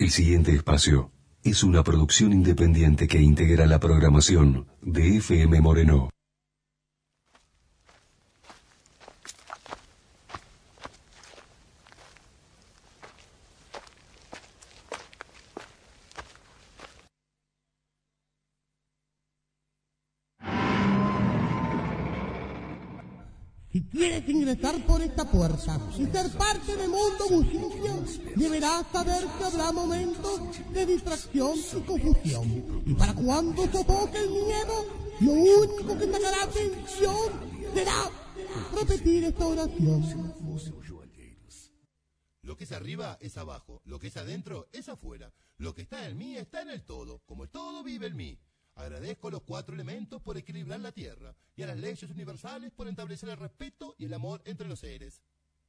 El siguiente espacio es una producción independiente que integra la programación de FM Moreno. Si quieres ingresar por esta puerta y ser parte del mundo bullicio, deberás saber que habrá momentos de distracción y confusión. Y para cuando sofoque el miedo, lo único que sacará atención será repetir esta oración. Lo que es arriba es abajo, lo que es adentro es afuera, lo que está en mí está en el todo, como el todo vive en mí. Agradezco a los 4 elementos por equilibrar la tierra y a las leyes universales por establecer el respeto y el amor entre los seres.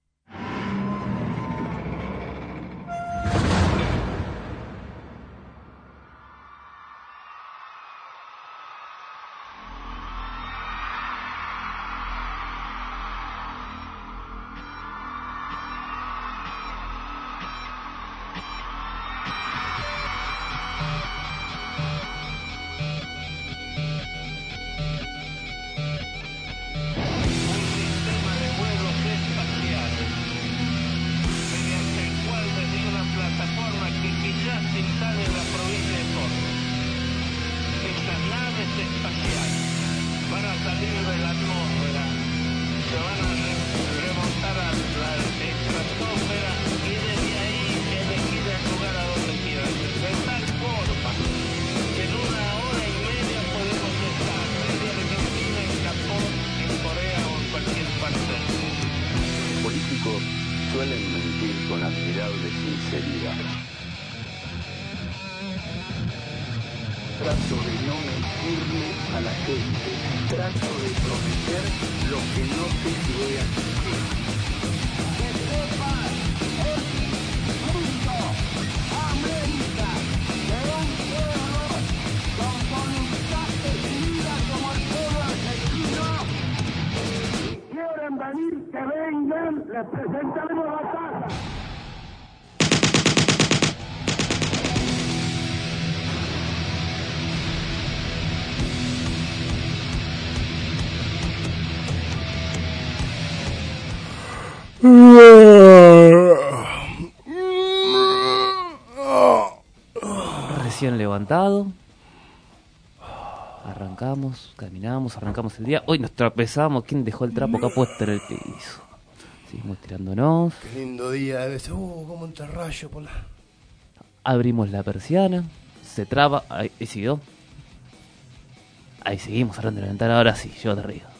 Suelen mentir con admirable sinceridad. Trato de no mentirle a la gente. Trato de prometer lo que no sé si voy a cumplir. Que sepan, el mundo, América, de un pueblo con voluntad decidida como el pueblo argentino. Si quieren venir, que vengan, les presentaremos la casa. Recién levantado. Arrancamos, caminamos, arrancamos el día. Hoy nos tropezamos. ¿Quién dejó el trapo acá puesto en el piso? Seguimos tirándonos. Qué lindo día debe ser. Como un terrayo por la... Abrimos la persiana. Se traba. Ahí siguió. Ahí seguimos cerrando la ventana. Ahora sí, yo te río.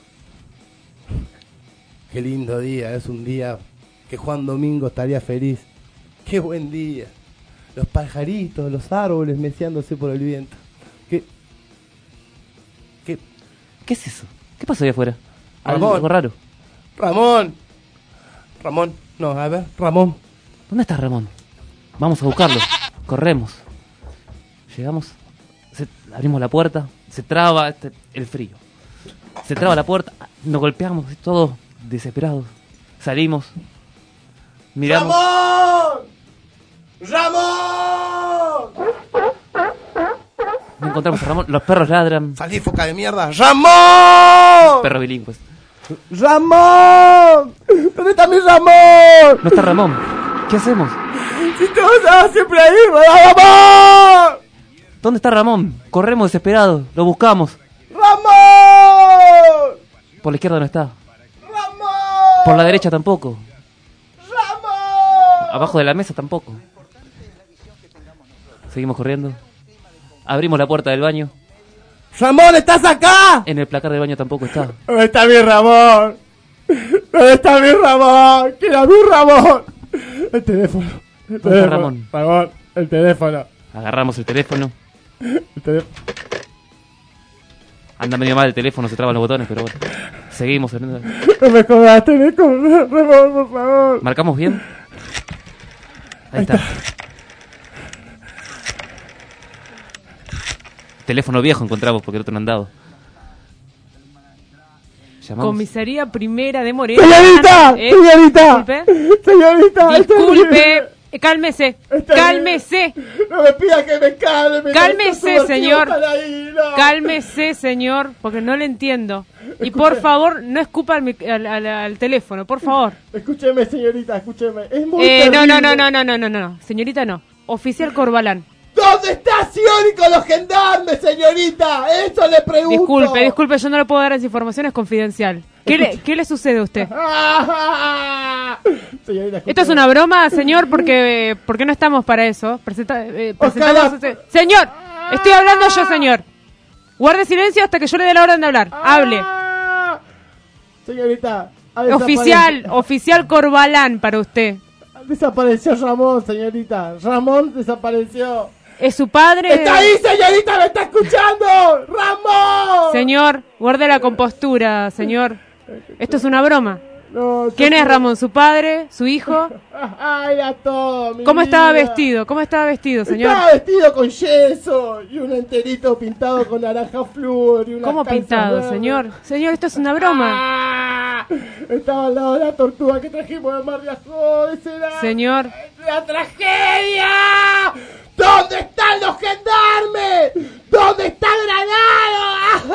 Qué lindo día. Es un día que Juan Domingo estaría feliz. Qué buen día. Los pajaritos, los árboles meciándose por el viento. ¿Qué es eso? ¿Qué pasó ahí afuera? Ramón. Algo raro. Ramón. No, a ver, Ramón. ¿Dónde está Ramón? Vamos a buscarlo. Corremos. Llegamos. Abrimos la puerta. Se traba el frío. Se traba la puerta. Nos golpeamos todos desesperados. Salimos. Miramos. ¡Ramón! No encontramos a Ramón. Los perros ladran. Salí, foca de mierda. ¡Ramón! Perros bilingües. ¡Ramón! ¿Dónde está mi Ramón? No está Ramón. ¿Qué hacemos? Si te vas a siempre ahí, ¡Ramón! ¿Dónde está Ramón? Corremos desesperados. Lo buscamos. ¡Ramón! Por la izquierda no está. ¡Ramón! Por la derecha tampoco. ¡Ramón! Abajo de la mesa tampoco. Seguimos corriendo. Abrimos la puerta del baño. ¡Ramón, estás acá! En el placar del baño tampoco está. ¿Dónde está mi Ramón? ¿Dónde está mi Ramón? ¡Quiero a mi Ramón! El teléfono. ¿Dónde está Ramón? Ramón, el teléfono. Agarramos el teléfono. El teléfono. Anda medio mal el teléfono, se traban los botones, pero bueno. Seguimos. No me cobraste, Ramón, por favor. ¿Marcamos bien? Ahí está. Teléfono viejo encontramos porque el otro no andaba. Llamamos. Comisaría Primera de Moreno. ¡Señorita! Disculpe. ¡Señorita! Disculpe. Cálmese, Está cálmese. No me pida que me calme. Cálmese, señor. Ahí, no. Cálmese, señor, porque no le entiendo. Y por favor, no escupa al teléfono, por favor. Escúcheme, señorita, escúcheme. Es muy No, terrible. no, señorita no. Oficial Corbalán. ¿Dónde está Scioli con los gendarmes, señorita? Eso le pregunto. Disculpe, yo no le puedo dar esa información, es confidencial. ¿Qué le sucede a usted? Señorita, ¿Esto es una broma, señor? Porque no estamos para eso. Presentamos Señor, estoy hablando yo, señor. Guarde silencio hasta que yo le dé la orden de hablar. Hable. Señorita. Oficial Corbalán para usted. Desapareció Ramón, señorita. Ramón desapareció. ¿Es su padre? ¡Está ahí, señorita! ¡Me está escuchando! ¡Ramón! Señor, guarde la compostura, señor. Esto es una broma. No, ¿Quién es Ramón? ¿Su padre? ¿Su hijo? Era todo, mi ¿Cómo estaba vida. vestido? ¿Cómo estaba vestido, señor? Estaba vestido con yeso y un enterito pintado con naranja flúor y una ¿Cómo calza pintado, verde. señor? Señor, esto es una broma. Estaba al lado de la tortuga que trajimos de Mar de Ajó. ¡Ese era Señor. ¡la tragedia! ¿Dónde están los gendarmes? ¿Dónde está Granado?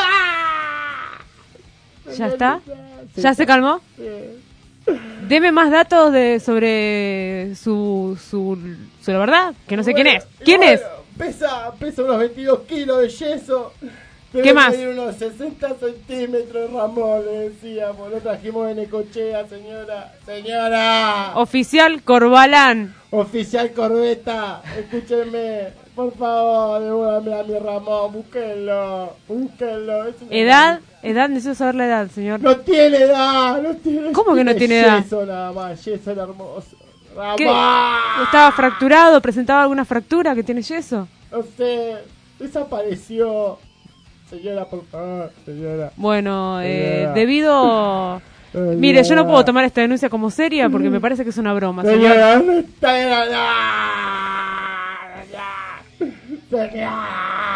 ¿Ya está? ¿Ya se calmó? Deme más datos sobre su la verdad, que no sé quién es. ¿Quién es? Pesa unos 22 kilos de yeso. ¿Qué más? Medir unos 60 centímetros, Ramón, le decíamos. Lo trajimos de Necochea, señora. ¡Señora! Oficial Corbalán. Oficial Corbeta, escúcheme. Por favor, devuélvame a mi Ramón. Búsquenlo. Es una- ¿Edad? Necesito saber la edad, señor. No tiene edad, no tiene. ¿Cómo que no tiene edad? Yeso nada más, yeso era hermoso. Ramón. ¿Qué? ¿Estaba fracturado? ¿Presentaba alguna fractura que tiene yeso? No sé, desapareció. Señora, por favor, señora. Bueno, Señora. debido... Mire, yo no puedo tomar esta denuncia como seria porque me parece que es una broma, señor. Señora, ¿dónde está Granada? Señora.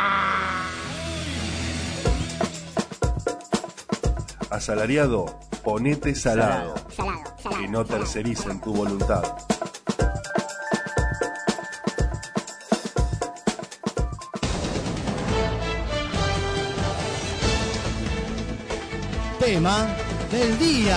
Asalariado, ponete salado. Y no tercericen tu voluntad. Tema del día.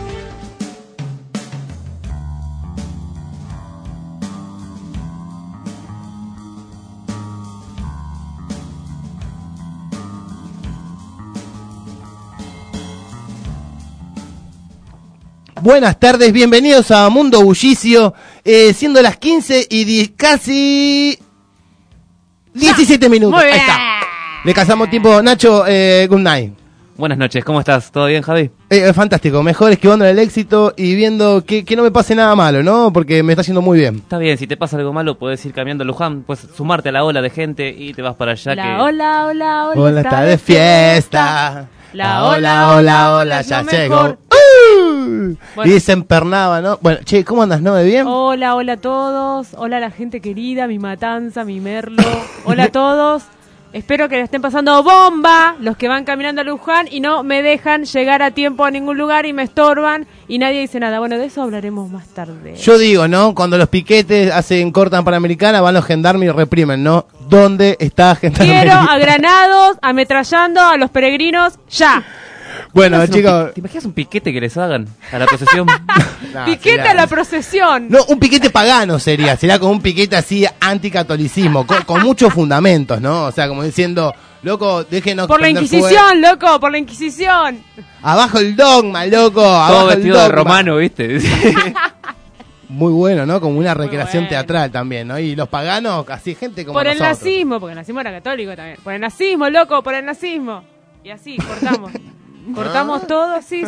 Buenas tardes, bienvenidos a Mundo Bullicio, siendo las 15 y casi 17 minutos. Muy bien. Ahí está. Le casamos tiempo, Nacho, good night. Buenas noches, ¿cómo estás? ¿Todo bien, Javi? Fantástico, mejor esquivando el éxito y viendo que no me pase nada malo, ¿no? Porque me está haciendo muy bien. Está bien, si te pasa algo malo puedes ir cambiando a Luján, puedes sumarte a la ola de gente y te vas para allá. Hola, Está de fiesta. La Hola, es ya lo llegó. mejor. Bueno. Y se empernaba, ¿no? Bueno, che, ¿cómo andas, no? ¿De bien? Hola a todos. Hola a la gente querida, mi Matanza, mi Merlo. Hola a todos. Espero que le estén pasando bomba los que van caminando a Luján y no me dejan llegar a tiempo a ningún lugar y me estorban y nadie dice nada. Bueno, de eso hablaremos más tarde. Yo digo, ¿no? Cuando los piquetes cortan Panamericana, van los gendarmes y reprimen, ¿no? ¿Dónde está gendarmería? Quiero a granados ametrallando a los peregrinos ya. Bueno, chicos. ¿Te imaginas un piquete que les hagan a la procesión? No, Piquete sería- a la procesión. No, un piquete pagano sería como un piquete así anticatolicismo, con muchos fundamentos, ¿no? O sea, como diciendo, loco, déjenos Por la prender Inquisición, loco, por la Inquisición. fuego. Abajo el dogma, loco, abajo Todo el vestido de dogma. romano, ¿viste? Muy bueno, ¿no? Como una recreación bueno. teatral también, ¿no? Y los paganos, así gente como Por el nosotros. nazismo, porque el nazismo era católico también. Por el nazismo, loco, por el nazismo. Y así, cortamos. Cortamos todo, sí.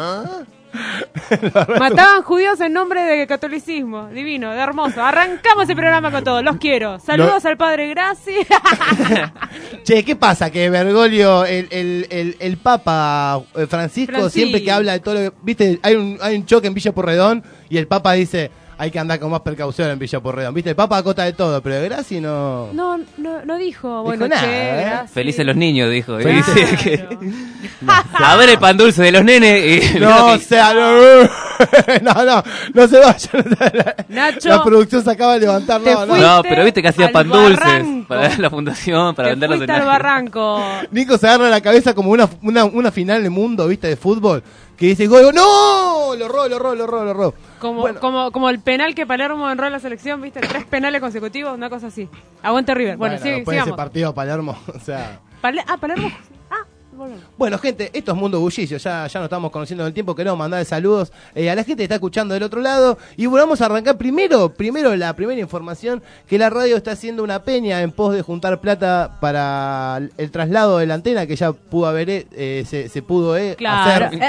Mataban judíos en nombre del catolicismo. Divino, de hermoso. Arrancamos el programa con todo. Los quiero. Saludos al padre Graci. Che, ¿qué pasa? Que Bergoglio, el Papa Francisco, siempre que habla de todo lo que... ¿Viste? Hay un choque en Villa Porredón y el Papa dice... Hay que andar con más precaución en Villa Porredón. ¿Viste? El Papa acota de todo, pero de Graci no... No dijo. Bueno, nada, che, ¿eh? Graci. Felices los niños, dijo. Y Claro. dice que... A ver el pan dulce de los nenes. Y No, o sea, no... No se vayan. Nacho, La producción se acaba de levantar. te No. fuiste No, pero viste que hacía al pan dulces barranco. para la fundación, para te venderlos fuiste en al barranco. Nico se agarra la cabeza como una final del mundo, ¿viste? De fútbol. Que dice, gol, ¡no! Lo erró. Como el penal que Palermo enró en la selección, ¿viste? 3 penales consecutivos, una cosa así. Aguante River. Bueno, sí, después de ese sigamos. partido Palermo, o sea... Palermo. Volvemos. Bueno, gente, esto es Mundo Bullicio, ya nos estamos conociendo del tiempo, queremos mandar saludos a la gente que está escuchando del otro lado, y bueno, vamos a arrancar primero la primera información, que la radio está haciendo una peña en pos de juntar plata para el traslado de la antena, que ya pudo haber, se pudo Claro. hacer.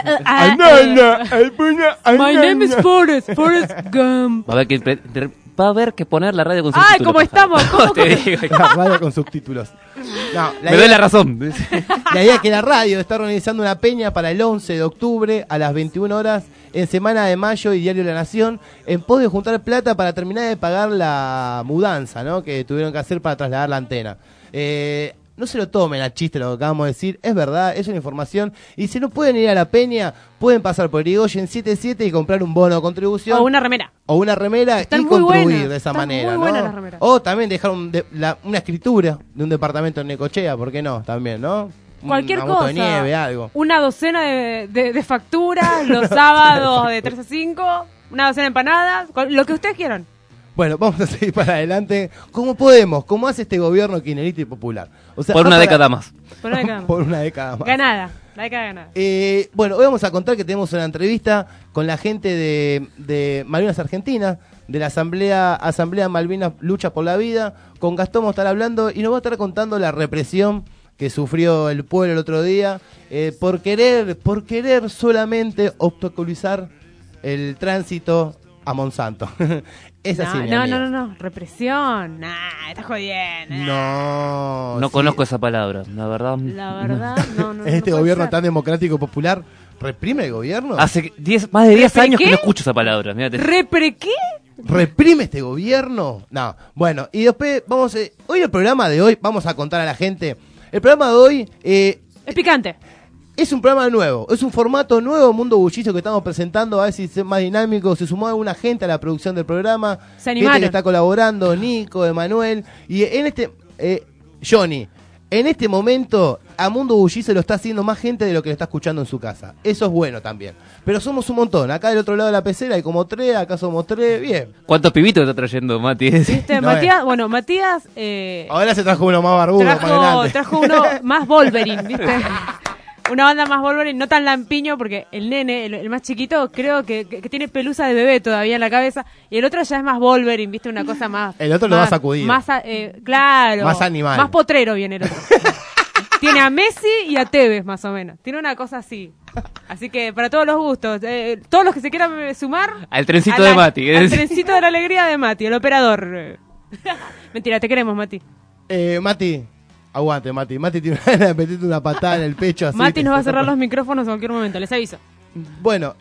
My name is Forrest Gump. Va a haber que poner la radio con Ay, subtítulos. ¿cómo estamos? ¿Cómo Te que- digo. La radio con subtítulos. No, Me doy la razón. La idea es que la radio está organizando una peña para el 11 de octubre a las 21 horas en Semana de Mayo y Diario La Nación, en pos de juntar plata para terminar de pagar la mudanza, ¿no? Que tuvieron que hacer para trasladar la antena. No se lo tomen a chiste lo que acabamos de decir, es verdad, es una información. Y si no pueden ir a la peña, pueden pasar por Irigoyen 77 y comprar un bono de contribución. O una remera. O una remera Están y muy contribuir buenas, de esa están manera, muy ¿no? buenas las remeras. O también dejar una escritura de un departamento en Necochea, ¿por qué no? También, ¿no? Cualquier Una moto cosa. de nieve, algo. Una docena de facturas los sábados de 3 a 5. Una docena de empanadas. Lo que ustedes quieran. Bueno, vamos a seguir para adelante. ¿Cómo podemos? ¿Cómo hace este gobierno kirchnerista y popular? O sea, Por una década más. Por una década más. Por una década más. Ganada. La década ganada. Bueno, hoy vamos a contar que tenemos una entrevista con la gente de Malvinas Argentinas, de la Asamblea Malvinas Lucha por la Vida. Con Gastón vamos a estar hablando y nos va a estar contando la represión que sufrió el pueblo el otro día por querer solamente obstaculizar el tránsito a Monsanto. Es así, mi amiga. No. Represión. Nah, estás jodiendo. No sí. conozco esa palabra, la verdad. La verdad, no. Este no gobierno puede tan democrático popular ¿reprime el gobierno? Hace más de 10 años qué? que no escucho esa palabra. Mirá, ser. ¿Repre qué? ¿Reprime este gobierno? No. Bueno, y después vamos... hoy el programa de hoy, vamos a contar a la gente. El programa de hoy... Es picante. Es un programa nuevo, es un formato nuevo, Mundo Bullicio, que estamos presentando, a ver si es más dinámico. Se sumó alguna gente a la producción del programa. Se animaron. Gente que está colaborando, Nico, Emanuel. Y en Johnny, en este momento, a Mundo Bullicio lo está haciendo más gente de lo que lo está escuchando en su casa. Eso es bueno también. Pero somos un montón. Acá del otro lado de la pecera hay como 3, acá somos 3, bien. ¿Cuántos pibitos está trayendo Mati? ¿Viste? No Matías, bueno, Matías Ahora se trajo uno más barbudo, más grande. trajo uno más Wolverine, ¿viste? Una banda más Wolverine, no tan lampiño, porque el nene, el más chiquito, creo que tiene pelusa de bebé todavía en la cabeza, y el otro ya es más Wolverine, ¿viste? Una cosa más... El otro lo va a sacudir. Más, claro. Más animal. Más potrero viene el otro. Tiene a Messi y a Tevez, más o menos. Tiene una cosa así. Así que para todos los gustos, todos los que se quieran sumar... Al trencito de Mati. Al trencito de la alegría de Mati, el operador. Mentira, te queremos, Mati. Mati, aguante, Mati. Mati tiene una gana de meterte una patada en el pecho. Así Mati nos va a cerrar los micrófonos en cualquier momento, les aviso. Bueno,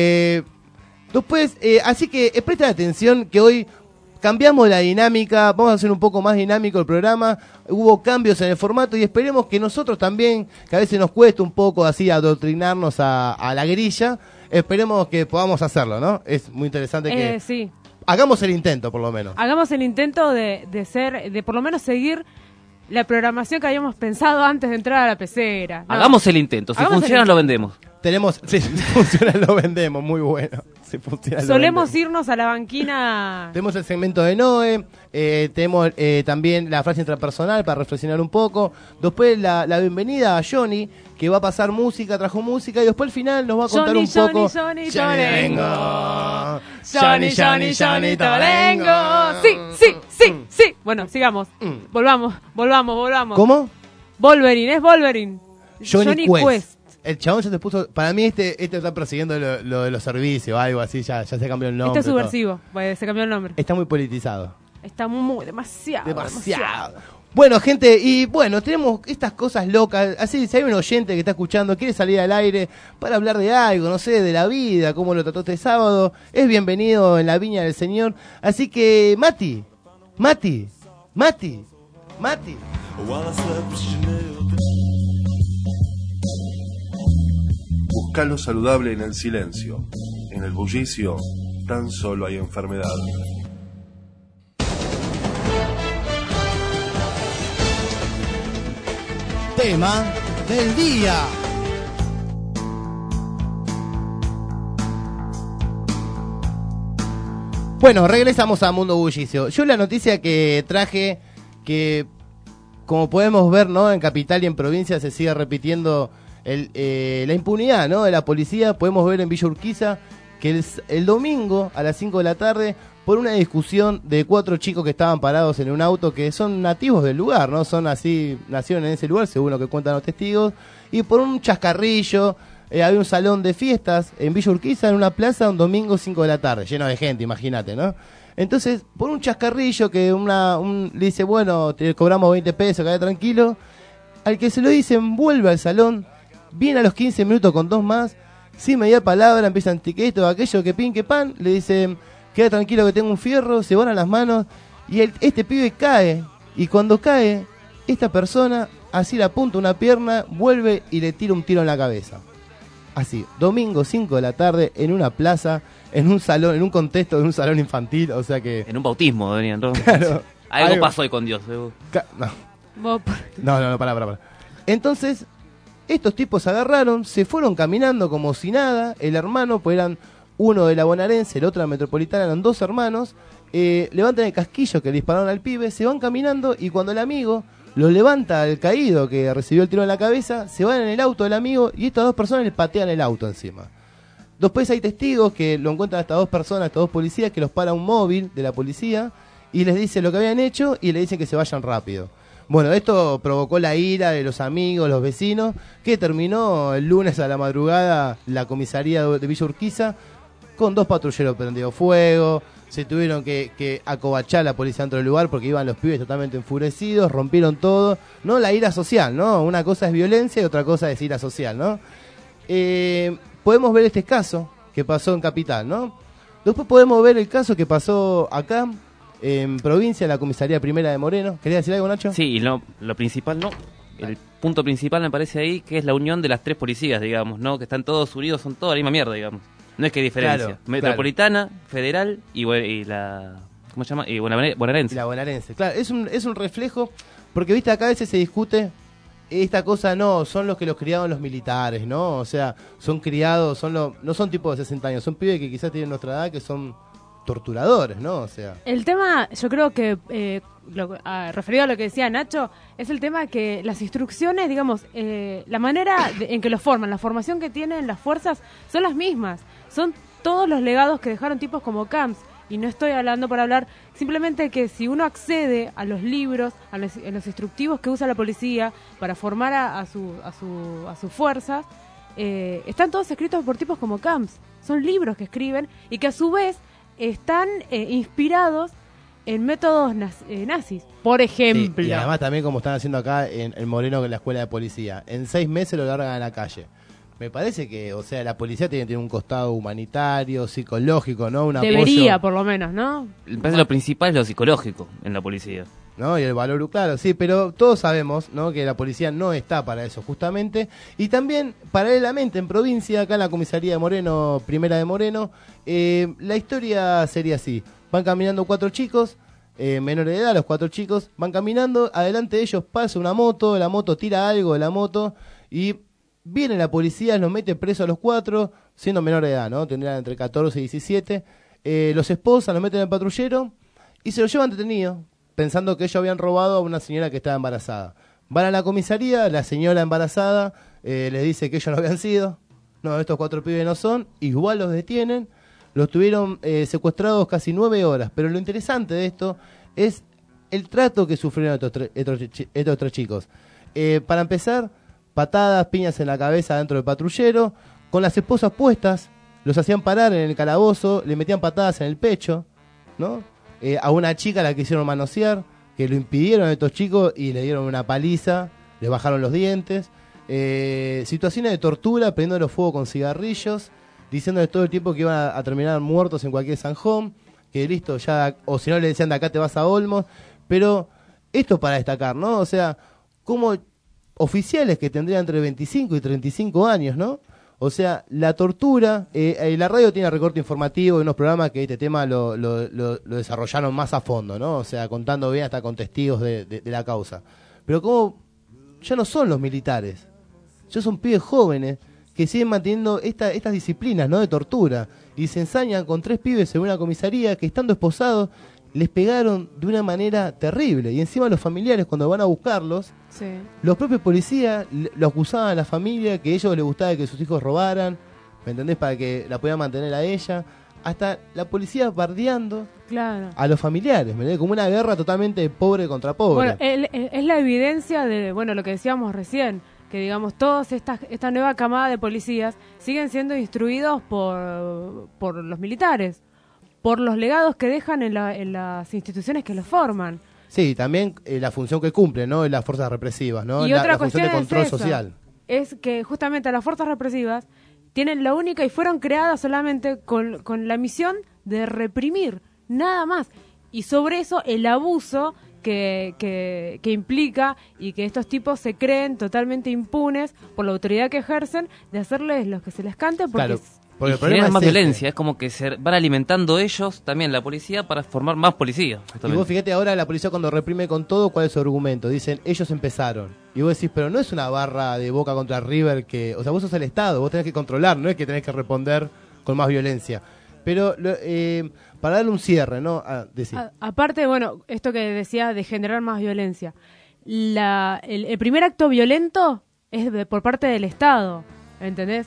después, así que presten atención que hoy cambiamos la dinámica, vamos a hacer un poco más dinámico el programa, hubo cambios en el formato y esperemos que nosotros también, que a veces nos cuesta un poco así adoctrinarnos a la grilla, esperemos que podamos hacerlo, ¿no? Es muy interesante que Sí. hagamos el intento, por lo menos. Hagamos el intento de por lo menos seguir la programación que habíamos pensado antes de entrar a la pecera. No. Hagamos el intento. Si Hagamos el funciona, intento. lo vendemos. Si funciona lo vendemos, muy bueno. Si funciona, lo Solemos vendemos. irnos a la banquina. Tenemos el segmento de Noé, tenemos también la frase intrapersonal para reflexionar un poco. Después la bienvenida a Johnny, que va a pasar música, trajo música. Y después al final nos va a contar un poco. Johnny, Tolengo. Johnny, Tolengo. Sí. Bueno, sigamos. Volvamos. ¿Cómo? Wolverine, es Wolverine. Johnny Quest. El chabón se te puso. Para mí, este está persiguiendo lo de los servicios o algo así. Ya se cambió el nombre. Este es todo. subversivo. Pues, se cambió el nombre. Está muy politizado. Está demasiado. Bueno, gente, y bueno, tenemos estas cosas locas. Así, si hay un oyente que está escuchando, quiere salir al aire para hablar de algo, no sé, de la vida, cómo lo trató este sábado, es bienvenido en la viña del Señor. Así que, Mati. Busca lo saludable en el silencio, En el bullicio tan solo hay enfermedad. Tema del día. Bueno, regresamos a Mundo Bullicio. Yo la noticia que traje, que como podemos ver, ¿no? En capital y en provincia se sigue repitiendo la impunidad, ¿no? De la policía. Podemos ver en Villa Urquiza que el domingo a las 5 de la tarde, por una discusión de 4 chicos que estaban parados en un auto, que son nativos del lugar, ¿no? Son así, nacieron en ese lugar, según lo que cuentan los testigos, y por un chascarrillo, había un salón de fiestas en Villa Urquiza, en una plaza, un domingo 5 de la tarde, lleno de gente, imagínate, ¿no? Entonces, por un chascarrillo que le dice, bueno, te cobramos 20 pesos, quédate tranquilo, al que se lo dicen, vuelve al salón, viene a los 15 minutos con 2 más, sin media palabra, empiezan esto, aquello, que pin, que pan, le dicen, queda tranquilo que tengo un fierro, se van a las manos, y este pibe cae, y cuando cae, esta persona, así le apunta una pierna, vuelve y le tira un tiro en la cabeza. Así, domingo 5 de la tarde, en una plaza, en un salón, en un contexto de un salón infantil, o sea que... En un bautismo venían, ¿no? Claro, algo pasó ahí con Dios. No, pará. Entonces, estos tipos agarraron, se fueron caminando como si nada, el hermano, pues eran uno de la Bonaerense, el otro de la Metropolitana, eran 2 hermanos, levantan el casquillo que le dispararon al pibe, se van caminando y cuando el amigo lo levanta al caído que recibió el tiro en la cabeza, se van en el auto del amigo y estas 2 personas le patean el auto encima. Después hay testigos que lo encuentran estas 2 personas, estas 2 policías, que los para un móvil de la policía y les dice lo que habían hecho y le dicen que se vayan rápido. Bueno, esto provocó la ira de los amigos, los vecinos, que terminó el lunes a la madrugada la comisaría de Villa Urquiza con 2 patrulleros prendidos fuego. Se tuvieron que acobachar la policía dentro del lugar porque iban los pibes totalmente enfurecidos, rompieron todo, ¿no? La ira social, ¿no? Una cosa es violencia y otra cosa es ira social, ¿no? Podemos ver este caso que pasó en Capital, ¿no? Después podemos ver el caso que pasó acá, en provincia, en la comisaría primera de Moreno. ¿Querías decir algo, Nacho? Sí, y lo principal, ¿no? El punto principal me parece ahí que es la unión de las 3 policías, digamos, ¿no? Que están todos unidos, son toda la misma mierda, digamos. No es que hay diferencia. Claro, Metropolitana, Federal y la... ¿Cómo se llama? Y Bonaerense. Y la Bonaerense, claro. Es un reflejo, porque, viste, acá a veces se discute esta cosa, no, son los que los criaron los militares, ¿no? O sea, son criados, no son tipos de 60 años, son pibes que quizás tienen nuestra edad, que son torturadores, ¿no? O sea... El tema, yo creo que, referido a lo que decía Nacho, es el tema que las instrucciones, digamos, la manera en que los forman, la formación que tienen las fuerzas, son las mismas. Son todos los legados que dejaron tipos como Camps. Y no estoy hablando por hablar, simplemente que si uno accede a los libros, a los instructivos que usa la policía para formar a sus fuerzas, están todos escritos por tipos como Camps. Son libros que escriben y que a su vez están inspirados en métodos nazis, por ejemplo. Sí, y además también como están haciendo acá en Moreno, en la escuela de policía. En 6 meses lo largan a la calle. Me parece que, o sea, la policía tiene que tener un costado humanitario, psicológico, ¿no? Debería, por lo menos, ¿no? Me parece lo principal es lo psicológico en la policía. ¿No? Y el valor, claro, sí, pero todos sabemos, ¿no?, que la policía no está para eso, justamente. Y también, paralelamente, en provincia, acá en la comisaría de Moreno, primera de Moreno, la historia sería así. Van caminando 4 chicos, menores de edad, los 4 chicos, van caminando, adelante de ellos pasa una moto, la moto tira algo de la moto y... Viene la policía, los mete presos a los 4, siendo menor de edad, ¿no? Tendrían entre 14 y 17. Los esposan, los meten en el patrullero y se los llevan detenidos, pensando que ellos habían robado a una señora que estaba embarazada. Van a la comisaría, la señora embarazada les dice que ellos no habían sido. No, estos 4 pibes no son. Igual los detienen. Los tuvieron secuestrados casi 9 horas. Pero lo interesante de esto es el trato que sufrieron estos 3 chicos. Para empezar... Patadas, piñas en la cabeza dentro del patrullero, con las esposas puestas, los hacían parar en el calabozo, le metían patadas en el pecho, ¿no? A una chica la quisieron manosear, que lo impidieron a estos chicos y le dieron una paliza, le bajaron los dientes. Situaciones de tortura, prendiendo fuego con cigarrillos, diciéndoles todo el tiempo que iban a terminar muertos en cualquier zanjón, que listo, ya, o si no le decían de acá te vas a Olmos. Pero esto para destacar, ¿no? O sea, cómo... oficiales que tendrían entre 25 y 35 años, ¿no? O sea, la tortura, la radio tiene recorte informativo y unos programas que este tema lo desarrollaron más a fondo, ¿no? O sea, contando bien hasta con testigos de la causa. Pero como ya no son los militares, ya son pibes jóvenes que siguen manteniendo estas disciplinas, ¿no? De tortura. Y se ensañan con 3 pibes en una comisaría que, estando esposados, les pegaron de una manera terrible. Y encima los familiares, cuando van a buscarlos, Sí. los propios policías lo acusaban a la familia, que a ellos les gustaba que sus hijos robaran, ¿me entendés? Para que la pudieran mantener a ella. Hasta la policía bardeando Claro. a los familiares, ¿me entendés? Como una guerra totalmente de pobre contra pobre. Bueno, es la evidencia de, bueno, lo que decíamos recién, que digamos, toda esta nueva camada de policías siguen siendo instruidos por los militares, por los legados que dejan en las instituciones que los forman. Sí, también la función que cumplen, ¿no? En las fuerzas represivas, ¿no? Y La otra función de cuestión control es esa, social. es que justamente las fuerzas represivas tienen la única y fueron creadas solamente con la misión de reprimir, nada más. Y sobre eso el abuso que implica y que estos tipos se creen totalmente impunes por la autoridad que ejercen de hacerles lo que se les cante porque... Claro, porque Y el problema generan más es violencia, es como que se van alimentando ellos, también la policía, para formar más policías. Y justamente. vos fíjate ahora la policía cuando reprime con todo, ¿cuál es su argumento? Dicen, ellos empezaron. Y vos decís, pero no es una barra de Boca contra River que... O sea, vos sos el Estado, vos tenés que controlar, no es que tenés que responder con más violencia. Pero para darle un cierre, ¿no? Aparte, bueno, esto que decía de generar más violencia. El primer acto violento es por parte del Estado, ¿entendés?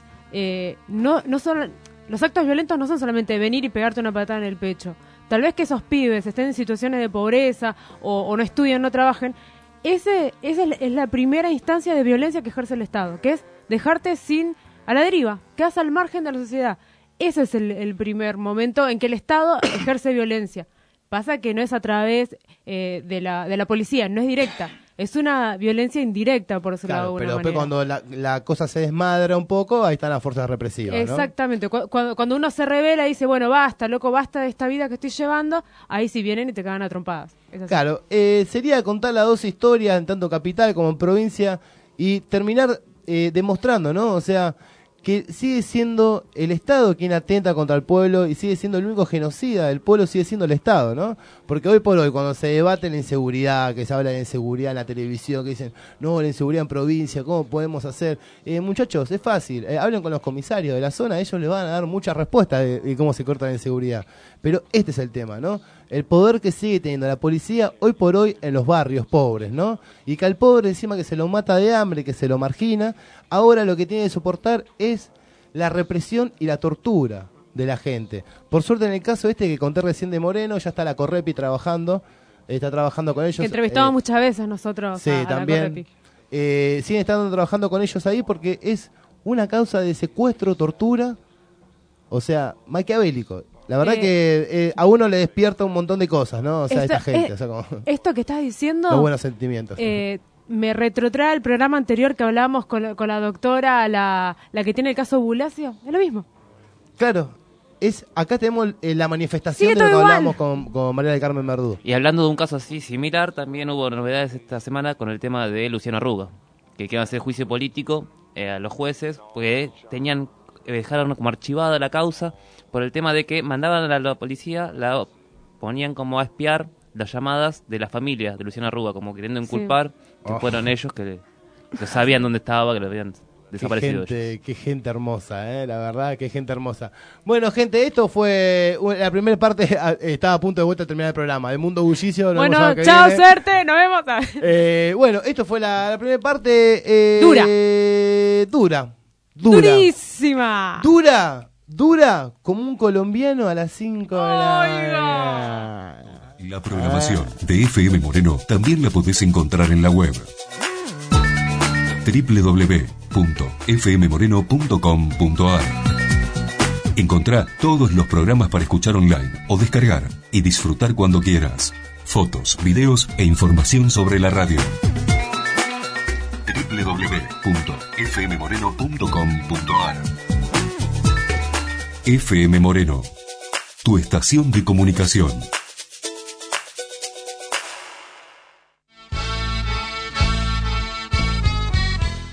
No son, los actos violentos no son solamente venir y pegarte una patada en el pecho. Tal vez que esos pibes estén en situaciones de pobreza o no estudien, no trabajen. Esa es la primera instancia de violencia que ejerce el Estado, que es dejarte a la deriva, quedas al margen de la sociedad. Ese es el primer momento en que el Estado ejerce violencia. Pasa que no es a través de la policía, no es directa. Es una violencia indirecta, por decirlo de Claro, alguna pero después manera. cuando la cosa se desmadra un poco, ahí están las fuerzas represivas, ¿no? Exactamente. Cuando uno se revela y dice, bueno, basta, loco, basta de esta vida que estoy llevando, ahí sí vienen y te cagan a trompadas. Es así. Claro, sería contar las dos historias, en tanto capital como en provincia, y terminar demostrando, ¿no? O sea, que sigue siendo el Estado quien atenta contra el pueblo y sigue siendo el único genocida del pueblo, sigue siendo el Estado, ¿no? Porque hoy por hoy, cuando se debate la inseguridad, que se habla de inseguridad en la televisión, que dicen, no, la inseguridad en provincia, ¿cómo podemos hacer? Muchachos, es fácil, hablen con los comisarios de la zona, ellos les van a dar muchas respuestas de cómo se corta la inseguridad. Pero este es el tema, ¿no? El poder que sigue teniendo la policía hoy por hoy en los barrios pobres, ¿no? Y que al pobre encima que se lo mata de hambre, que se lo margina, ahora lo que tiene que soportar es la represión y la tortura de la gente. Por suerte en el caso que conté recién de Moreno, ya está la Correpi trabajando, está trabajando con ellos. Que entrevistamos muchas veces nosotros sí, a también. la Correpi. Siguen estando trabajando con ellos ahí porque es una causa de secuestro, tortura, o sea, maquiavélico. La verdad que a uno le despierta un montón de cosas, ¿no? O sea, esta gente. O sea, como esto que estás diciendo... los buenos sentimientos. Me retrotrae al programa anterior que hablábamos con la doctora, la que tiene el caso Bulacio. Es lo mismo. Claro. Acá tenemos la manifestación Sí, de lo que todo igual. hablamos con María del Carmen Verdú. Y hablando de un caso así similar, también hubo novedades esta semana con el tema de Luciano Arruga, que iban a hacer juicio político a los jueces, porque dejaron como archivada la causa por el tema de que mandaban a la policía, la ponían como a espiar las llamadas de la familia de Luciano Arruga, como queriendo inculpar que fueron ellos que lo sabían dónde estaba, que lo habían desaparecido ellos. Qué gente hermosa, la verdad, qué gente hermosa. Bueno, gente, esto fue la primera parte. Estaba a punto de vuelta a terminar el programa. El mundo bullicio. Bueno, chao, suerte, nos vemos. Bueno, esto fue la primera parte. Dura. Durísima. Dura como un colombiano a las 5 de la mañana. La programación de FM Moreno también la podés encontrar en la web www.fmmoreno.com.ar. Encontrá todos los programas para escuchar online o descargar y disfrutar cuando quieras. Fotos, videos e información sobre la radio. www.fmmoreno.com.ar. FM Moreno, tu estación de comunicación.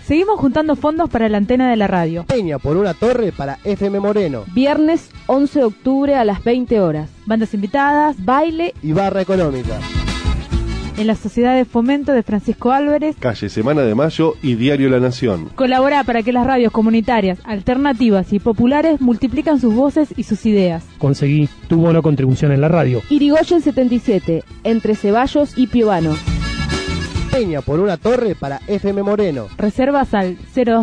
Seguimos juntando fondos para la antena de la radio. Peña por una torre para FM Moreno. Viernes 11 de octubre a las 20 horas. Bandas invitadas, baile y barra económica. En la Sociedad de Fomento de Francisco Álvarez, Calle Semana de Mayo y Diario La Nación. Colabora para que las radios comunitarias, alternativas y populares multiplican sus voces y sus ideas. Conseguí tu bono contribución en la radio. Irigoyen 77, entre Ceballos y Piovano. Peña por una torre para FM Moreno. Reservas al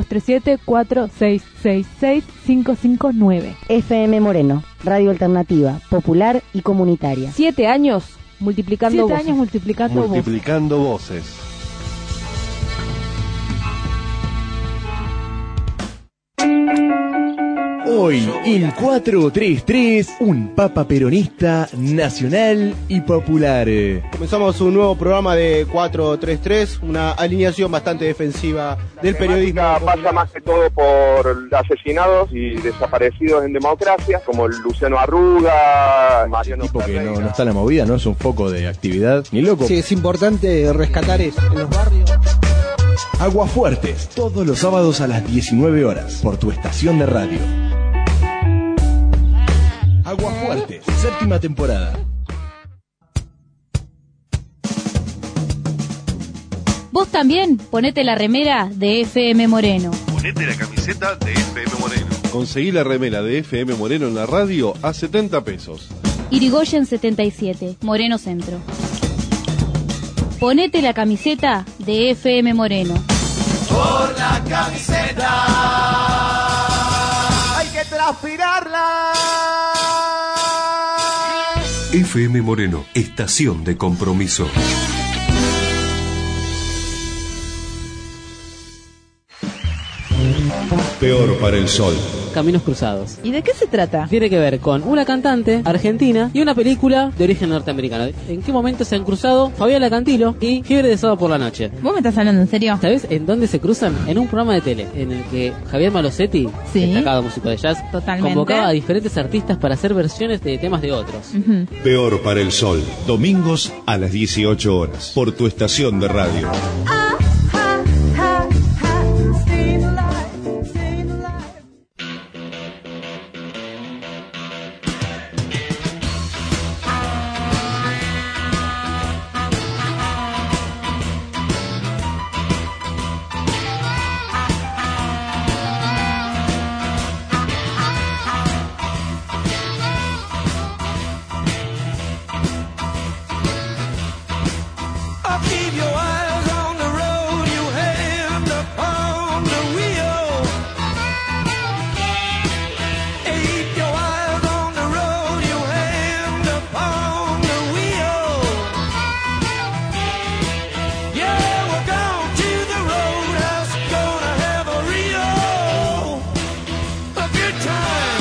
0237-4666-559. FM Moreno, radio alternativa, popular y comunitaria. 7 años multiplicando voces. 7 años multiplicando voces. Hoy en 433, un papa peronista nacional y popular. Comenzamos un nuevo programa de 433, una alineación bastante defensiva del periodismo. Pasa más que todo por asesinados y desaparecidos en democracia, como Luciano Arruga, Mariano Tipo Ferreira. Que no está en la movida, no es un foco de actividad, ni loco. Sí, es importante rescatar eso en los barrios. Aguafuertes, todos los sábados a las 19 horas, por tu estación de radio. Aguafuertes, 7ª temporada. Vos también ponete la remera de FM Moreno. Ponete la camiseta de FM Moreno. Conseguí la remera de FM Moreno en la radio a 70 pesos. Irigoyen 77, Moreno Centro. Ponete la camiseta de FM Moreno. Por la camiseta hay que transpirarla. FM Moreno, estación de compromiso. Peor para el sol. Caminos Cruzados. ¿Y de qué se trata? Tiene que ver con una cantante argentina y una película de origen norteamericano. ¿En qué momento se han cruzado Fabiola Cantilo y Fiebre de Sábado por la Noche? ¿Vos me estás hablando en serio? ¿Sabés en dónde se cruzan? En un programa de tele en el que Javier Malosetti, destacado músico de jazz, convocaba a diferentes artistas para hacer versiones de temas de otros. Peor para el sol. Domingos a las 18 horas. Por tu estación de radio. Keep your eyes on the road, you hand upon the wheel. Keep your eyes on the road, you hand upon the wheel. Yeah, we're going to the roadhouse, gonna have a good time.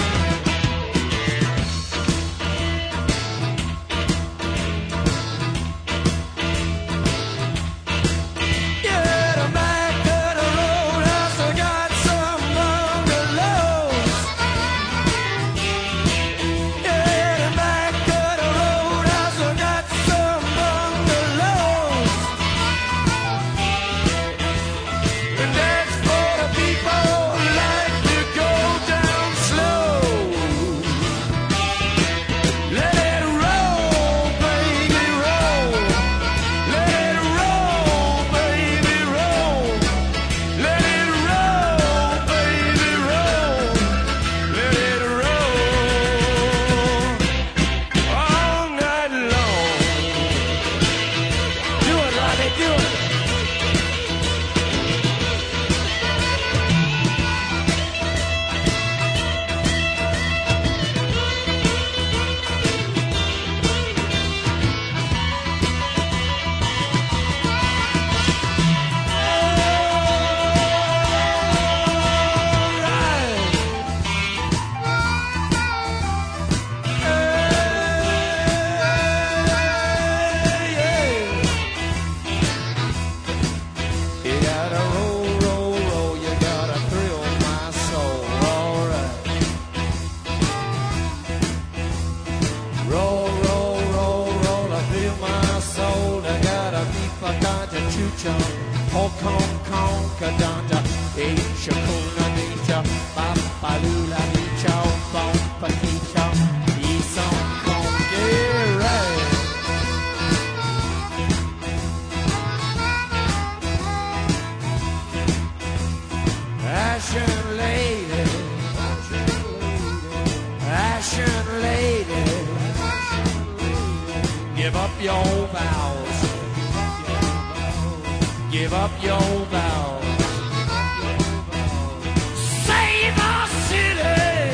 Hong Kong, Kadanta. Shakuna Nicha, Papalula Nicha, Bompa Nicha, Isan Kongere. Ashen lady, Ashen lady, give up your vows, give up your vows. Save our city,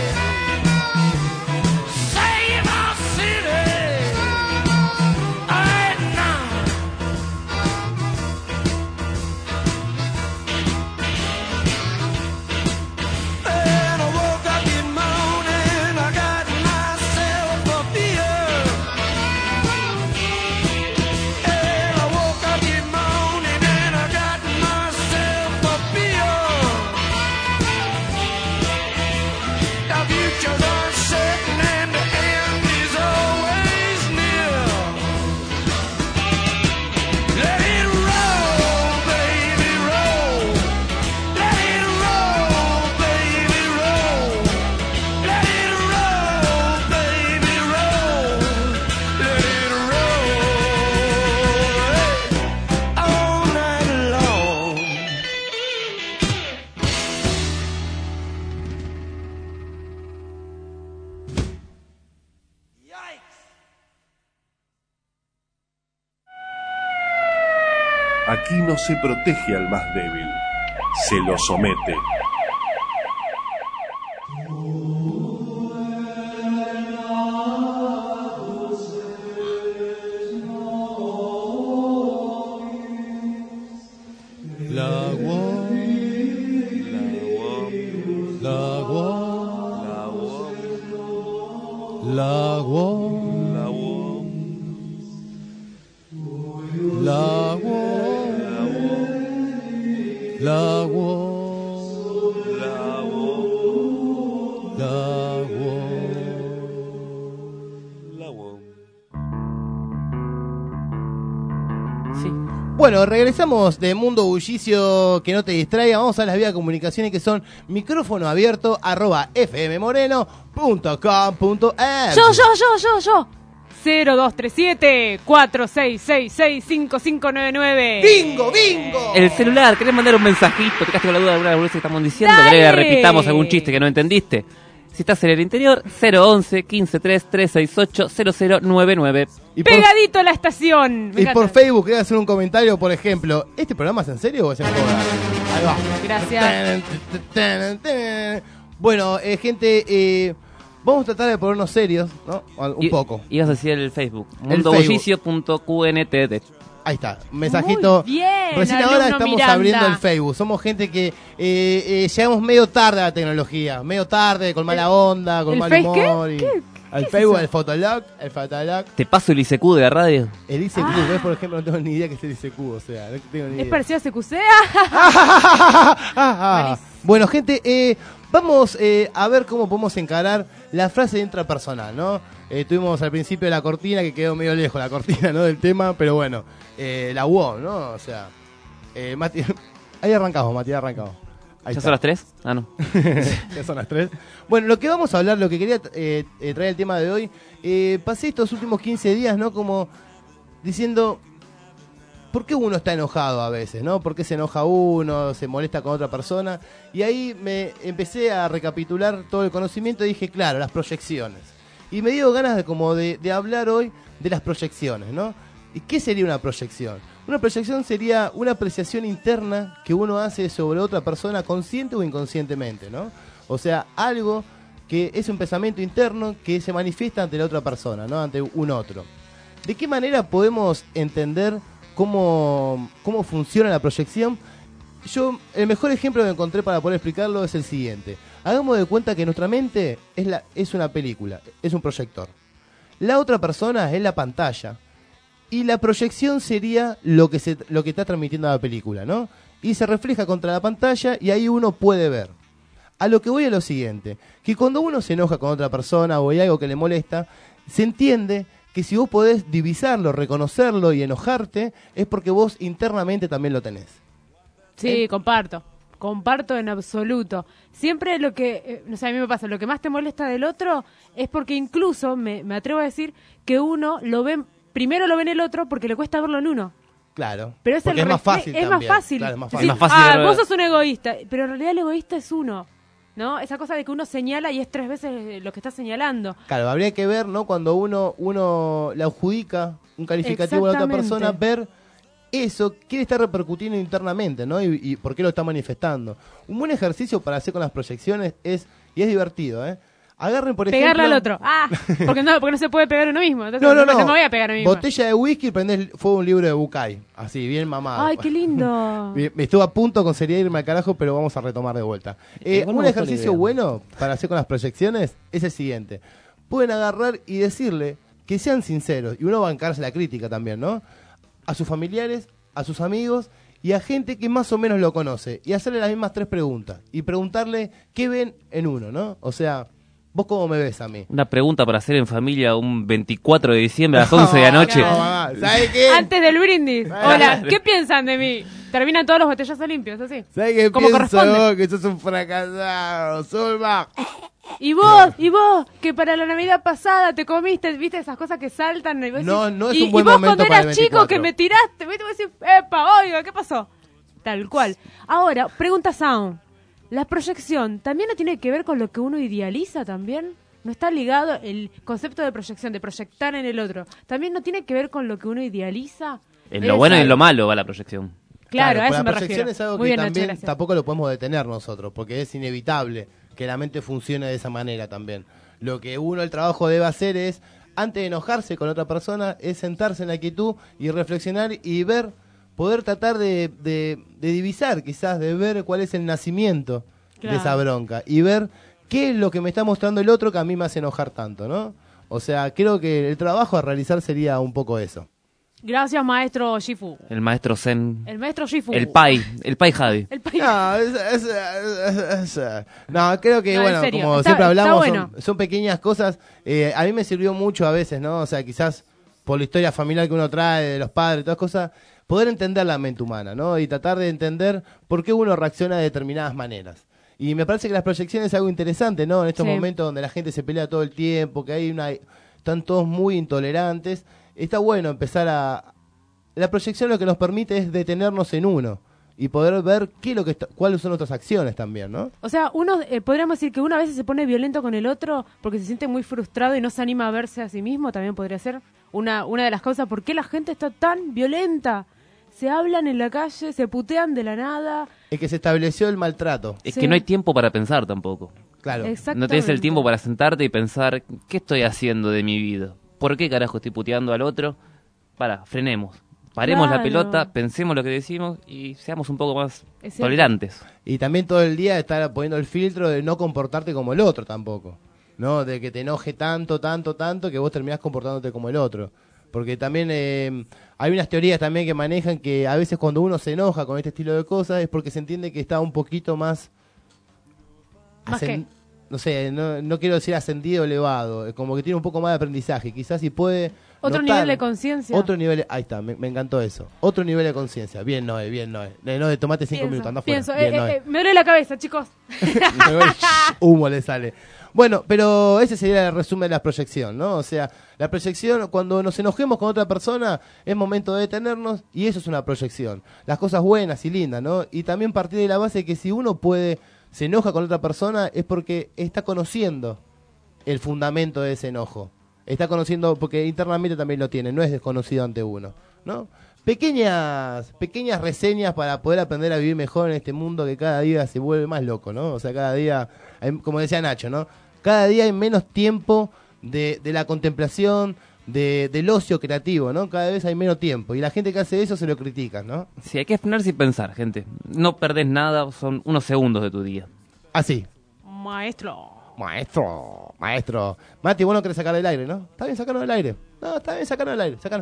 save our city, right now. And I woke up in morning, I got myself a beer. And I woke up in morning and I got myself a beer. The future's uncertain and the end is always near. Let it roll, baby, roll. Let it roll, baby, roll. Let it roll, baby, roll. Let it roll all night long. Aquí no se protege al más débil, se lo somete. La UOM, la UOM, la UOM, la UOM, la UOM, la UOM, la UOM. Sí. Bueno, regresamos de Mundo Bullicio que no te distraiga. Vamos a las vías de comunicaciones que son micrófono abierto @fmmoreno.com.es. Yo. 0237-4666-5599. ¡Bingo, bingo! El celular, ¿querés mandar un mensajito? ¿Te quedaste con la duda de alguna de las que estamos diciendo? ¡Dale! ¿Querés que repitamos algún chiste que no entendiste? Si estás en el interior, 011 153 368 0099. Y por, Pegadito a la estación. Me y encanta. por Facebook querés hacer un comentario, por ejemplo, ¿este programa es en serio o es en joda? Ahí va. Gracias. Bueno, gente, vamos a tratar de ponernos serios, ¿no? Un poco. Ibas a decir el Facebook. El Mundobullicio.qntd. Ahí está, un mensajito. Muy bien, Recién alumno ahora estamos Miranda. abriendo el Facebook. Somos gente que llegamos medio tarde a la tecnología. Medio tarde, con mala onda, con ¿El mal Face humor. qué? Y ¿Qué al es Facebook, eso? el Fotolog. Te paso el ICQ de la radio. El ICQ, ¿ves? Por ejemplo, no tengo ni idea que es el ICQ. O sea, no tengo ni idea. ¿Es parecido a CQC? Bueno, gente, vamos a ver cómo podemos encarar la frase intrapersonal, ¿no? Tuvimos al principio la cortina, que quedó medio lejos la cortina, ¿no? Del tema, pero bueno, la UOM, ¿no? O sea, Mati, ahí arrancamos, Mati, arrancamos. Ahí ¿Ya está. son las 3? Ah, no. Ya son las 3. Bueno, lo que vamos a hablar, lo que quería traer el tema de hoy, pasé estos últimos 15 días, ¿no? Como diciendo, ¿por qué uno está enojado a veces, no? ¿Por qué se enoja uno, se molesta con otra persona? Y ahí me empecé a recapitular todo el conocimiento y dije, claro, las proyecciones. Y me dio ganas de hablar hoy de las proyecciones, ¿no? ¿Y qué sería una proyección? Una proyección sería una apreciación interna que uno hace sobre otra persona consciente o inconscientemente, ¿no? O sea, algo que es un pensamiento interno que se manifiesta ante la otra persona, ¿no? Ante un otro. ¿De qué manera podemos entender cómo funciona la proyección? Yo, el mejor ejemplo que encontré para poder explicarlo es el siguiente. Hagamos de cuenta que nuestra mente es una película, es un proyector. La otra persona es la pantalla. Y la proyección sería lo que está transmitiendo la película, ¿no? Y se refleja contra la pantalla y ahí uno puede ver. A lo que voy es lo siguiente, que cuando uno se enoja con otra persona o hay algo que le molesta, se entiende que si vos podés divisarlo, reconocerlo y enojarte, es porque vos internamente también lo tenés. Sí, comparto. comparto en absoluto. Siempre lo que, no sé, a mí me pasa, lo que más te molesta del otro es porque incluso, me atrevo a decir, que uno lo ve, primero lo ve en el otro porque le cuesta verlo en uno. Claro, Pero porque es más fácil es también. más fácil. Claro, es más Decir, fácil. vos sos un egoísta, pero en realidad el egoísta es uno, ¿no? Esa cosa de que uno señala y es 3 veces lo que está señalando. Claro, habría que ver, ¿no? Cuando uno le adjudica un calificativo a la otra persona, ver eso, qué le está repercutiendo internamente, ¿no? Y por qué lo está manifestando. Un buen ejercicio para hacer con las proyecciones es divertido, Agarren, por Pegarle ejemplo... al otro. Porque no se puede pegar uno mismo. Entonces No. me voy a pegar a mí mismo. Botella de whisky, prendés fuego un libro de Bucay. Así, bien mamado. Ay, qué lindo. Me estuve a punto con seriedad de irme al carajo, pero vamos a retomar de vuelta. Un ejercicio bueno para hacer con las proyecciones es el siguiente. Pueden agarrar y decirle que sean sinceros, y uno bancarse la crítica también, ¿no? A sus familiares, a sus amigos y a gente que más o menos lo conoce. Y hacerle las mismas 3 preguntas. Y preguntarle qué ven en uno, ¿no? O sea... ¿Vos cómo me ves a mí? Una pregunta para hacer en familia un 24 de diciembre a las 11 de la noche. ¿Sabes qué? Antes del brindis. Hola, ¿qué piensan de mí? Terminan todos los botellazos limpios, así. ¿Sabes qué como pienso corresponde? vos? Que sos un fracasado, Zulma. Y vos, que para la Navidad pasada te comiste, viste esas cosas que saltan. Y vos No, decís, no es y, un buen y vos momento cuando para eras el chico 24. que me tiraste, viste, vos decís, epa, oiga, ¿qué pasó? Tal cual. Ahora, pregunta Sound. ¿La proyección también no tiene que ver con lo que uno idealiza también? ¿No está ligado el concepto de proyección, de proyectar en el otro? ¿También no tiene que ver con lo que uno idealiza? En lo bueno y en lo malo va la proyección. Claro, a eso la me proyección refiero. es algo Muy que bien, Nacho, también gracias. tampoco lo podemos detener nosotros, porque es inevitable que la mente funcione de esa manera también. Lo que el trabajo debe hacer es, antes de enojarse con otra persona, es sentarse en la quietud y reflexionar y ver, poder tratar de divisar, quizás, de ver cuál es el nacimiento de esa bronca y ver qué es lo que me está mostrando el otro que a mí me hace enojar tanto, ¿no? O sea, creo que el trabajo a realizar sería un poco eso. Gracias, maestro Shifu. El maestro Zen. El maestro Shifu. El Pai Javi. El pai. No, creo que, No, en bueno, serio, como está- siempre hablamos, está bueno. son pequeñas cosas. A mí me sirvió mucho a veces, ¿no? O sea, quizás por la historia familiar que uno trae, de los padres, todas cosas, poder entender la mente humana, ¿no? Y tratar de entender por qué uno reacciona de determinadas maneras. Y me parece que las proyecciones es algo interesante, ¿no? En estos Sí. momentos donde la gente se pelea todo el tiempo, que están todos muy intolerantes, está bueno empezar a... La proyección lo que nos permite es detenernos en uno y poder ver cuáles son nuestras acciones también, ¿no? O sea, uno podríamos decir que uno a veces se pone violento con el otro porque se siente muy frustrado y no se anima a verse a sí mismo, también podría ser una de las causas por qué la gente está tan violenta. Se hablan en la calle, se putean de la nada. Es que se estableció el maltrato. Es Sí. que no hay tiempo para pensar tampoco. Claro. No tenés el tiempo para sentarte y pensar, ¿qué estoy haciendo de mi vida? ¿Por qué carajo estoy puteando al otro? Frenemos. Paremos Claro. la pelota, pensemos lo que decimos y seamos un poco más Es cierto. tolerantes. Y también todo el día estar poniendo el filtro de no comportarte como el otro tampoco, ¿no? De que te enoje tanto que vos terminás comportándote como el otro. Porque también hay unas teorías también que manejan que a veces cuando uno se enoja con este estilo de cosas es porque se entiende que está un poquito más... ¿Más qué? No sé, no quiero decir ascendido o elevado, como que tiene un poco más de aprendizaje. Quizás si puede... Otro notar nivel de conciencia. Otro nivel... Ahí está, me encantó eso. Otro nivel de conciencia. Bien, Noé, bien, Noé. Noé, tomate 5 minutos, anda fuera. Pienso, Bien, Noé. me duele la cabeza, chicos. Humo le sale. Bueno, pero ese sería el resumen de la proyección, ¿no? O sea, la proyección, cuando nos enojemos con otra persona, es momento de detenernos y eso es una proyección. Las cosas buenas y lindas, ¿no? Y también partir de la base de que si uno se enoja con otra persona es porque está conociendo el fundamento de ese enojo. Está conociendo, porque internamente también lo tiene, no es desconocido ante uno, ¿no? Pequeñas reseñas para poder aprender a vivir mejor en este mundo que cada día se vuelve más loco, ¿no? O sea, cada día, como decía Nacho, ¿no? Cada día hay menos tiempo de la contemplación, del ocio creativo, ¿no? Cada vez hay menos tiempo. Y la gente que hace eso se lo critica, ¿no? Sí, hay que frenarse y pensar, gente. No perdés nada, son unos segundos de tu día. Así. Maestro. Maestro. Mati, vos no querés sacar del aire, ¿no? Está bien, sacarlo del aire. No, está bien, sacarlo del aire. Sacalo.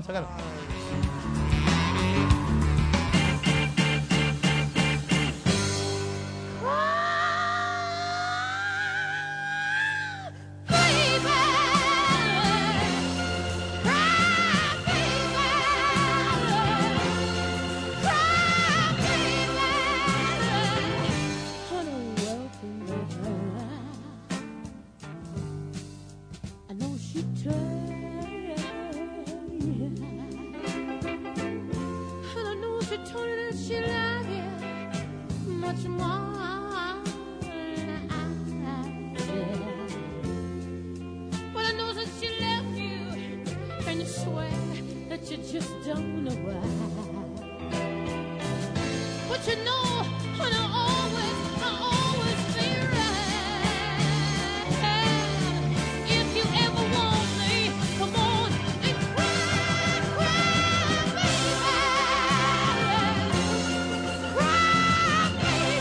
she told her that she loved you much more than I did. But I know that she left you, and you swear that you just don't know why. But you know, and I'll always be right. If you ever want me, come on and cry, baby. Cry, baby.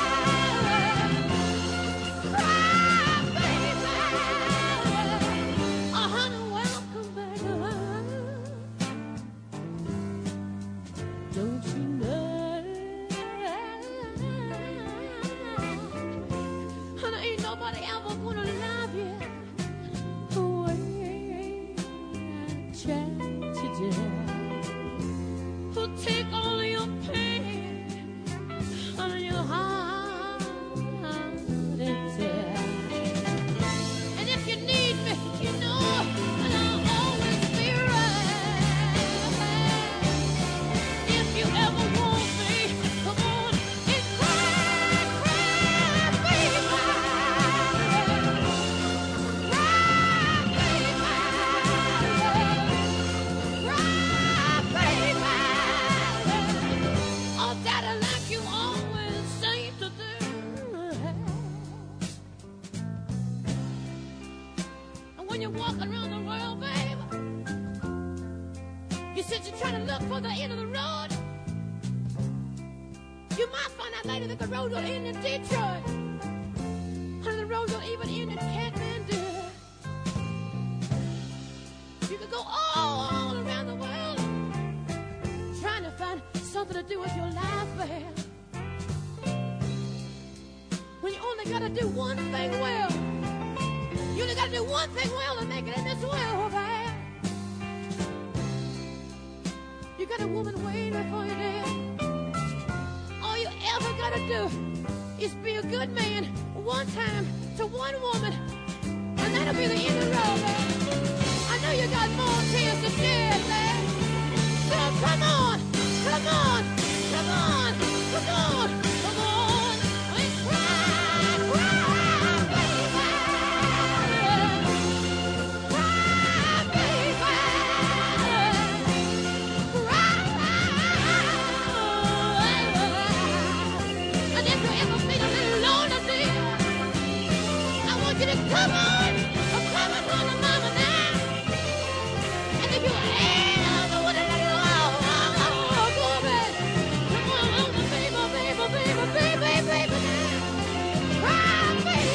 Cry, baby. Oh, honey, welcome back. Don't you know? And ain't nobody ever gonna love you the way I tried to do. Who'll take all your pain and your heart and tear. And if you need me, you know, and I'll always be right. If you ever want me, come on and cry, baby. Oh, daddy, like you always seem to do. And when you're walking around the world, baby, you said you're trying to look for the end of the road. You might find out later that the road will end in Detroit. And the road will even end in Kathmandu. You could go all around the world trying to find something to do with your life, babe. When you only gotta do one thing well. You only gotta do one thing well to make it in this world, babe. You got a woman waiting for you there. All you ever gotta do is be a good man one time to one woman, and that'll be the end of the road, babe. I know you got more tears to shed, babe. So come on, come on, come on, come on, come on, and cry, baby. Cry, baby. And if you ever feel a little lonely, dear, I want you to come on to the mama now. And if you ever want a little woman, come on, baby, baby, baby, baby, baby, cry, baby.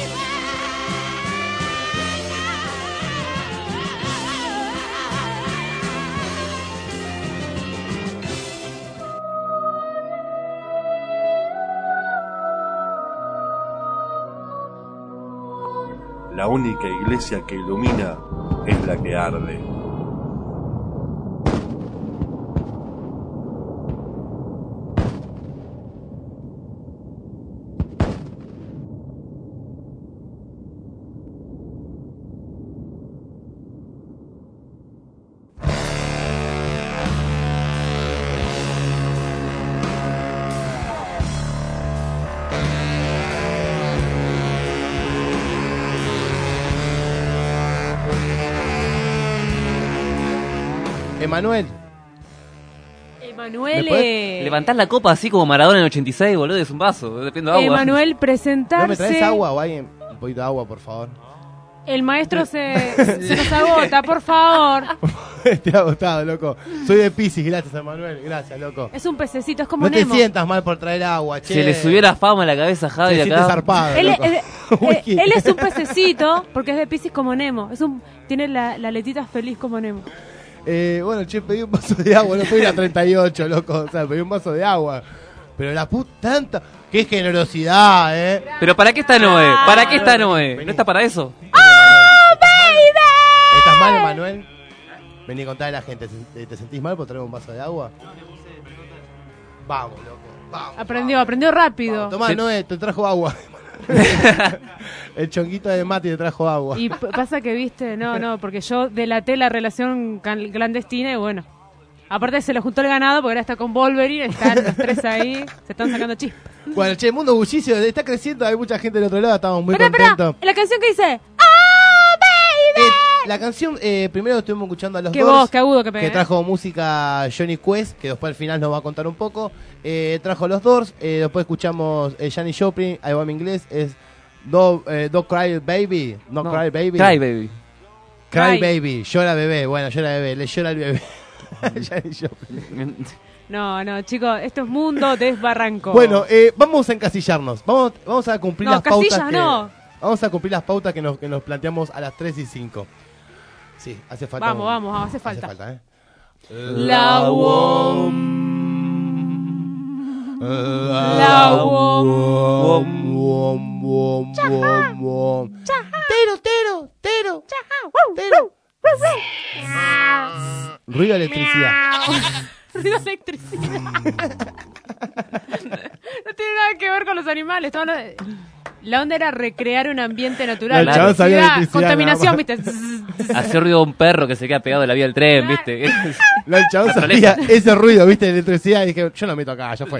La única iglesia que ilumina es la que arde. Emanuel. Emanuel, Levantás la copa así como Maradona en el 86, boludo, es un vaso, dependiendo de agua. Emanuel, presentarse. ¿No me traes agua o alguien? Un poquito de agua, por favor. El maestro se nos agota, por favor. Estoy agotado, loco. Soy de Piscis, gracias, Emanuel. Gracias, loco. Es un pececito, es como No te Nemo. sientas mal por traer agua, che. Se le subió la fama a la cabeza a Javi Se acá. siente zarpado, Él, loco. él es un pececito porque es de Piscis como Nemo. Tiene la aletita feliz como Nemo. Bueno, che, pedí un vaso de agua, no pedí la 38, loco. O sea, pedí un vaso de agua. Pero la puta tanta. ¡Qué generosidad, Pero ¿para qué está Noé? ¿Para qué está Noé? ¿No está para eso? ¡Oh, baby! ¿Estás mal, Emanuel? Vení a contarle a la gente. ¿Te sentís mal por traer un vaso de agua? Vamos, loco. Vamos. Aprendió rápido. Tomá, Noé, te trajo agua. El chonguito de Mati te trajo agua. Y pasa que, viste, no, porque yo delaté la relación clandestina y bueno. Aparte se lo juntó el ganado porque ahora está con Wolverine, están los tres ahí, se están sacando chispas. Bueno, che, el mundo bullicio está creciendo, hay mucha gente del otro lado, estamos muy contentos. La canción que dice ¡Oh, baby! La canción, primero estuvimos escuchando a los Qué Doors, voz, qué agudo que pegué. que trajo música Johnny Quest, que después al final nos va a contar un poco. Trajo los Doors, después escuchamos Janis Joplin, ahí va mi inglés, es Don't Cry Baby, no Cry Baby. Cry Baby. Cry Baby, llora bebé, bueno, llora bebé, le llora el bebé. Janis Joplin. No, chicos, esto es mundo desbarranco. Bueno, vamos a encasillarnos, vamos a cumplir las pautas casillas que... no. Vamos a cumplir las pautas que nos planteamos a las 3 y 5. Sí, hace falta. Vamos, hace falta. La Tero. Ruido de electricidad. Ruido de electricidad. No tiene nada que ver con los animales. La onda era recrear un ambiente natural. Contaminación, ¿viste? Hace ruido un perro que se queda pegado de la vía del tren, ¿viste? No, el chabón sabía ese ruido, ¿viste? De electricidad. Y dije, yo no me meto acá, ya fue.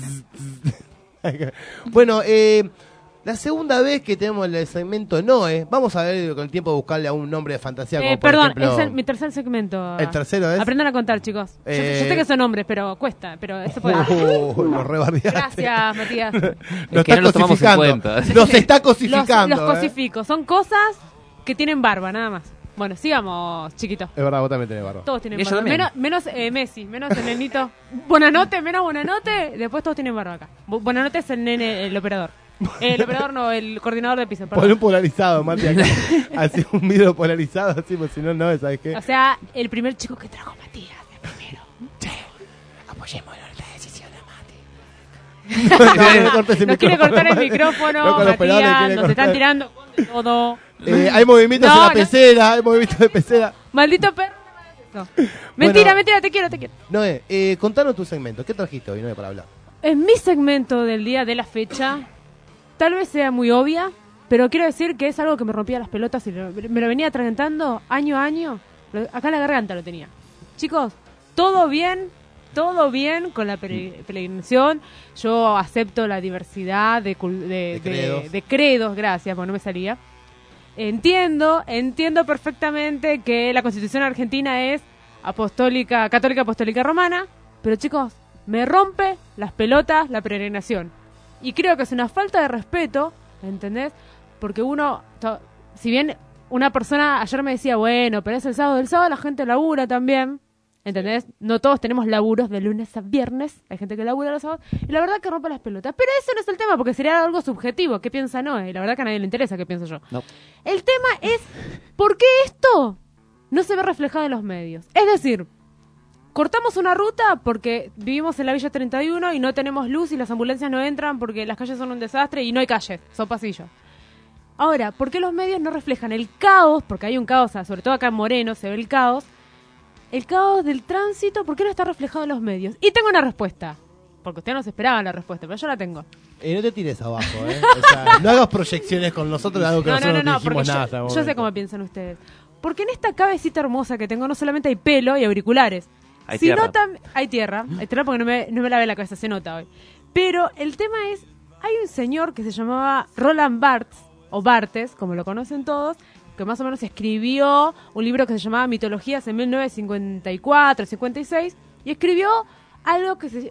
Bueno, la segunda vez que tenemos el segmento Noé, vamos a ver con el tiempo buscarle a un nombre de fantasía. Como perdón, por ejemplo, es mi tercer segmento. ¿El tercero es? Aprendan a contar, chicos. Yo sé que son nombres, pero cuesta. Pero eso puede. Los rebardeaste. Gracias, Matías. Es que no lo tomamos en cuenta. Nos está cosificando. Los cosifico. Son cosas que tienen barba, nada más. Bueno, sigamos, chiquito. Es verdad, vos también tenés barba. Todos tienen barba. Menos Messi, menos el nenito. Buenanote, menos Buenanote. Después todos tienen barba acá. Buenanote es el nene, el operador. El operador no, el coordinador de piso. Pon un polarizado, Mati, acá. Así un video polarizado, así, pues si no, ¿sabes qué? O sea, el primer chico que trajo Matías, el primero. Che, apoyemos la decisión de Mati. Nos quiere cortar el micrófono, Matías, nos están tirando todo. Hay movimientos en la pecera, hay movimientos de pecera. Maldito perro. No. Mentira, te quiero. Noé, contanos tu segmento. ¿Qué trajiste hoy, Noé, para hablar? En mi segmento del día de la fecha, tal vez sea muy obvia, pero quiero decir que es algo que me rompía las pelotas y me lo venía atragantando año a año. Acá en la garganta lo tenía. Chicos, todo bien con la peregrinación. Yo acepto la diversidad de credos, gracias, porque no me salía. Entiendo perfectamente que la Constitución argentina es católica apostólica romana, pero chicos, me rompe las pelotas la peregrinación. Y creo que es una falta de respeto, ¿entendés? Porque si bien una persona ayer me decía, bueno, pero es el sábado la gente labura también, ¿entendés? No todos tenemos laburos de lunes a viernes, hay gente que labura los sábados, y la verdad que rompe las pelotas. Pero ese no es el tema, porque sería algo subjetivo, ¿qué piensa Noé? La verdad que a nadie le interesa qué pienso yo. No. El tema es, ¿por qué esto no se ve reflejado en los medios? Es decir, cortamos una ruta porque vivimos en la Villa 31 y no tenemos luz y las ambulancias no entran porque las calles son un desastre y no hay calles, son pasillos. Ahora, ¿por qué los medios no reflejan el caos? Porque hay un caos, sobre todo acá en Moreno se ve el caos del tránsito, ¿por qué no está reflejado en los medios? Y tengo una respuesta, porque ustedes no se esperaban la respuesta, pero yo la tengo. No te tires abajo, O sea, no hagas proyecciones con nosotros de algo que nosotros no dijimos nada. Yo sé cómo piensan ustedes. Porque en esta cabecita hermosa que tengo no solamente hay pelo y auriculares, hay tierra. Hay tierra porque no me lavé la cabeza, se nota hoy. Pero el tema es, hay un señor que se llamaba Roland Barthes, o Barthes, como lo conocen todos, que más o menos escribió un libro que se llamaba Mitologías en 1954-56, y escribió algo que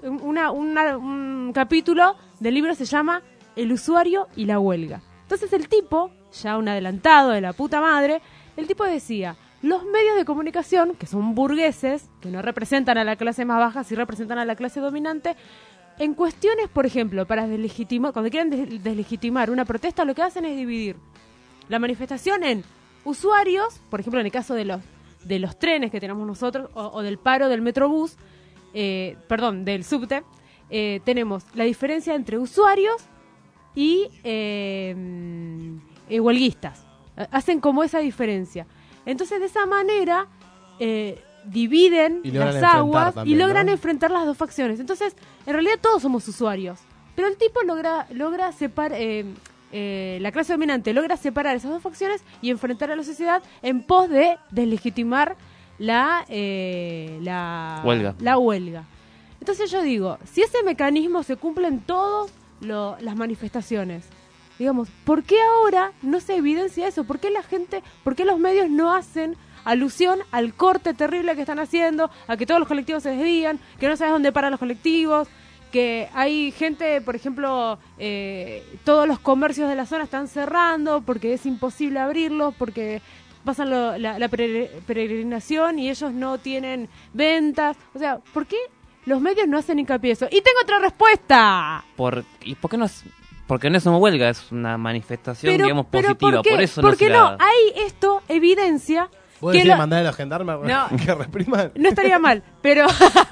un capítulo del libro se llama El usuario y la huelga. Entonces el tipo, ya un adelantado de la puta madre, el tipo decía, los medios de comunicación, que son burgueses, que no representan a la clase más baja, sí representan a la clase dominante, en cuestiones, por ejemplo, para deslegitimar, cuando quieren deslegitimar una protesta, lo que hacen es dividir la manifestación en usuarios, por ejemplo, en el caso de los trenes que tenemos nosotros, o del paro del Metrobús, del subte, tenemos la diferencia entre usuarios y huelguistas. Hacen como esa diferencia. Entonces, de esa manera, dividen las aguas y logran enfrentar las dos facciones. Entonces, en realidad todos somos usuarios. Pero el tipo logra separar, la clase dominante logra separar esas dos facciones y enfrentar a la sociedad en pos de deslegitimar la huelga. La huelga. Entonces yo digo, si ese mecanismo se cumple en todas las manifestaciones, digamos, ¿por qué ahora no se evidencia eso? ¿Por qué los medios no hacen alusión al corte terrible que están haciendo, a que todos los colectivos se desvían, que no sabes dónde paran los colectivos, que hay gente, por ejemplo, todos los comercios de la zona están cerrando porque es imposible abrirlos, porque pasan la peregrinación y ellos no tienen ventas? O sea, ¿por qué los medios no hacen hincapié en eso? Y tengo otra respuesta. ¿Y por qué no es? Porque no es una huelga, es una manifestación, digamos, positiva. ¿Por qué? Porque no, hay esto, evidencia. ¿Vos decís mandar a los gendarmes que repriman? No estaría mal, pero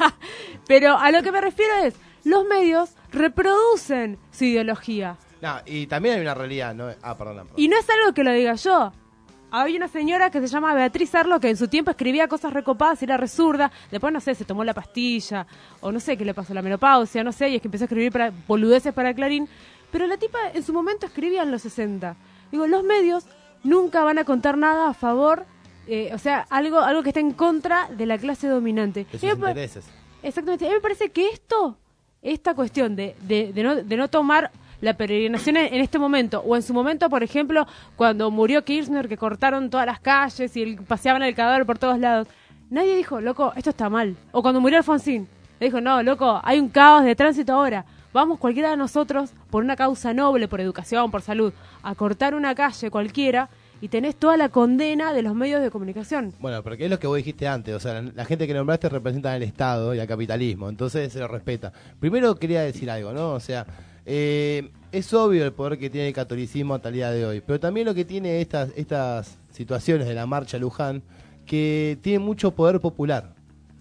a lo que me refiero es, los medios reproducen su ideología. No, y también hay una realidad, ¿no? Perdón. Y no es algo que lo diga yo. Había una señora que se llama Beatriz Arlo que en su tiempo escribía cosas recopadas y era resurda. Después, no sé, se tomó la pastilla o no sé qué le pasó, la menopausia, no sé, y es que empezó a escribir boludeces para Clarín. Pero la tipa en su momento escribía en los 60. Digo, los medios nunca van a contar nada a favor, o sea, algo que esté en contra de la clase dominante. De sus intereses. Exactamente. A mí me parece que esta cuestión de no tomar la peregrinación en este momento, o en su momento, por ejemplo, cuando murió Kirchner, que cortaron todas las calles y paseaban el cadáver por todos lados, nadie dijo, loco, esto está mal. O cuando murió Alfonsín, le dijo, no, loco, hay un caos de tránsito ahora. Vamos cualquiera de nosotros, por una causa noble, por educación, por salud, a cortar una calle cualquiera y tenés toda la condena de los medios de comunicación. Bueno, porque es lo que vos dijiste antes, o sea, la gente que nombraste representa al Estado y al capitalismo, entonces se lo respeta. Primero quería decir algo, ¿no? O sea, es obvio el poder que tiene el catolicismo hasta el día de hoy, pero también lo que tiene estas situaciones de la marcha Luján, que tiene mucho poder popular.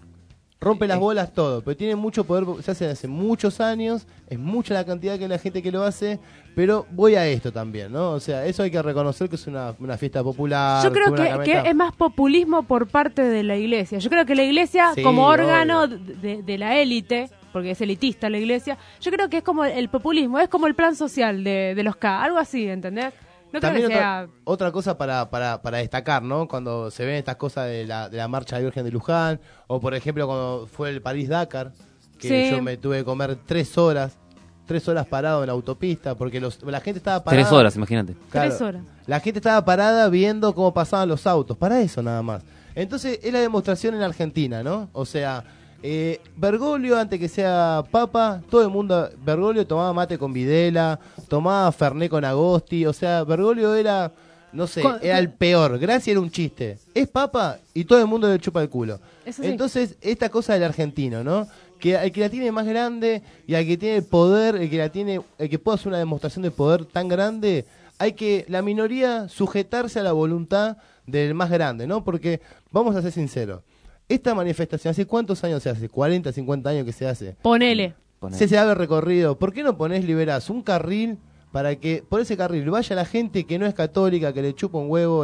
Rompe las bolas todo, pero tiene mucho poder, se hace hace muchos años, es mucha la cantidad que la gente que lo hace, pero voy a esto también, ¿no? O sea, eso hay que reconocer que es una fiesta popular. Yo creo que es más populismo por parte de la iglesia. Yo creo que la iglesia, sí, como órgano de la élite, porque es elitista la iglesia, yo creo que es como el populismo, es como el plan social de los K, algo así, ¿entendés? No también creo que sea... otra cosa para destacar, ¿no? Cuando se ven estas cosas de la marcha de Virgen de Luján, o por ejemplo cuando fue el París-Dakar, que sí, yo me tuve que comer 3 horas parado en la autopista, porque la gente estaba parada. 3 horas, imagínate. Claro, 3 horas. La gente estaba parada viendo cómo pasaban los autos, para eso nada más. Entonces es la demostración en Argentina, ¿no? O sea, Bergoglio, antes que sea papa, todo el mundo, Bergoglio tomaba mate con Videla, tomaba Fernet con Agosti, o sea, Bergoglio era, no sé, era el peor. Gracia era un chiste, es papa y todo el mundo le chupa el culo. Eso sí. Entonces, esta cosa del argentino, ¿no? Que el que la tiene más grande y al que tiene el poder, el que puede hacer una demostración de poder tan grande, hay que, la minoría, sujetarse a la voluntad del más grande, ¿no? Porque, vamos a ser sinceros, esta manifestación, ¿hace cuántos años se hace? 40, 50 años que se hace. Ponele. Se hace recorrido. ¿Por qué no liberás un carril para que por ese carril vaya la gente que no es católica, que le chupa un huevo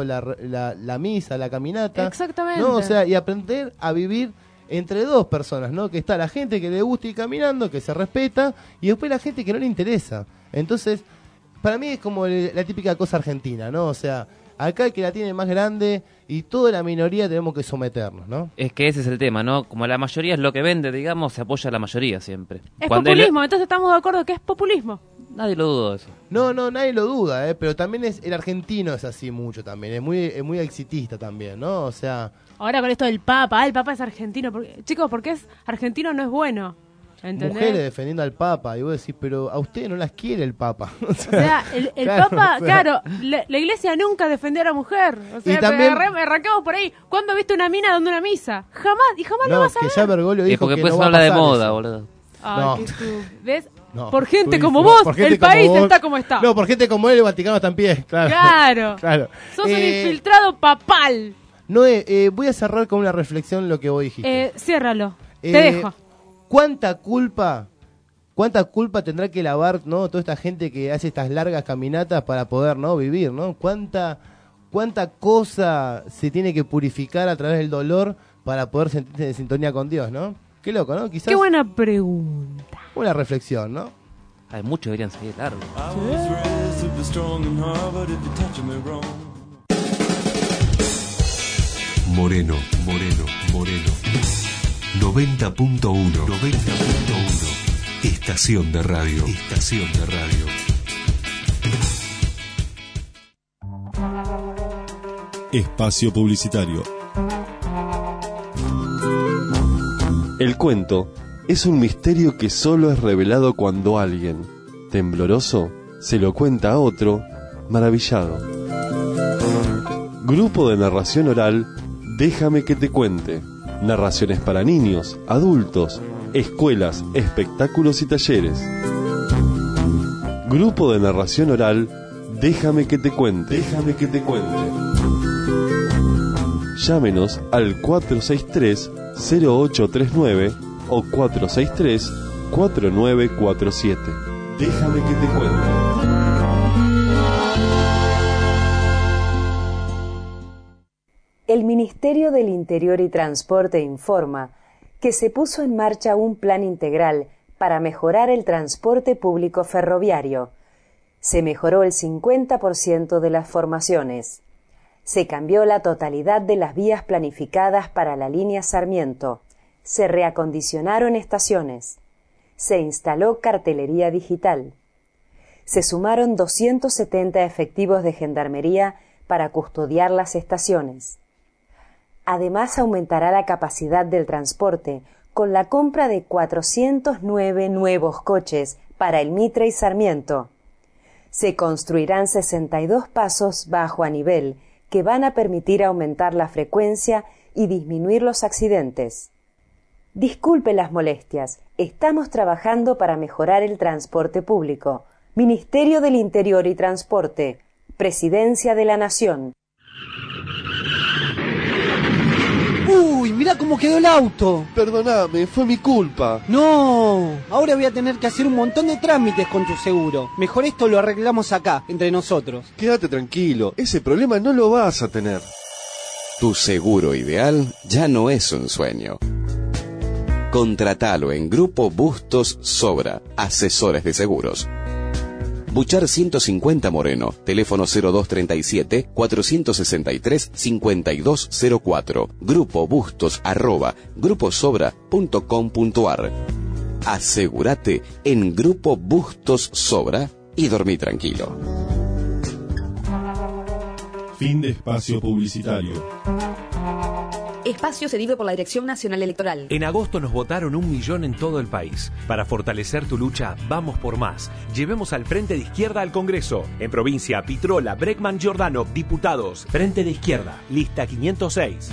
la misa, la caminata? Exactamente. ¿No? O sea, y aprender a vivir entre dos personas, ¿no? Que está la gente que le gusta ir caminando, que se respeta, y después la gente que no le interesa. Entonces, para mí es como la típica cosa argentina, ¿no? O sea, acá el que la tiene más grande y toda la minoría tenemos que someternos, ¿no? Es que ese es el tema, ¿no? Como la mayoría es lo que vende, digamos, se apoya a la mayoría siempre. Es populismo, entonces estamos de acuerdo que es populismo. Nadie lo duda de eso. No, nadie lo duda, pero también el argentino es así mucho también, es muy exitista también, ¿no? O sea... Ahora con esto del Papa, el Papa es argentino. Chicos, porque es argentino no es bueno. ¿Entendés? Mujeres defendiendo al Papa, y vos decís, pero a usted no las quiere el Papa. O sea, el claro, Papa, o sea, claro, la iglesia nunca defendió a la mujer. O sea, y también, arrancamos por ahí. ¿Cuándo viste una mina dando una misa? Jamás, y jamás lo vas a ver. Que ya Bergoglio dijo porque que después no habla de moda, eso. boludo. Ay, no. ¿Ves? No, por gente como vos, el país está como está. No, por gente como él, el Vaticano está en pie. Claro. Sos un infiltrado papal. Noé, voy a cerrar con una reflexión lo que vos dijiste. Ciérralo. Te dejo. ¿Cuánta culpa tendrá que lavar, ¿no? Toda esta gente que hace estas largas caminatas para poder, ¿no? Vivir, ¿no? ¿Cuánta cosa se tiene que purificar a través del dolor para poder sentirse en sintonía con Dios, ¿no? Qué loco, ¿no? Quizás. Qué buena pregunta. Una reflexión, ¿no? Hay muchos deberían seguir largo. Moreno. 90.1. Estación de radio. Espacio publicitario. El cuento es un misterio que solo es revelado cuando alguien, tembloroso, se lo cuenta a otro, maravillado. Grupo de narración oral, Déjame que te cuente. Narraciones para niños, adultos, escuelas, espectáculos y talleres. Grupo de narración oral, Déjame que te cuente. Llámenos al 463-0839 o 463-4947. Déjame que te cuente. El Ministerio del Interior y Transporte informa que se puso en marcha un plan integral para mejorar el transporte público ferroviario. Se mejoró el 50% de las formaciones. Se cambió la totalidad de las vías planificadas para la línea Sarmiento. Se reacondicionaron estaciones. Se instaló cartelería digital. Se sumaron 270 efectivos de gendarmería para custodiar las estaciones. Además, aumentará la capacidad del transporte con la compra de 409 nuevos coches para el Mitre y Sarmiento. Se construirán 62 pasos bajo a nivel que van a permitir aumentar la frecuencia y disminuir los accidentes. Disculpe las molestias, estamos trabajando para mejorar el transporte público. Ministerio del Interior y Transporte, Presidencia de la Nación. ¡Uy, mirá cómo quedó el auto! Perdóname, fue mi culpa. ¡No! Ahora voy a tener que hacer un montón de trámites con tu seguro. Mejor esto lo arreglamos acá, entre nosotros. Quédate tranquilo, ese problema no lo vas a tener. Tu seguro ideal ya no es un sueño. Contratalo en Grupo Bustos Sobra, asesores de seguros. Buchar 150 Moreno, teléfono 0237-463-5204, grupobustos@gruposobra.com.ar. Asegúrate en Grupo Bustos Sobra y dormí tranquilo. Fin de espacio publicitario. Espacio cedido por la Dirección Nacional Electoral. En agosto nos votaron 1 millón en todo el país. Para fortalecer tu lucha, vamos por más. Llevemos al Frente de Izquierda al Congreso. En provincia, Pitrola, Bregman, Giordano, diputados. Frente de Izquierda, lista 506.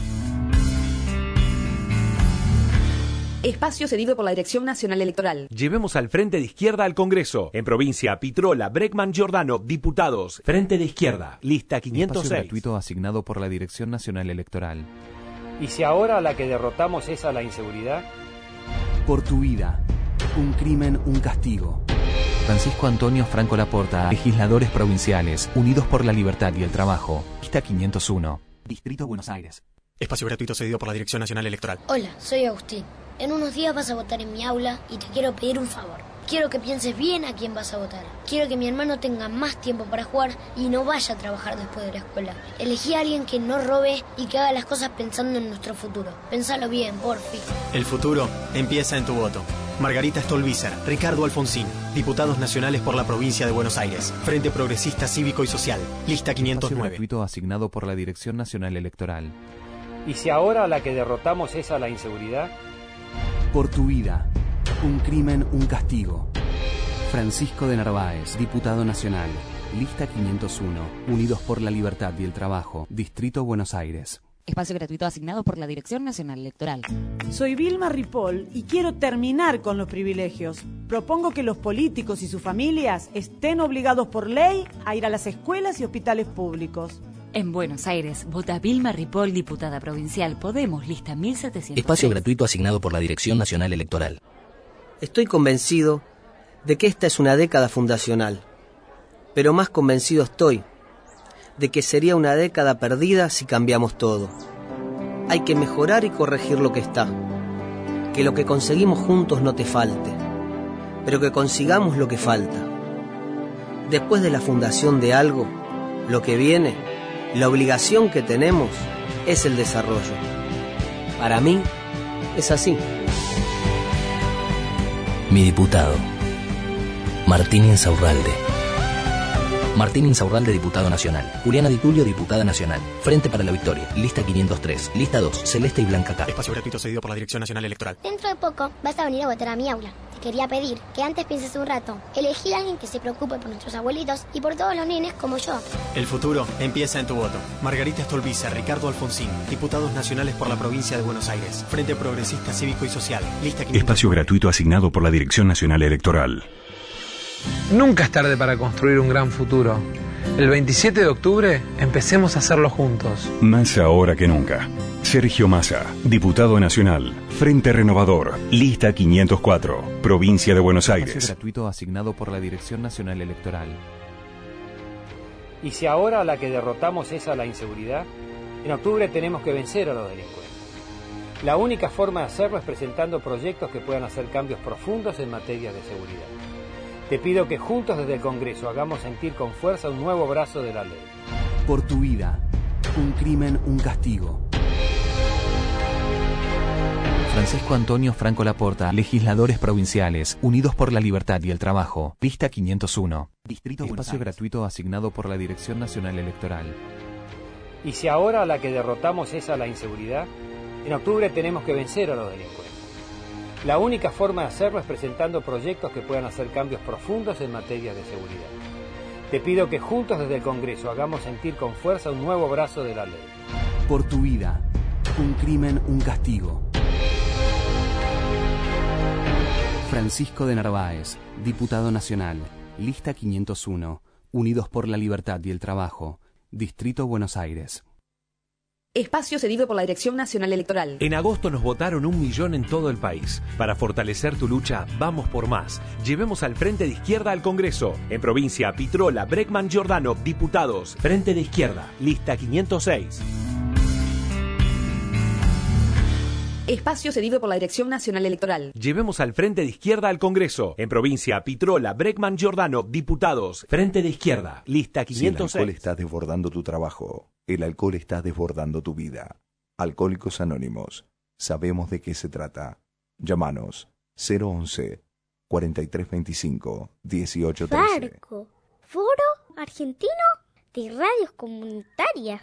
Espacio cedido por la Dirección Nacional Electoral. Llevemos al Frente de Izquierda al Congreso. En provincia, Pitrola, Bregman, Giordano, diputados. Frente de Izquierda, lista 506. Espacio gratuito asignado por la Dirección Nacional Electoral. ¿Y si ahora la que derrotamos es a la inseguridad? Por tu vida. Un crimen, un castigo. Francisco Antonio Franco Laporta, legisladores provinciales, Unidos por la Libertad y el Trabajo. Lista 501. Distrito Buenos Aires. Espacio gratuito cedido por la Dirección Nacional Electoral. Hola, soy Agustín. En unos días vas a votar en mi aula y te quiero pedir un favor. Quiero que pienses bien a quién vas a votar. Quiero que mi hermano tenga más tiempo para jugar y no vaya a trabajar después de la escuela. Elegí a alguien que no robe y que haga las cosas pensando en nuestro futuro. Pensalo bien, porfi. El futuro empieza en tu voto. Margarita Stolbizer, Ricardo Alfonsín, diputados nacionales por la provincia de Buenos Aires. Frente Progresista Cívico y Social, lista 509. Espacio gratuito asignado por la Dirección Nacional Electoral. ¿Y si ahora la que derrotamos es a la inseguridad? Por tu vida. Un crimen, un castigo. Francisco de Narváez, diputado nacional. Lista 501. Unidos por la Libertad y el Trabajo. Distrito Buenos Aires. Espacio gratuito asignado por la Dirección Nacional Electoral. Soy Vilma Ripoll y quiero terminar con los privilegios. Propongo que los políticos y sus familias estén obligados por ley a ir a las escuelas y hospitales públicos. En Buenos Aires, vota Vilma Ripoll, diputada provincial. Podemos, lista 1700. Espacio gratuito asignado por la Dirección Nacional Electoral. Estoy convencido de que esta es una década fundacional, pero más convencido estoy de que sería una década perdida si cambiamos todo. Hay que mejorar y corregir lo que está. Que lo que conseguimos juntos no te falte, pero que consigamos lo que falta. Después de la fundación de algo, lo que viene, la obligación que tenemos es el desarrollo. Para mí, es así. Mi diputado, Martín Insaurralde. Martín Insaurralde, diputado nacional. Juliana Di Tulio, diputada nacional. Frente para la Victoria, lista 503. Lista 2, Celeste y Blanca K. Espacio gratuito cedido por la Dirección Nacional Electoral. Dentro de poco vas a venir a votar a mi aula. Te quería pedir que antes pienses un rato. Elegir a alguien que se preocupe por nuestros abuelitos y por todos los nenes como yo. El futuro empieza en tu voto. Margarita Stolbizer, Ricardo Alfonsín, diputados nacionales por la provincia de Buenos Aires. Frente Progresista Cívico y Social, lista 500. Espacio gratuito asignado por la Dirección Nacional Electoral. Nunca es tarde para construir un gran futuro. El 27 de octubre empecemos a hacerlo juntos. Más ahora que nunca. Sergio Massa, diputado nacional. Frente Renovador, lista 504, provincia de Buenos Aires. Espacio gratuito asignado por la Dirección Nacional Electoral. Y si ahora la que derrotamos es a la inseguridad, en octubre tenemos que vencer a los delincuentes. La única forma de hacerlo es presentando proyectos que puedan hacer cambios profundos en materia de seguridad. Te pido que juntos desde el Congreso hagamos sentir con fuerza un nuevo brazo de la ley. Por tu vida, un crimen, un castigo. Francisco Antonio Franco Laporta, legisladores provinciales, Unidos por la Libertad y el Trabajo, lista 501. Distrito Espacio gratuito asignado por la Dirección Nacional Electoral. Y si ahora la que derrotamos es a la inseguridad, en octubre tenemos que vencer a los delincuentes. La única forma de hacerlo es presentando proyectos que puedan hacer cambios profundos en materia de seguridad. Te pido que juntos desde el Congreso hagamos sentir con fuerza un nuevo brazo de la ley. Por tu vida, un crimen, un castigo. Francisco de Narváez, diputado nacional, lista 501, Unidos por la Libertad y el Trabajo, Distrito Buenos Aires. Espacio cedido por la Dirección Nacional Electoral. En agosto nos votaron 1 millón en todo el país. Para fortalecer tu lucha, vamos por más. Llevemos al Frente de Izquierda al Congreso. En provincia, Pitrola, Bregman, Giordano, diputados. Frente de Izquierda, lista 506. Espacio cedido por la Dirección Nacional Electoral. Llevemos al Frente de Izquierda al Congreso. En provincia, Pitrola, Bregman, Giordano, diputados. Frente de Izquierda, lista 506. Si el alcohol está desbordando tu trabajo, el alcohol está desbordando tu vida. Alcohólicos Anónimos. Sabemos de qué se trata. Llámanos 011 4325 1813. Farco, Foro Argentino de Radios Comunitarias.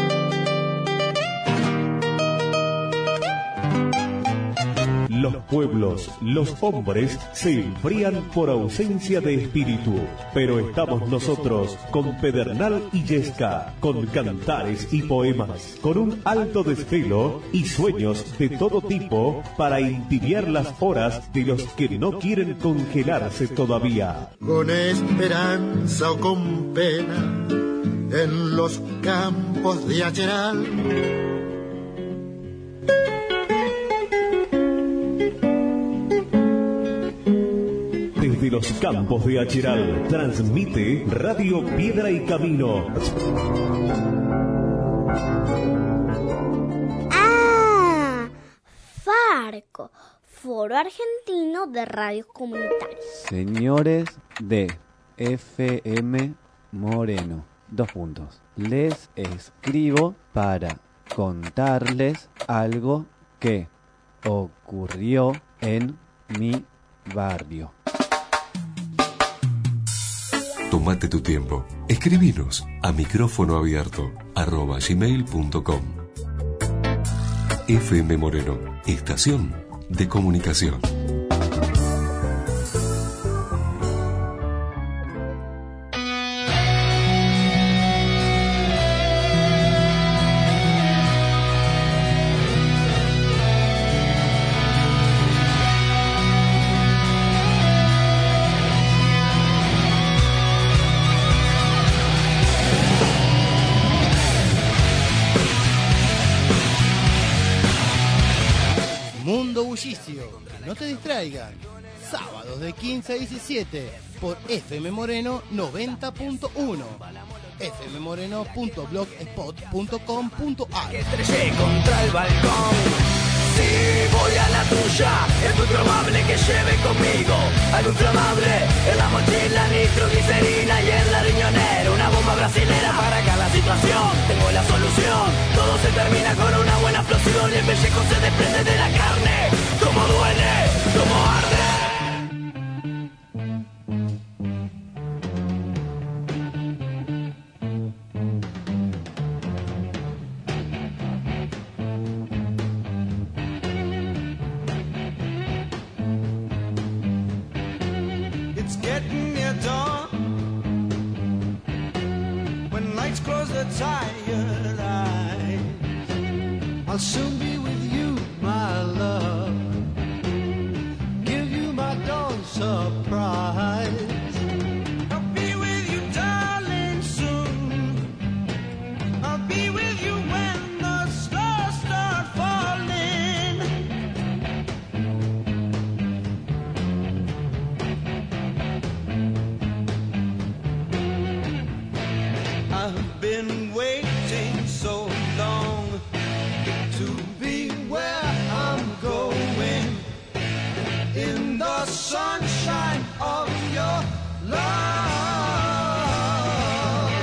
Los pueblos, los hombres, se enfrían por ausencia de espíritu. Pero estamos nosotros, con Pedernal y Yesca, con cantares y poemas, con un alto desvelo y sueños de todo tipo para intibiar las horas de los que no quieren congelarse todavía. Con esperanza o con pena, en los campos de Acheral. Desde los campos de Acheral, transmite Radio Piedra y Camino. Ah, Farco, Foro Argentino de Radios Comunitarias. Señores de FM Moreno, 2 puntos. Les escribo para contarles algo que ocurrió en mi barrio. Tómate tu tiempo. Escribinos a micrófonoabierto@gmail.com. FM Moreno, estación de comunicación. Mundo Bullicio, que no te distraigan. Sábados de 15 a 17 por FM Moreno 90.1. fmmoreno.blogspot.com.ar. Que estrellé contra el balcón. Si voy a la tuya, es muy probable que lleve conmigo algo inflamable en la mochila, nitroglicerina y en la riñonera una bomba cepa brasilera para cada situación. Tengo la solución, todo se termina con una buena explosión. El pellejo se desprende de la carne. Como duele, como arde. It's getting near dawn. When lights close their tired eyes, I'll soon be with you, my love. Give you my dawn surprise. I'll be with you, darling, soon. I'll be with you when the stars start falling. I've been waiting so long to be where I'm going, in the sunshine of your love.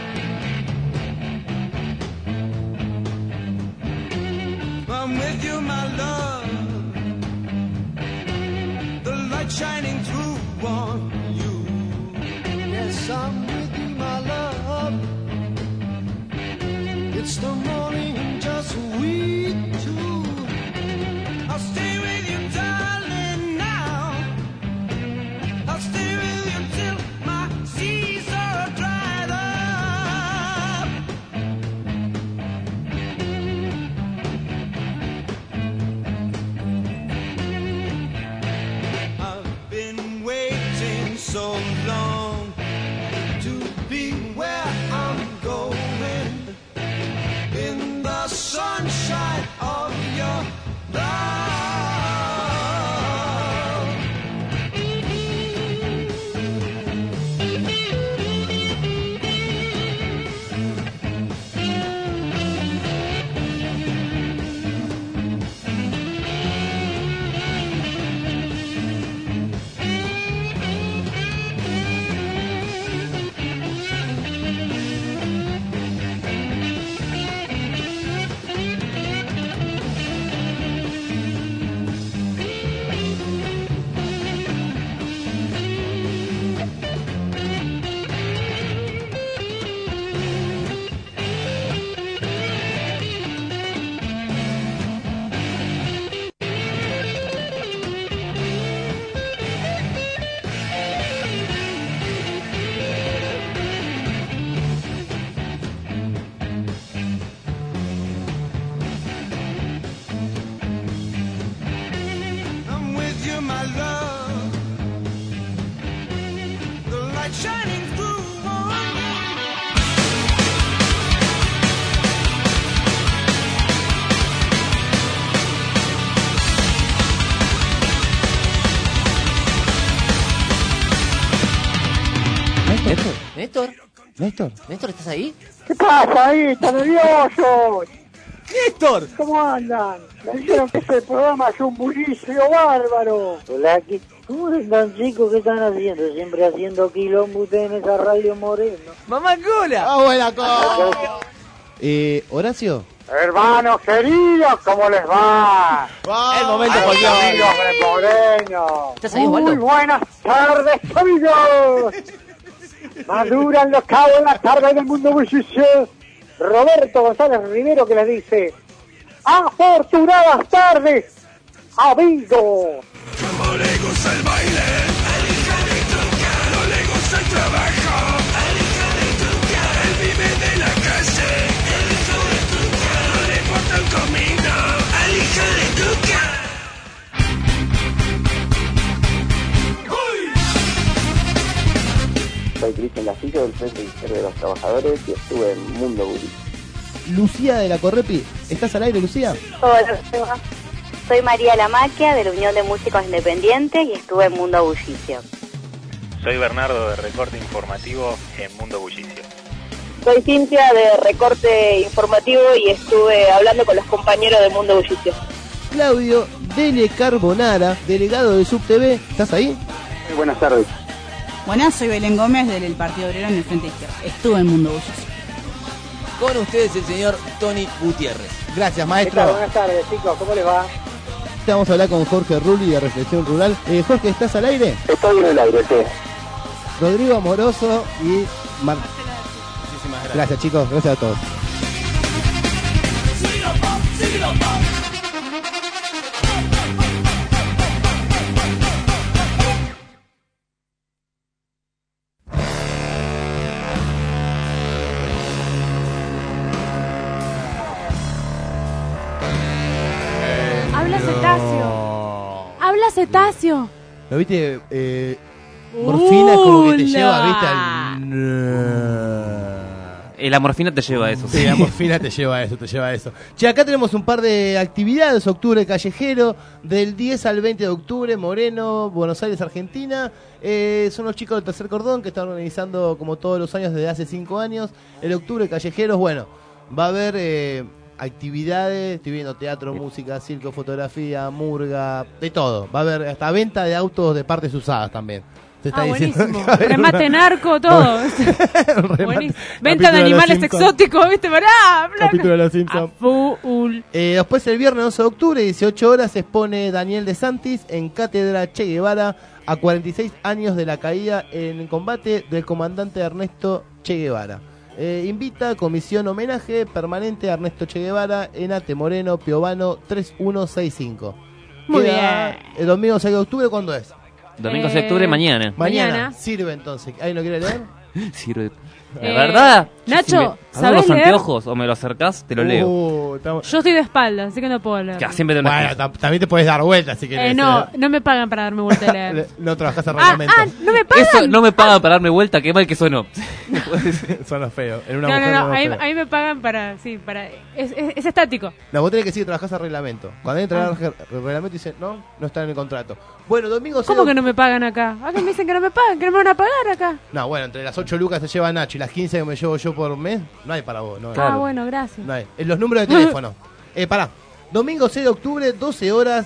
I'm with you, my love. The light shining through on you. Yes, I'm with you, my love. It's the morning and just we two. I'll stay with you, darling, now. I'll stay with you till my seas are dried up. I've been waiting so long to be where I'm going, in the sunshine of your love. I'm with you, my love. The light shining through on me. ¿Néstor? ¿Néstor, estás ahí? ¿Qué pasa ahí? ¿Están nerviosos? ¡Néstor! ¿Cómo andan? Me dijeron que este programa es un bullicio bárbaro. Hola, ¿cómo están, chicos? ¿Qué están haciendo? Siempre haciendo quilombo ustedes en esa radio Moreno. ¡Mamá Cola! ¡Vamos la cosa! Horacio. Hermanos queridos, ¿cómo les va? El momento Ay, folclórico. amigos de Moreno. ¿Estás ahí, Osvaldo? Muy buenas tardes, amigos. Maduran los cabos en la tarde del mundo bullicio. Roberto González Rivero que les dice: afortunadas tardes, amigos. No le gusta el baile, no le gusta el trabajo, él vive de la calle, no le importa el comino, al hijo de Tuca. Soy Cristian Castillo del Frente Izquierdo de los Trabajadores y estuve en Mundo Bullicio. Lucía de la Correpi. ¿Estás al aire, Lucía? Hola, soy María Lamaquia de la Unión de Músicos Independientes y estuve en Mundo Bullicio. Soy Bernardo de Recorte Informativo en Mundo Bullicio. Soy Cintia de Recorte Informativo y estuve hablando con los compañeros de Mundo Bullicio. Claudio Dele Carbonara, delegado de SubTV. ¿Estás ahí? Muy buenas tardes. Buenas, soy Belén Gómez del Partido Obrero en el Frente Izquierda. Estuve en Mundo Bullicio. Con ustedes el señor Tony Gutiérrez. Gracias, ¿Qué maestro. tal? Buenas tardes, chicos. ¿Cómo les va? Vamos a hablar con Jorge Rulli de Reflexión Rural. Jorge, ¿estás al aire? Estoy en el aire, sí. Rodrigo Amoroso y Muchísimas gracias. Gracias, chicos. Gracias a todos. Habla cetáceo. Habla cetáceo. ¿Lo viste? Morfina como que te lleva, ¿viste? La morfina te lleva a eso. Sí, la morfina te lleva a eso. Che, acá tenemos un par de actividades. Octubre Callejero, del 10 al 20 de octubre, Moreno, Buenos Aires, Argentina. Son los chicos del Tercer Cordón que están organizando como todos los años desde hace 5 años. El Octubre Callejeros, bueno, va a haber actividades, estoy viendo teatro, música, circo, fotografía, murga, de todo. Va a haber hasta venta de autos de partes usadas también. Se está buenísimo. Remate narco, todo. Buenísimo. Venta de animales exóticos, ¿viste? Capítulo de los Simpsons. Después el viernes 11 de octubre, 18 horas, se expone Daniel de Santis en Cátedra Che Guevara a 46 años de la caída en combate del comandante Ernesto Che Guevara. Invita Comisión Homenaje Permanente a Ernesto Che Guevara, Enate Moreno, Piovano 3165. Muy bien. El domingo 6 de octubre, ¿cuándo es? Domingo 6 de octubre, mañana. Mañana. Sirve entonces. ¿Alguien lo quiere leer? Sirve. ¿De verdad? Nacho, ¿sabés los leer? anteojos o me lo acercás? Te lo leo. Yo estoy de espalda, así que no puedo leer. Siempre te también te puedes dar vueltas si querés. No me pagan para darme vuelta a leer. No trabajás en reglamento. ¿No me pagan? Eso no me pagan para darme vuelta, qué mal que sonó. Suena feo. En una No, mujer a mí me pagan para... Es estático. No, vos tenés que decir que trabajás en reglamento. Cuando entran al reglamento dicen, no está en el contrato. Bueno, domingo... ¿Cómo que no me pagan acá? Acá me dicen que no me pagan, que no me van a pagar acá. No, bueno, entre las 8 lucas se lleva Nacho y las 15 que me llevo yo por mes, no hay para vos. No, claro. Bueno, gracias. No hay. Los números de teléfono. Pará. Domingo 6 de octubre, 12 horas,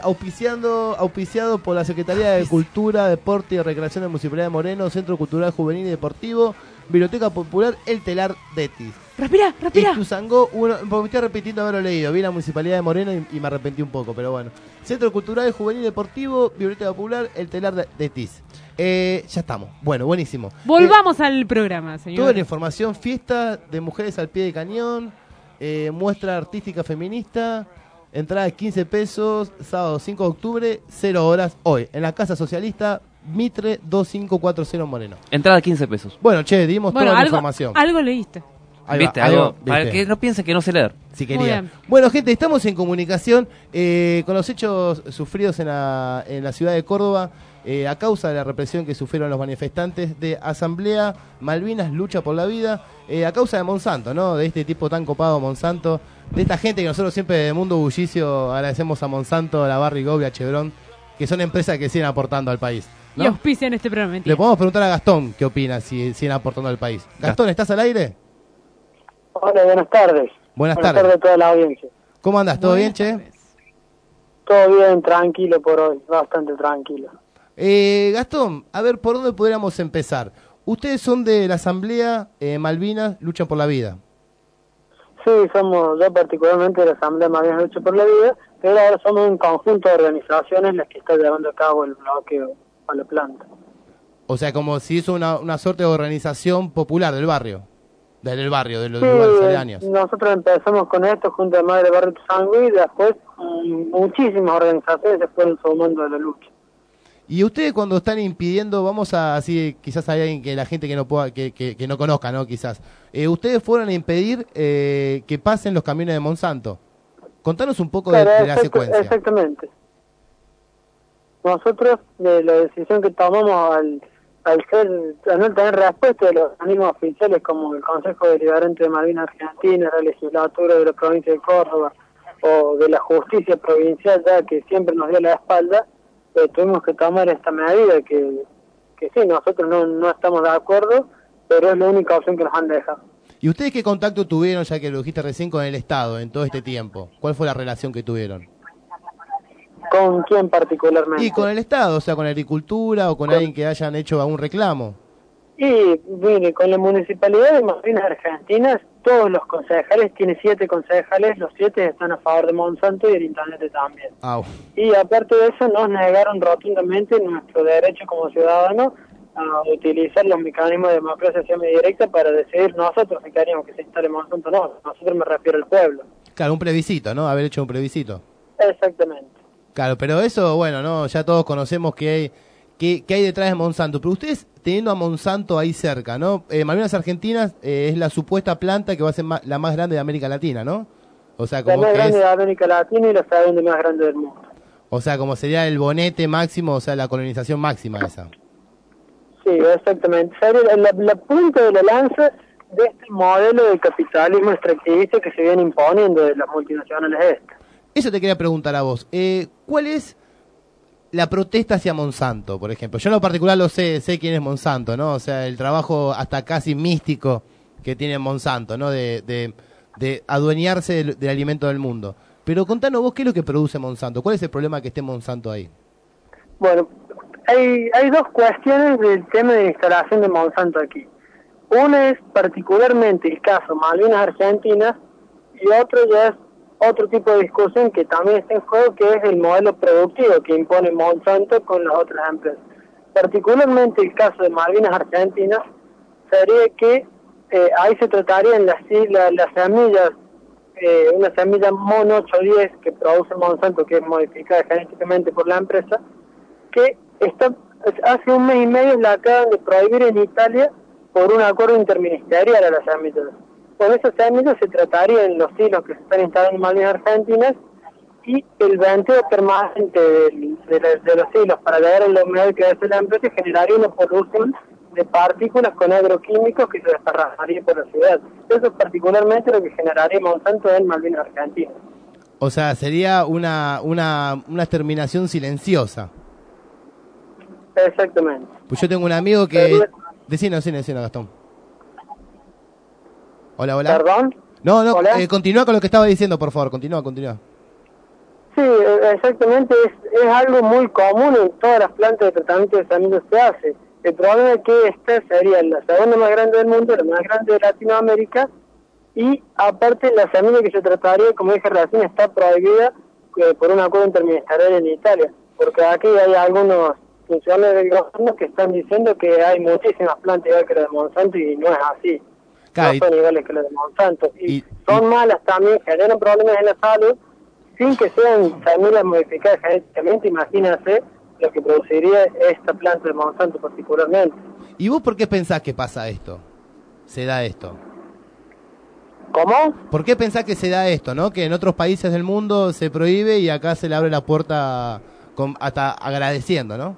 auspiciado por la Secretaría de Cultura, Deporte y Recreación de la Municipalidad de Moreno, Centro Cultural Juvenil y Deportivo, Biblioteca Popular, El Telar Detis. Respira. Tuzangó, porque me estoy repitiendo haberlo leído. Vi la Municipalidad de Moreno y me arrepentí un poco, pero bueno. Centro Cultural Juvenil y Deportivo, Biblioteca Popular, El Telar Detis. Ya estamos. Bueno, buenísimo. Volvamos al programa, señor. Toda la información, fiesta de mujeres al pie de cañón, muestra artística feminista, entrada de 15 pesos, sábado 5 de octubre, 0 horas, hoy, en la Casa Socialista, Mitre 2540 Moreno. Entrada de 15 pesos. Bueno, dimos toda la información. Algo leíste. ¿Viste? Para que no piensen que no sé leer. Si quería. Bueno, gente, estamos en comunicación con los hechos sufridos en la ciudad de Córdoba a causa de la represión que sufrieron los manifestantes de Asamblea Malvinas Lucha por la Vida, a causa de Monsanto, ¿no? De este tipo tan copado Monsanto, de esta gente que nosotros siempre de Mundo Bullicio agradecemos a Monsanto, a la Barrigov y a Chevron, que son empresas que siguen aportando al país, ¿no? Y auspician este programa. Le podemos preguntar a Gastón qué opina si siguen aportando al país. Gastón, ¿estás al aire? Hola, buenas tardes. Buenas tardes a toda la audiencia. ¿Cómo andás? ¿Todo bien, che? Todo bien, tranquilo por hoy, bastante tranquilo. Gastón, a ver, ¿por dónde podríamos empezar? Ustedes son de la Asamblea Malvinas Lucha por la Vida. Sí, yo particularmente de la Asamblea Malvinas Lucha por la Vida, pero ahora somos un conjunto de organizaciones las que está llevando a cabo el bloqueo a la planta. O sea, como si hizo una suerte de organización popular del barrio, de los lugares aledaños. Nosotros empezamos con esto junto a Madre Barrio Tuzangó y después muchísimas organizaciones se fueron sumando a la lucha. Y ustedes cuando están impidiendo, vamos a así, quizás hay alguien que la gente que no pueda, que no conozca, ¿no? Quizás. Ustedes fueron a impedir que pasen los camiones de Monsanto. Contanos un poco de la secuencia. Exactamente. Nosotros, de la decisión que tomamos al no tener respuesta de los organismos oficiales como el Consejo Deliberante de Malvinas Argentina, la legislatura de la provincia de Córdoba o de la justicia provincial, ya que siempre nos dio la espalda, tuvimos que tomar esta medida que sí, nosotros no estamos de acuerdo, pero es la única opción que nos han dejado. ¿Y ustedes qué contacto tuvieron, ya que lo dijiste recién, con el Estado en todo este tiempo? ¿Cuál fue la relación que tuvieron? ¿Con quién particularmente? Y con el Estado, o sea, con agricultura o con alguien que hayan hecho algún reclamo. Y mire, con la Municipalidad de Malvinas Argentinas, todos los concejales, tiene 7 concejales, los 7 están a favor de Monsanto y el intendente también. Y aparte de eso, nos negaron rotundamente nuestro derecho como ciudadanos a utilizar los mecanismos de democracia semidirecta para decidir nosotros si queríamos que se instale Monsanto o no. Nosotros me refiero al pueblo. Claro, un plebiscito, ¿no? Haber hecho un plebiscito. Exactamente. Claro, pero eso, bueno, no, ya todos conocemos que hay detrás de Monsanto. Pero ustedes, teniendo a Monsanto ahí cerca, ¿no? Malvinas Argentinas es la supuesta planta que va a ser la más grande de América Latina, ¿no? O sea, como la más que grande de América Latina y la segunda más grande del mundo. O sea, como sería el bonete máximo, o sea, la colonización máxima esa. Sí, exactamente. Sería la punta de la lanza de este modelo de capitalismo extractivista que se viene imponiendo de las multinacionales estas. Eso te quería preguntar a vos. ¿Cuál es la protesta hacia Monsanto, por ejemplo? Yo en lo particular lo sé quién es Monsanto, ¿no? O sea, el trabajo hasta casi místico que tiene Monsanto, ¿no? De adueñarse del alimento del mundo. Pero contanos vos, ¿qué es lo que produce Monsanto? ¿Cuál es el problema que esté Monsanto ahí? Bueno, hay dos cuestiones del tema de instalación de Monsanto aquí. Una es particularmente el caso Malvinas Argentinas y otro ya es otro tipo de discusión que también está en juego, que es el modelo productivo que impone Monsanto con las otras empresas. Particularmente el caso de Malvinas Argentinas sería que ahí se tratarían las semillas, una semilla mono 810 que produce Monsanto, que es modificada genéticamente por la empresa, que hace un mes y medio la acaban de prohibir en Italia por un acuerdo interministerial a las semillas. Con esas semillas se tratarían los hilos que se están instalando en Malvinas Argentinas y el venteo permanente de los hilos para llegar a la humedad que hace la empresa generaría una polución de partículas con agroquímicos que se desparramaría por la ciudad. Eso es particularmente lo que generaría Monsanto en Malvinas Argentinas. O sea, sería una exterminación silenciosa. Exactamente. Pues yo tengo un amigo que... Decinos, Gastón. Hola. ¿Perdón? No, continúa con lo que estaba diciendo, por favor, continúa. Sí, exactamente, es algo muy común en todas las plantas de tratamiento de semillas se hace. El problema es que esta sería la segunda más grande del mundo, la más grande de Latinoamérica, y aparte la semilla que se trataría, como dije recién, está prohibida por un acuerdo interministerial en Italia, porque aquí hay algunos funcionarios del gobierno que están diciendo que hay muchísimas plantas igual que las de Monsanto y no es así. No son iguales que las de Monsanto. Y son malas también, generan problemas en la salud, sin que sean semillas modificadas genéticamente. Imagínense lo que produciría esta planta de Monsanto particularmente. ¿Y vos por qué pensás que pasa esto? Se da esto. ¿Cómo? ¿Por qué pensás que se da esto, no? Que en otros países del mundo se prohíbe y acá se le abre la puerta hasta agradeciendo, ¿no?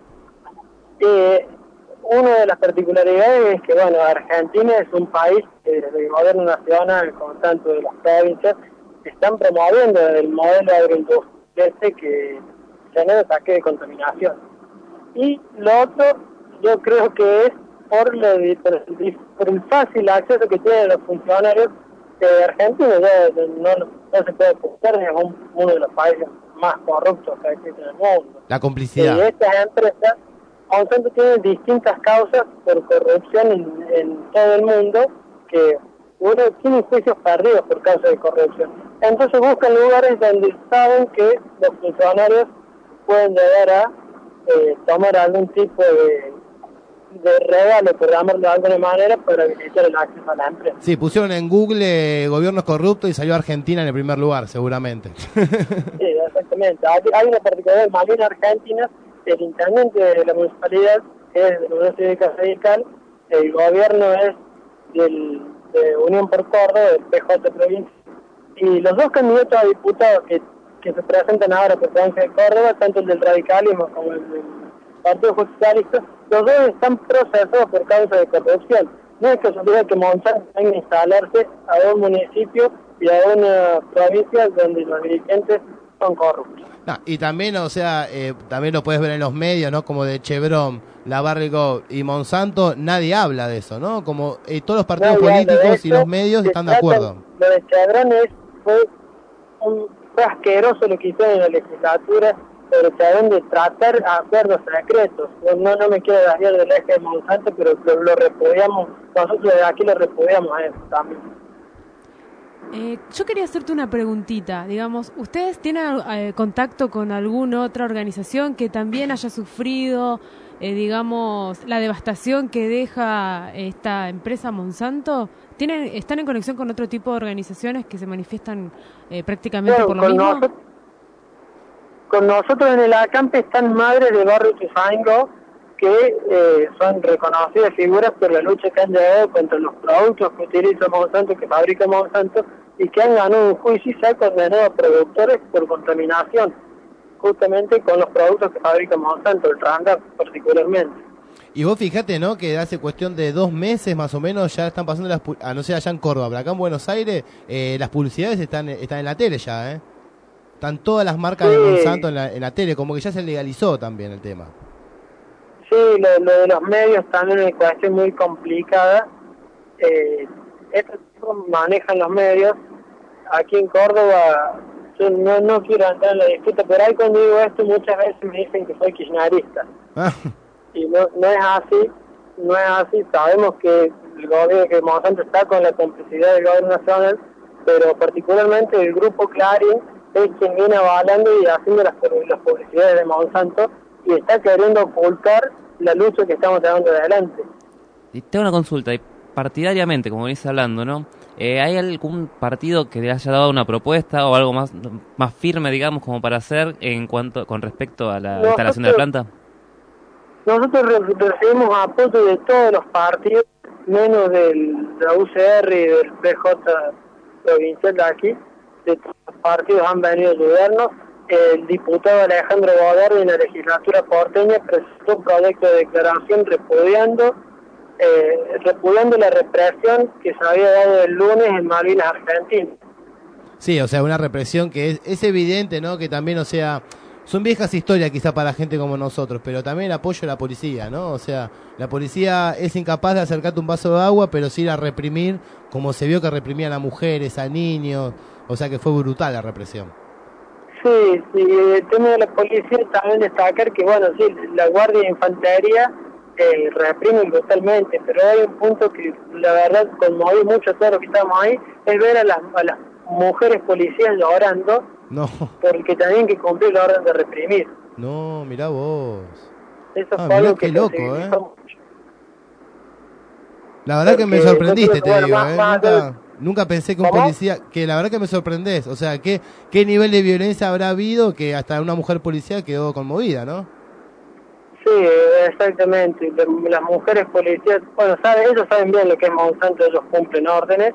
Una de las particularidades es que, bueno, Argentina es un país que desde el gobierno nacional, con tanto de las provincias, están promoviendo el modelo agroindustrial que genera saque de contaminación. Y lo otro, yo creo que es por el fácil acceso que tienen los funcionarios de Argentina. Ya no se puede ocultar, es uno de los países más corruptos que existe en el mundo. La complicidad. Y estas empresas, Monsanto tiene distintas causas por corrupción en todo el mundo, que uno tiene juicios perdidos por causa de corrupción. Entonces buscan lugares donde saben que los funcionarios pueden llegar a tomar algún tipo de regalo, por llamarlo de alguna manera, para habilitar el acceso a la empresa. Sí, pusieron en Google gobiernos corruptos y salió Argentina en el primer lugar, seguramente. Sí, exactamente. Hay una particularidad en Malvinas Argentinas. El intendente de la municipalidad es de la Unión Cívica Radical, el gobierno es de Unión por Córdoba, del PJ Provincia, y los dos candidatos a diputados que se presentan ahora por provincia de Córdoba, tanto el del radicalismo como el del Partido Justicialista, los dos están procesados por causa de corrupción. No es casualidad que Monsanto venga a instalarse a un municipio y a una provincia donde los dirigentes son corruptos. No, y también, o sea, también lo puedes ver en los medios, ¿no? Como de Chevron, Labarrigo y Monsanto, nadie habla de eso, ¿no? Como todos los partidos políticos y los medios están de acuerdo. Lo de Chevron fue asqueroso lo que hicieron en la legislatura pero se deben de tratar acuerdos secretos. No me quiero desviar del eje de Monsanto, pero lo repudiamos, nosotros de aquí lo repudiamos a eso también. Yo quería hacerte una preguntita, digamos, ¿ustedes tienen contacto con alguna otra organización que también haya sufrido, digamos, la devastación que deja esta empresa Monsanto? ¿Están en conexión con otro tipo de organizaciones que se manifiestan prácticamente por lo mismo? Con nosotros en el acampe están Madres de Barrio Chuzango, que son reconocidas figuras por la lucha que han llevado contra los productos que utiliza Monsanto, que fabrica Monsanto, y que han ganado un juicio y se ha condenado a productores por contaminación, justamente con los productos que fabrica Monsanto, el Roundup particularmente. Y vos fijate, ¿no?, que hace cuestión de 2 meses más o menos ya están pasando no sé, allá en Córdoba, pero acá en Buenos Aires las publicidades están en la tele ya, ¿eh? Están todas las marcas de Monsanto en la tele, como que ya se legalizó también el tema. Sí, lo de los medios también es una cuestión muy complicada. Estos tipos manejan los medios. Aquí en Córdoba, yo no quiero entrar en la disputa, pero ahí cuando digo esto muchas veces me dicen que soy kirchnerista. Y no es así. Sabemos que el gobierno, que Monsanto está con la complicidad del gobierno nacional, pero particularmente el grupo Clarín es quien viene avalando y haciendo las publicidades de Monsanto, y está queriendo ocultar la lucha que estamos llevando adelante. Y tengo una consulta, y partidariamente, como venís hablando, ¿no? ¿Hay algún partido que le haya dado una propuesta o algo más firme, digamos, como para hacer con respecto a la instalación de la planta? Nosotros recibimos apoyo de todos los partidos, menos de la UCR y del PJ provincial de aquí. De todos los partidos han venido a ayudarnos. El diputado Alejandro Godardi en la legislatura porteña presentó un proyecto de declaración repudiando la represión que se había dado el lunes en Malvinas, Argentina. Sí, o sea, una represión que es evidente, ¿no? Que también, o sea, son viejas historias quizá para gente como nosotros, pero también el apoyo a la policía, ¿no? O sea, la policía es incapaz de acercarte un vaso de agua, pero sí ir a reprimir, como se vio que reprimían a mujeres, a niños, o sea que fue brutal la represión. Sí, el tema de la policía también destacar que, bueno, sí, la Guardia de Infantería reprime brutalmente, pero hay un punto que la verdad conmovió mucho a todos los que estamos ahí, es ver a las mujeres policías llorando, porque tenían que cumplir la orden de reprimir. No, mirá vos. Eso fue algo que loco, La verdad que me sorprendiste, te digo, Nunca pensé que un policía, que la verdad que me sorprendés, o sea, ¿qué nivel de violencia habrá habido que hasta una mujer policía quedó conmovida, ¿no? Sí, exactamente. Las mujeres policías, bueno, ellos saben bien lo que es Monsanto, ellos cumplen órdenes,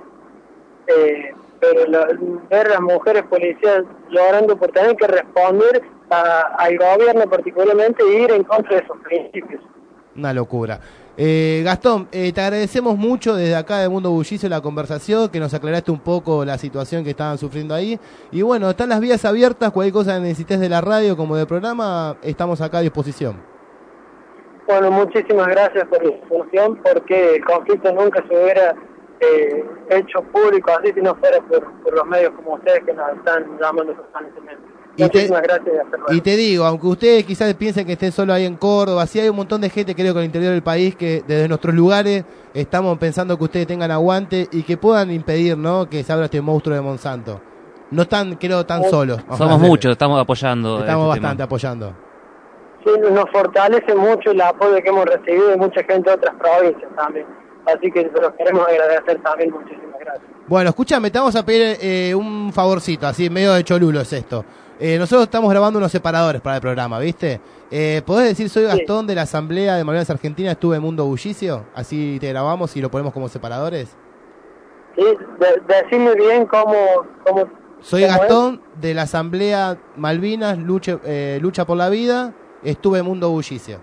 pero ver las mujeres policías llorando por tener que responder al gobierno particularmente e ir en contra de esos principios. Una locura. Gastón, te agradecemos mucho desde acá de Mundo Bullicio la conversación, que nos aclaraste un poco la situación que estaban sufriendo ahí. Y bueno, están las vías abiertas, cualquier cosa que necesites de la radio como de programa, estamos acá a disposición. Bueno, muchísimas gracias por la información, porque el conflicto nunca se hubiera hecho público así si no fuera por los medios como ustedes que nos están llamando constantemente. Muchísimas gracias. Y te digo, aunque ustedes quizás piensen que estén solo ahí en Córdoba, sí hay un montón de gente, creo que en el interior del país, que desde nuestros lugares estamos pensando que ustedes tengan aguante y que puedan impedir, ¿no?, que se abra este monstruo de Monsanto. No están, creo, tan solos. Somos muchos, estamos apoyando. Estamos bastante apoyando. Sí, nos fortalece mucho el apoyo que hemos recibido de mucha gente de otras provincias también. Así que se los queremos agradecer también. Muchísimas gracias. Bueno, escúchame, te vamos a pedir un favorcito, así medio de cholulo es esto. Nosotros estamos grabando unos separadores para el programa, ¿viste? ¿Podés decir soy Gastón de la Asamblea de Malvinas Argentina, estuve en Mundo Bullicio? Así te grabamos y lo ponemos como separadores. Sí, decime bien cómo soy Gastón de la Asamblea Malvinas, lucha por la vida, estuve en Mundo Bullicio.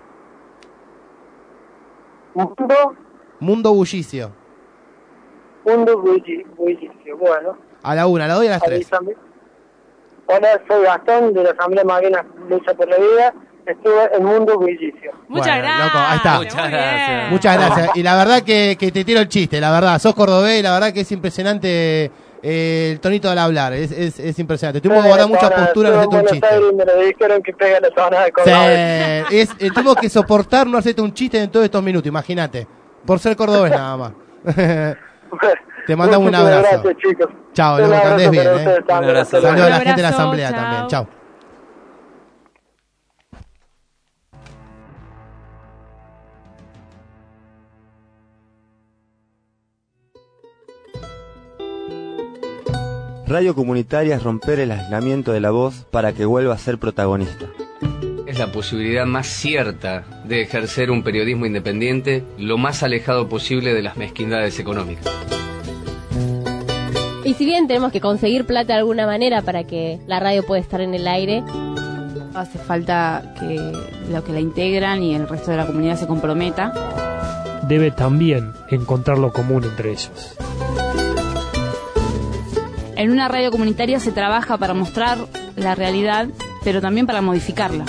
Mundo Bullicio. Mundo Bullicio, bueno. A la 1, a la 2 y a las 3. Hola, soy Gastón de la Asamblea Malvinas Lucha por la Vida. Estuve en Mundo Bullicio. Muchas gracias. Loco, ahí está. Muchas gracias. Y la verdad que te tiro el chiste, la verdad. Sos cordobés y la verdad que es impresionante el tonito al hablar, es impresionante. Tuvimos que guardar mucha postura, no hacerte un chiste. Me dijeron que pega la zona de Sí, tuvimos que soportar no hacerte un chiste en todos estos minutos, imagínate. Por ser cordobés nada más. Te mandamos un abrazo. Gracias, chicos. Chao, que andes bien. Un abrazo. Saludos a la gente de la asamblea también. Chao. Radio comunitaria es romper el aislamiento de la voz para que vuelva a ser protagonista. Es la posibilidad más cierta de ejercer un periodismo independiente lo más alejado posible de las mezquindades económicas. Y si bien tenemos que conseguir plata de alguna manera para que la radio pueda estar en el aire, hace falta que los que la integran y el resto de la comunidad se comprometa. Debe también encontrar lo común entre ellos. En una radio comunitaria se trabaja para mostrar la realidad, pero también para modificarla.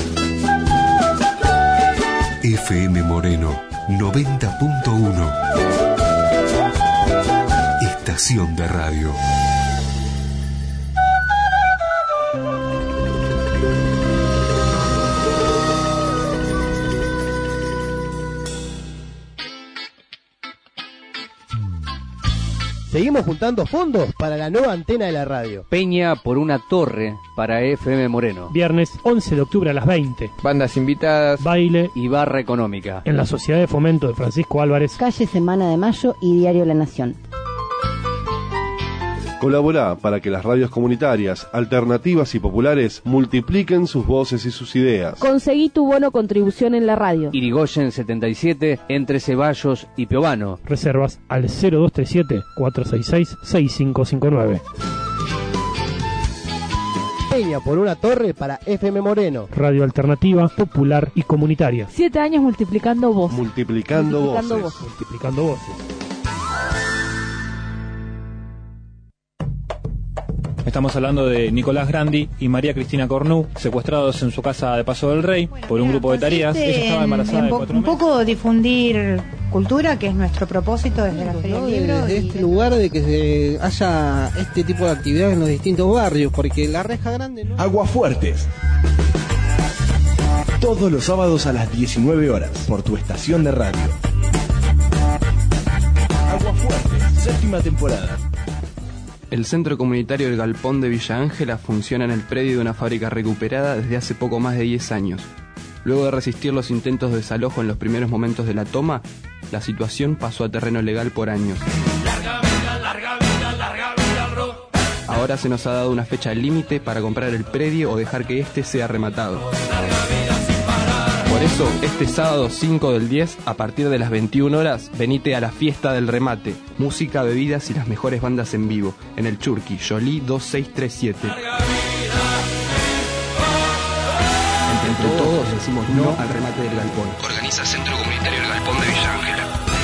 FM Moreno 90.1. Estación de radio. Seguimos juntando fondos para la nueva antena de la radio. Peña por una torre para FM Moreno. Viernes 11 de octubre a las 20. Bandas invitadas, baile y barra económica. En la Sociedad de Fomento de Francisco Álvarez. Calle Semana de Mayo y Diario La Nación. Colaborá para que las radios comunitarias, alternativas y populares multipliquen sus voces y sus ideas. Conseguí tu bono contribución en la radio. Irigoyen 77, entre Ceballos y Piovano. Reservas al 0237-466-6559. Peña por una torre para FM Moreno. Radio alternativa, popular y comunitaria. 7 años multiplicando voces. Multiplicando voces. Multiplicando voces. Estamos hablando de Nicolás Grandi y María Cristina Cornu, secuestrados en su casa de Paso del Rey por un grupo de tareas. Ella estaba embarazada de 4 meses. Un poco difundir cultura, que es nuestro propósito desde la Feria del Libro. Desde este lugar de que haya este tipo de actividades en los distintos barrios, porque la Reja Grande... ¿no? Aguafuertes. Todos los sábados a las 19 horas, por tu estación de radio. Aguafuertes, 7ª temporada. El Centro Comunitario El Galpón de Villa Ángela funciona en el predio de una fábrica recuperada desde hace poco más de 10 años. Luego de resistir los intentos de desalojo en los primeros momentos de la toma, la situación pasó a terreno legal por años. Ahora se nos ha dado una fecha límite para comprar el predio o dejar que éste sea rematado. Por eso, este sábado 5 del 10, a partir de las 21 horas, venite a la fiesta del remate. Música, bebidas y las mejores bandas en vivo, en el Churqui, Jolie 2637. Entre todos decimos no al remate del galpón. Organiza Centro Comunitario El Galpón de Villa Ángela.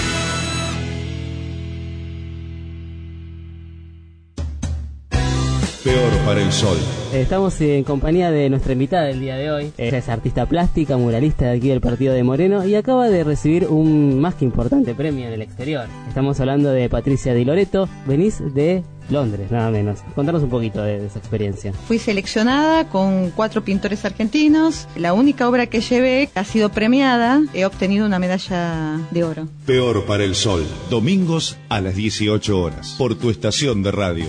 Peor para el sol. Estamos en compañía de nuestra invitada del día de hoy. Ella es artista plástica, muralista de aquí del partido de Moreno y acaba de recibir un más que importante premio en el exterior. Estamos hablando de Patricia Di Loreto. Venís de Londres, nada menos. Contanos un poquito de esa experiencia. Fui seleccionada con 4 pintores argentinos. La única obra que llevé ha sido premiada. He obtenido una medalla de oro. Peor para el sol. Domingos a las 18 horas. Por tu estación de radio.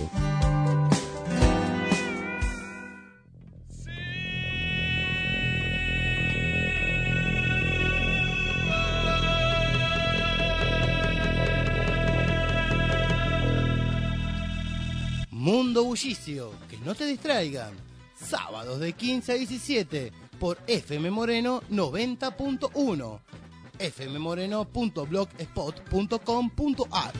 Mundo Bullicio, que no te distraigan. Sábados de 15 a 17 por FM Moreno 90.1. fmmoreno.blogspot.com.ar.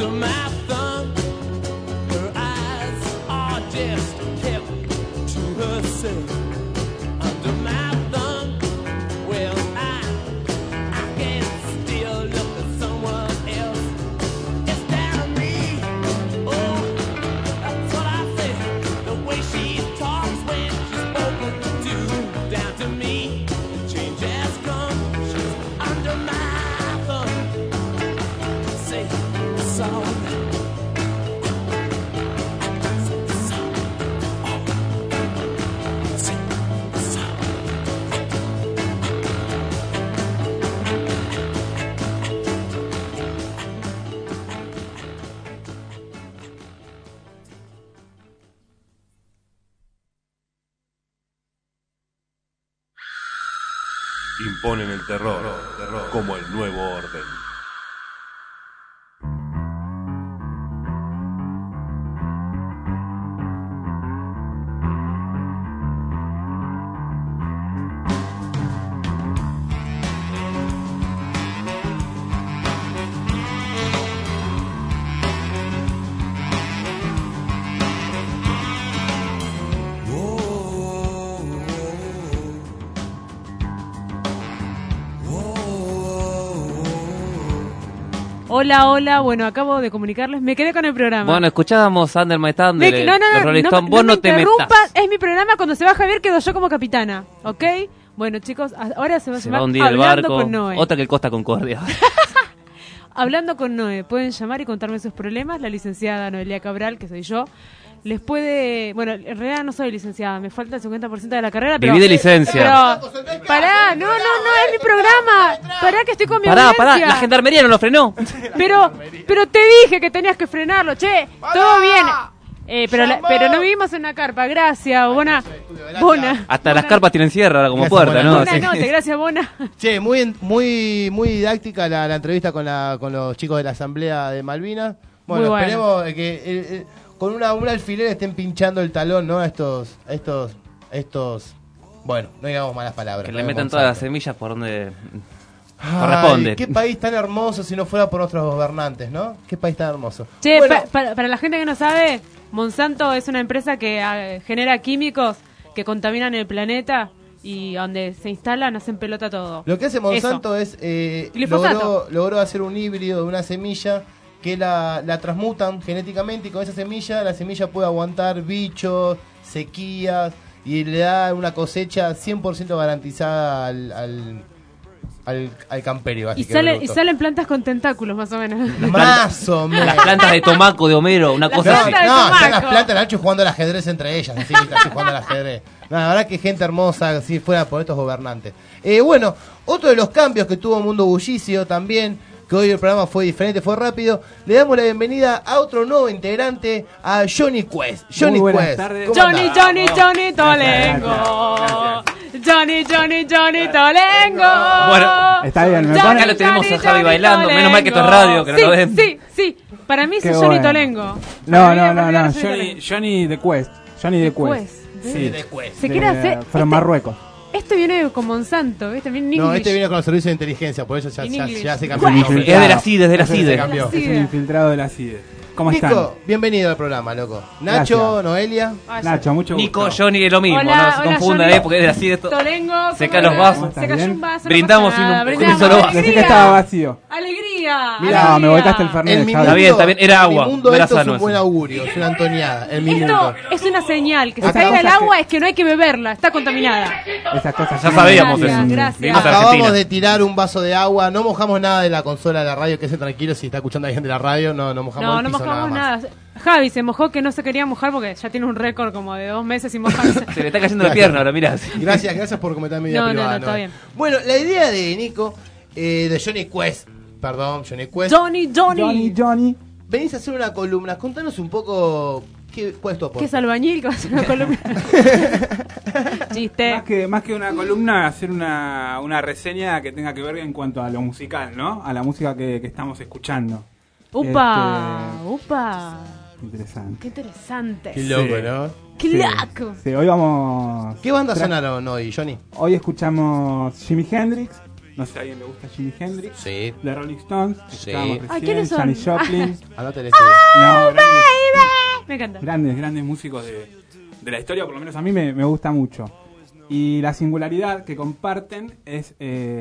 under my thumb. Her eyes are just kept to herself. Under my thumb, well, I can still look at someone else instead of me. Oh, that's what I say. The way she talks when she's spoken to, down to me. Change has come. She's under my thumb. Say the song. Imponen el terror como el nuevo orden. Hola, bueno, acabo de comunicarles, me quedé con el programa. Bueno, escuchábamos Under My Thunder, No, los Rolling Stones. Vos no te interrumpan, metas. es mi programa, cuando se va Javier quedo yo como capitana, ¿ok? Bueno, chicos, ahora se va a Se llamar va a hundir el Hablando barco, con Noé. otra que el Costa Concordia. Hablando con Noé, pueden llamar y contarme sus problemas. La licenciada Noelia Cabral, que soy yo, les puede... Bueno, en realidad no soy licenciada, me falta el 50% de la carrera, pero... Viví de licencia. Pero, pará, no, es mi programa. Pará que estoy con mi Pará, audiencia. la gendarmería no lo frenó. Pero te dije que tenías que frenarlo, che, todo bien. Pero no vivimos en una carpa, gracias, Bona. Hasta las carpas tienen cierre ahora como Gracias, puerta, ¿no? Buena noche, gracias, Bona. Che, muy didáctica la entrevista con los chicos de la Asamblea de Malvinas. Bueno, Muy bueno. esperemos que con un alfiler estén pinchando el talón, ¿no? A estos bueno, no digamos malas palabras. Que no le metan digamos todas las santos. semillas por donde Ay, corresponde. qué país tan hermoso si no fuera por nuestros gobernantes, ¿no? Qué país tan hermoso. Che, Bueno, para la gente que no sabe, Monsanto es una empresa que genera químicos que contaminan el planeta y donde se instalan hacen pelota todo. lo que hace Monsanto Eso. es Glifosato. logró hacer un híbrido de una semilla que la transmutan genéticamente y con esa semilla la semilla puede aguantar bichos, sequías y le da una cosecha 100% garantizada al camperio. Y salen plantas con tentáculos, más o menos. Más o menos. Las plantas de Tomaco de Homero, una cosa así. No, están las plantas de la noche jugando al ajedrez entre ellas, así, jugando al ajedrez. No, la verdad que gente hermosa, si fuera por estos gobernantes. Bueno, otro de los cambios que tuvo Mundo Bullicio también, que hoy el programa fue diferente, fue rápido, le damos la bienvenida a otro nuevo integrante, a Johnny Quest. Johnny buenas Quest. tardes. ¿Cómo andás? Johnny Tolengo. Johnny Tolengo. Bueno, está bien, acá lo tenemos a Javi bailando, menos mal que esto es radio, que no sí, lo ven. Sí, para mí es Qué Johnny bueno. Tolengo. No. Johnny the Quest. Johnny the Quest. Sí. The Quest. Se quiere hacer... From Marruecos. Esto viene con Monsanto, ¿viste? Viene en No, English. este viene con los servicios de inteligencia, por eso ya se cambió. Es el nombre. Es de la CIDE, es de la Se CIDE. cambió. Es un infiltrado de la CIDE. ¿Cómo Nico, están? bienvenido al programa, loco. Nacho, Gracias. Noelia. Nacho, mucho gusto. Nico, Johnny es lo mismo, Hola, no se hola, confundan, Johnny. porque es de la CIDE esto. Tolengo. Se caen los vasos. Se cayó un vaso. Brindamos no pasa nada, con un solo vaso. Pensé que estaba vacío. ¡Alegría! Mirá, alegría. me volcaste el Fernet. En mi Javi. Está bien, está bien, era en mi agua, mundo no era esto es sano un buen eso. augurio, es una antoniada. En mi Esto mundo. es una señal, que se Esas caiga el cosas agua es que no hay que beberla, está contaminada. Esas cosas. Ya que- sabíamos Gracias, eso. gracias. Vimos a Acabamos Argentina. de tirar un vaso de agua, no mojamos nada de la consola de la radio, que se tranquilo si está escuchando alguien de la radio, no mojamos No, el no piso mojamos nada más. nada. Javi se mojó que no se quería mojar porque ya tiene un récord como de 2 meses sin mojarse. Se le está cayendo la pierna ahora, mirá. Gracias por comentar mi vida No, privada. está bien. Bueno, la idea de Nico, de Johnny Quest, Johnny Quest. Johnny. Venís a hacer una columna, contanos un poco, ¿cuál es tu aporte? ¿Qué es albañil que va a hacer una columna? Chiste. Más que una columna, hacer una reseña que tenga que ver en cuanto a lo musical, ¿no? A la música que estamos escuchando. Upa. Interesante. Qué interesante. Qué loco, ¿no? Qué loco. Sí, hoy vamos... ¿Qué banda sonaron hoy, Johnny? Hoy escuchamos Jimi Hendrix, No sé, ¿a alguien le gusta Jimi Hendrix? Sí. The Rolling Stones. Sí. ¿Quiénes son? Janis Joplin. Anótale No, Me encanta. grandes músicos de la historia, por lo menos a mí me gusta mucho. Y la singularidad que comparten es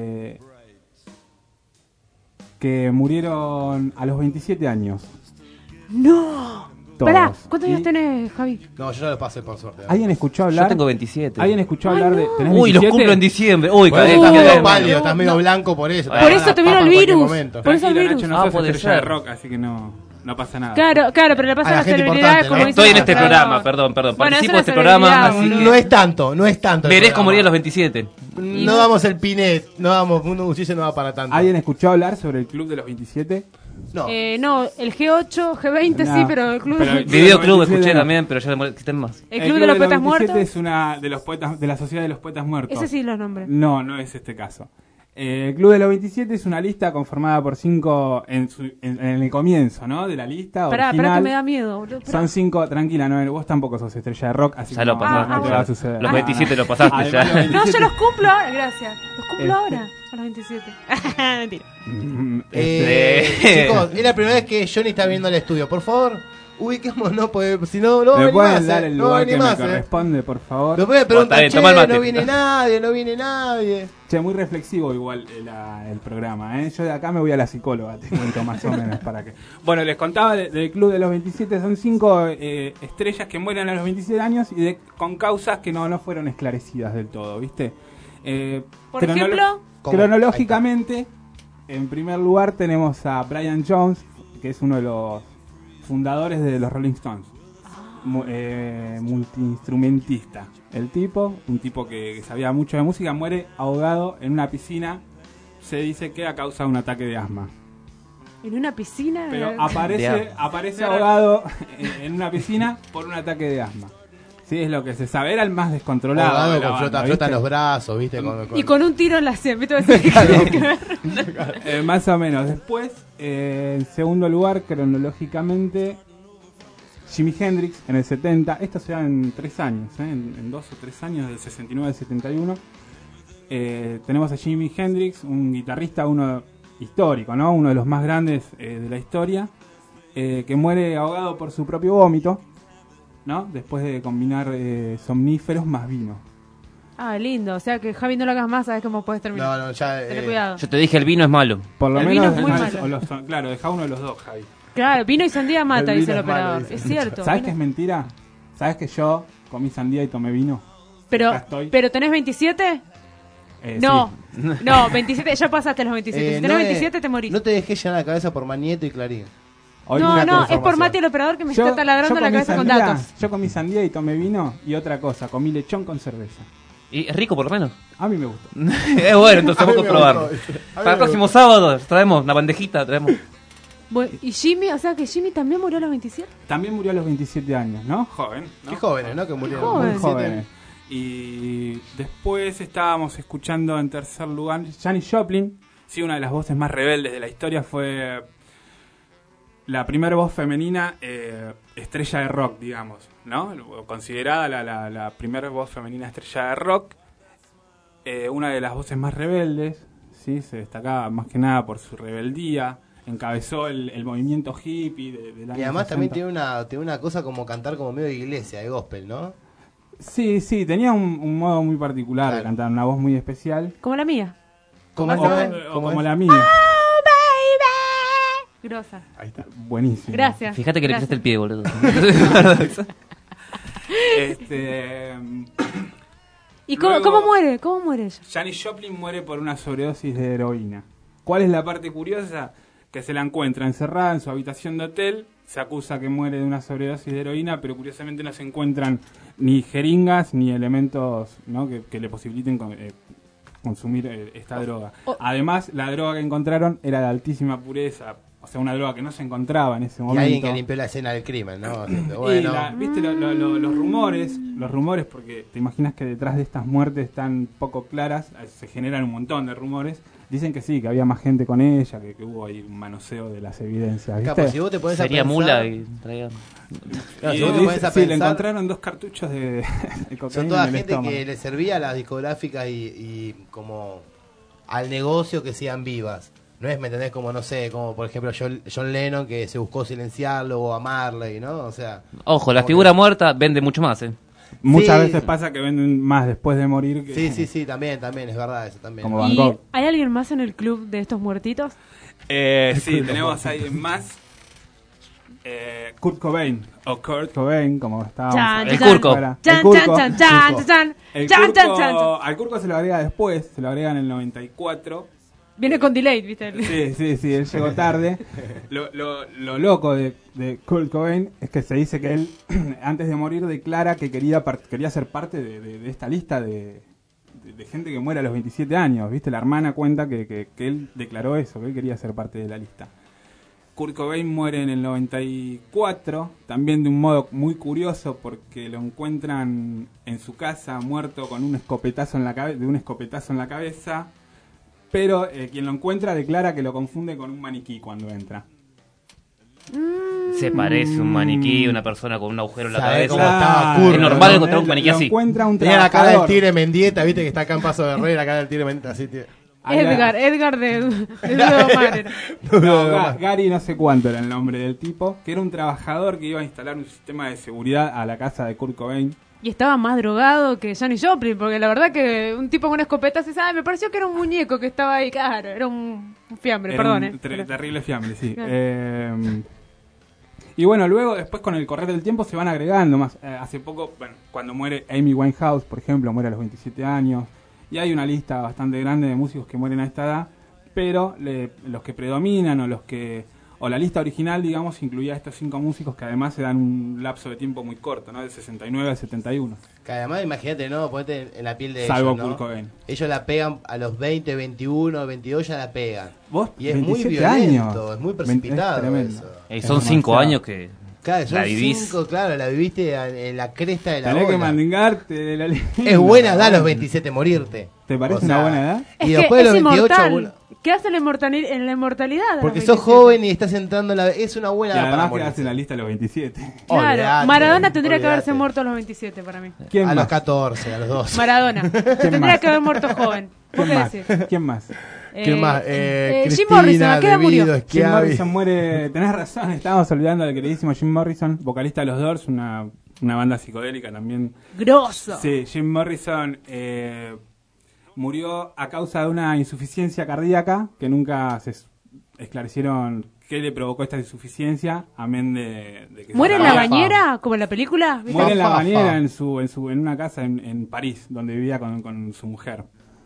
que murieron a los 27 años. ¡No! Todos. Pará, ¿cuántos años tenés, Javi? No, yo no lo pasé por suerte. ¿Alguien escuchó hablar? Yo tengo 27. ¿Alguien escuchó hablar de...? ¿Tenés Uy, los 27? cumplo en diciembre. Uy, Bueno, qué estás medio bien. pálido, estás medio blanco por eso. Por eso te vino el virus. Por eso el Tranquilo, virus. Nacho, no sos puede estrella de ser. rock, así que no pasa nada. Claro, pero le pasa A a la las gente celebridades importante, como ¿no? dice Estoy en este Fernando. programa, perdón. Bueno, Participo es de una este programa, celebridad, así que No es tanto, no es tanto. el merezco programa. morir a los 27. No damos el pinet, no damos, un cuchillo no va para tanto. ¿Alguien escuchó hablar sobre el Club de los 27? No. No, el G8, G20 No, sí, pero el club... pero el- Videoclub 27 escuché no. también, pero ya existen más. ¿El Club de los Poetas 27 Muertos? es una de los poetas, de la Sociedad de los Poetas Muertos. Ese sí los nombres. No es este caso. El Club de los 27 es una lista conformada por 5 en el comienzo, ¿no? De la lista Pará original. que me da miedo, boludo. Son 5, tranquila, no, vos tampoco sos estrella de rock, así Ya que lo no, pasaste. no te va a suceder. Los 27 lo pasaste Además, ya. los No, 27 yo los cumplo ahora, gracias. Los cumplo ahora, a los 27. Mentira. Chicos, es la primera vez que Johnny está viendo el estudio. Por favor, ubiquémonos, porque si no, no va a ¿Me venir pueden más. dar el No va a lugar que venir me más. corresponde, por favor? Lo pueden preguntar, Está bien, che, toma el mate. no viene nadie. Che, muy reflexivo igual el programa, ¿eh? Yo de acá me voy a la psicóloga, te cuento más o menos para que... Bueno, les contaba del Club de los 27, son 5 estrellas que mueren a los 27 años y con causas que no fueron esclarecidas del todo, ¿viste? Por ejemplo... Cronológicamente, en primer lugar tenemos a Brian Jones, que es uno de los fundadores de los Rolling Stones. Multiinstrumentista. El tipo, un tipo que sabía mucho de música, muere ahogado en una piscina. Se dice que a causa de un ataque de asma. En una piscina... Pero aparece ahogado en una piscina por un ataque de asma. Sí, es lo que se sabe. Era el más descontrolado. Ahogado de la con banda, flota en ¿viste? los brazos, ¿viste? Y con un tiro en la sien, ¿viste? Más o menos. Después, en segundo lugar, cronológicamente, Jimi Hendrix en el 70. Esto se da en 3 años, en 2 o 3 años, del 69 al 71. Tenemos a Jimi Hendrix, un guitarrista, uno histórico, ¿no? Uno de los más grandes de la historia, que muere ahogado por su propio vómito, ¿no? Después de combinar somníferos más vino. Ah, lindo. O sea que Javi no lo hagas más, sabes cómo puedes terminar. No, ya... Ten cuidado. Yo te dije, el vino es malo. Por lo El menos, vino es muy malo. claro, deja uno de los dos, Javi. Claro, vino y sandía mata, El dice vino el es malo, operador. dice. Es cierto. ¿Sabes vino- que es mentira? ¿Sabes que yo comí sandía y tomé vino? Pero, Acá estoy. ¿pero tenés 27? No, Sí. no, 27, ya pasaste los 27. Si tenés no 27 te morís. No te dejes llenar la cabeza por Manieto y Clarín. Hoy No, una no, cosa. es por Mati el operador que me Yo- está taladrando yo la comí cabeza con sandía, datos. Yo comí sandía y tomé vino y otra cosa, comí lechón con cerveza. ¿Y es rico por lo menos? A mí me gusta. Es bueno, entonces A mí vamos a me probarlo. gustó, ¿viste? A mí Para me el próximo gustó. sábado traemos una bandejita, traemos. Bueno, y Jimmy, o sea que Jimmy también murió a los 27. También murió a los 27 años, ¿no? Joven, ¿no? Qué jóvenes, ¿no? Que murieron. joven. Muy jóvenes. Y después estábamos escuchando en tercer lugar Janis Joplin. Sí, una de las voces más rebeldes de la historia, fue la primera voz femenina estrella de rock, digamos, ¿no? Considerada la primera voz femenina estrella de rock. Una de las voces más rebeldes, ¿sí? Se destacaba más que nada por su rebeldía. Encabezó el movimiento hippie del año Y además 60. también tiene una cosa como cantar como medio de iglesia, de gospel, ¿no? Sí, tenía un modo muy particular de cantar, una voz muy especial. Como la mía. ¿Cómo O como la mía. Grosa. Ahí está, buenísimo. Gracias. Fíjate que le Gracias. pisaste el pie, boludo. ¿Y cómo, Luego- cómo muere? ¿Cómo muere ella? Janis Joplin muere por una sobredosis de heroína. ¿Cuál es la parte curiosa? Que se la encuentra encerrada en su habitación de hotel. Se acusa que muere de una sobredosis de heroína, pero curiosamente no se encuentran ni jeringas ni elementos, ¿no? que le posibiliten consumir esta droga. Además, la droga que encontraron era de altísima pureza. O sea, una droga que no se encontraba en ese Y momento. alguien que limpió la escena del crimen, ¿no? Y Bueno, ¿viste los rumores, porque te imaginas que detrás de estas muertes tan poco claras se generan un montón de rumores. Dicen que sí, que había más gente con ella, que hubo ahí un manoseo de las evidencias, ¿viste? Capo, si vos te pones a Sería pensar- mula y traía... Claro, Y si vos te dice- pones a sí, le pensar- encontraron 2 cartuchos de cocaína Son toda en el gente estómago. que le servía a las discográficas y como al negocio que sigan vivas. No es, ¿me entendés? Como, no sé, como por ejemplo John Lennon, que se buscó silenciarlo, o a Marley, ¿no? O sea... Ojo, la figura muerta vende mucho más, ¿eh? Muchas veces pasa que venden más después de morir. Que... Sí, también, es verdad eso también. Como Van Gogh. ¿Hay alguien más en el club de estos muertitos? Sí, tenemos ahí más... Kurt Cobain, o Kurt Cobain, como estábamos... El Curco. Al Curco se lo agrega después, se lo agrega en el 94. Viene con delay, ¿viste? Sí, él llegó tarde. Lo loco de Kurt Cobain es que se dice que él, antes de morir, declara que quería ser parte de esta lista de gente que muere a los 27 años, ¿viste? La hermana cuenta que él declaró eso, que él quería ser parte de la lista. Kurt Cobain muere en el 94, también de un modo muy curioso, porque lo encuentran en su casa muerto con un escopetazo en la cabeza, pero quien lo encuentra declara que lo confunde con un maniquí cuando entra. Se parece un maniquí, una persona con un agujero en la cabeza. Cómo estaba Kurt, es normal encontrar un maniquí así. Tenía la cara del Tigre Mendieta, viste que está acá en Paso de Rey, la cara del Tigre Mendieta, así, tío. Edgar de Gary no sé cuánto era el nombre del tipo, que era un trabajador que iba a instalar un sistema de seguridad a la casa de Kurt Cobain. Y estaba más drogado que Janis Joplin, porque la verdad que un tipo con una escopeta se sabe, me pareció que era un muñeco que estaba ahí, claro, era un fiambre, era perdón. Un terrible fiambre, sí. Y bueno, luego después con el correr del tiempo se van agregando más. Hace poco, bueno, cuando muere Amy Winehouse, por ejemplo, muere a los 27 años. Y hay una lista bastante grande de músicos que mueren a esta edad, pero los que predominan o la lista original, digamos, incluía a estos 5 músicos que además se dan un lapso de tiempo muy corto, ¿no? De 69 a 71. Que además, imagínate, ¿no? Ponete en la piel de Salvo ellos, ¿no? Kurt Cobain. Ellos la pegan a los 20, 21, 22, ya la pegan. ¿Vos? Y es muy violento, años. es muy precipitado eso. Y son 5 años que claro, son la vivís. 5, claro, la viviste en la cresta de la Tenés ola. que mandingarte de la Es buena edad a los 27 morirte. ¿Te parece una buena edad? Y después de los 28... inmortal. ¿Qué hace en la inmortalidad? Porque sos joven y estás entrando en la... Es una buena edad para además morir. quedaste en la lista a los 27. Claro, Maradona tendría que haberse muerto a los 27 para mí. ¿Quién a los 14, a los 12. Maradona. Tendría que haber muerto joven. ¿Quién más? ¿Quién más? Jim Morrison, ¿a qué edad murió? Jim Morrison muere... Tenés razón, estábamos olvidando del queridísimo Jim Morrison, vocalista de los Doors, una banda psicodélica también. ¡Grosso! Sí, Jim Morrison murió a causa de una insuficiencia cardíaca, que nunca se esclarecieron qué le provocó esta insuficiencia, amén de que... ¿Muere en la bañera, como en la película? Muere en la bañera en una casa en París, donde vivía con su mujer.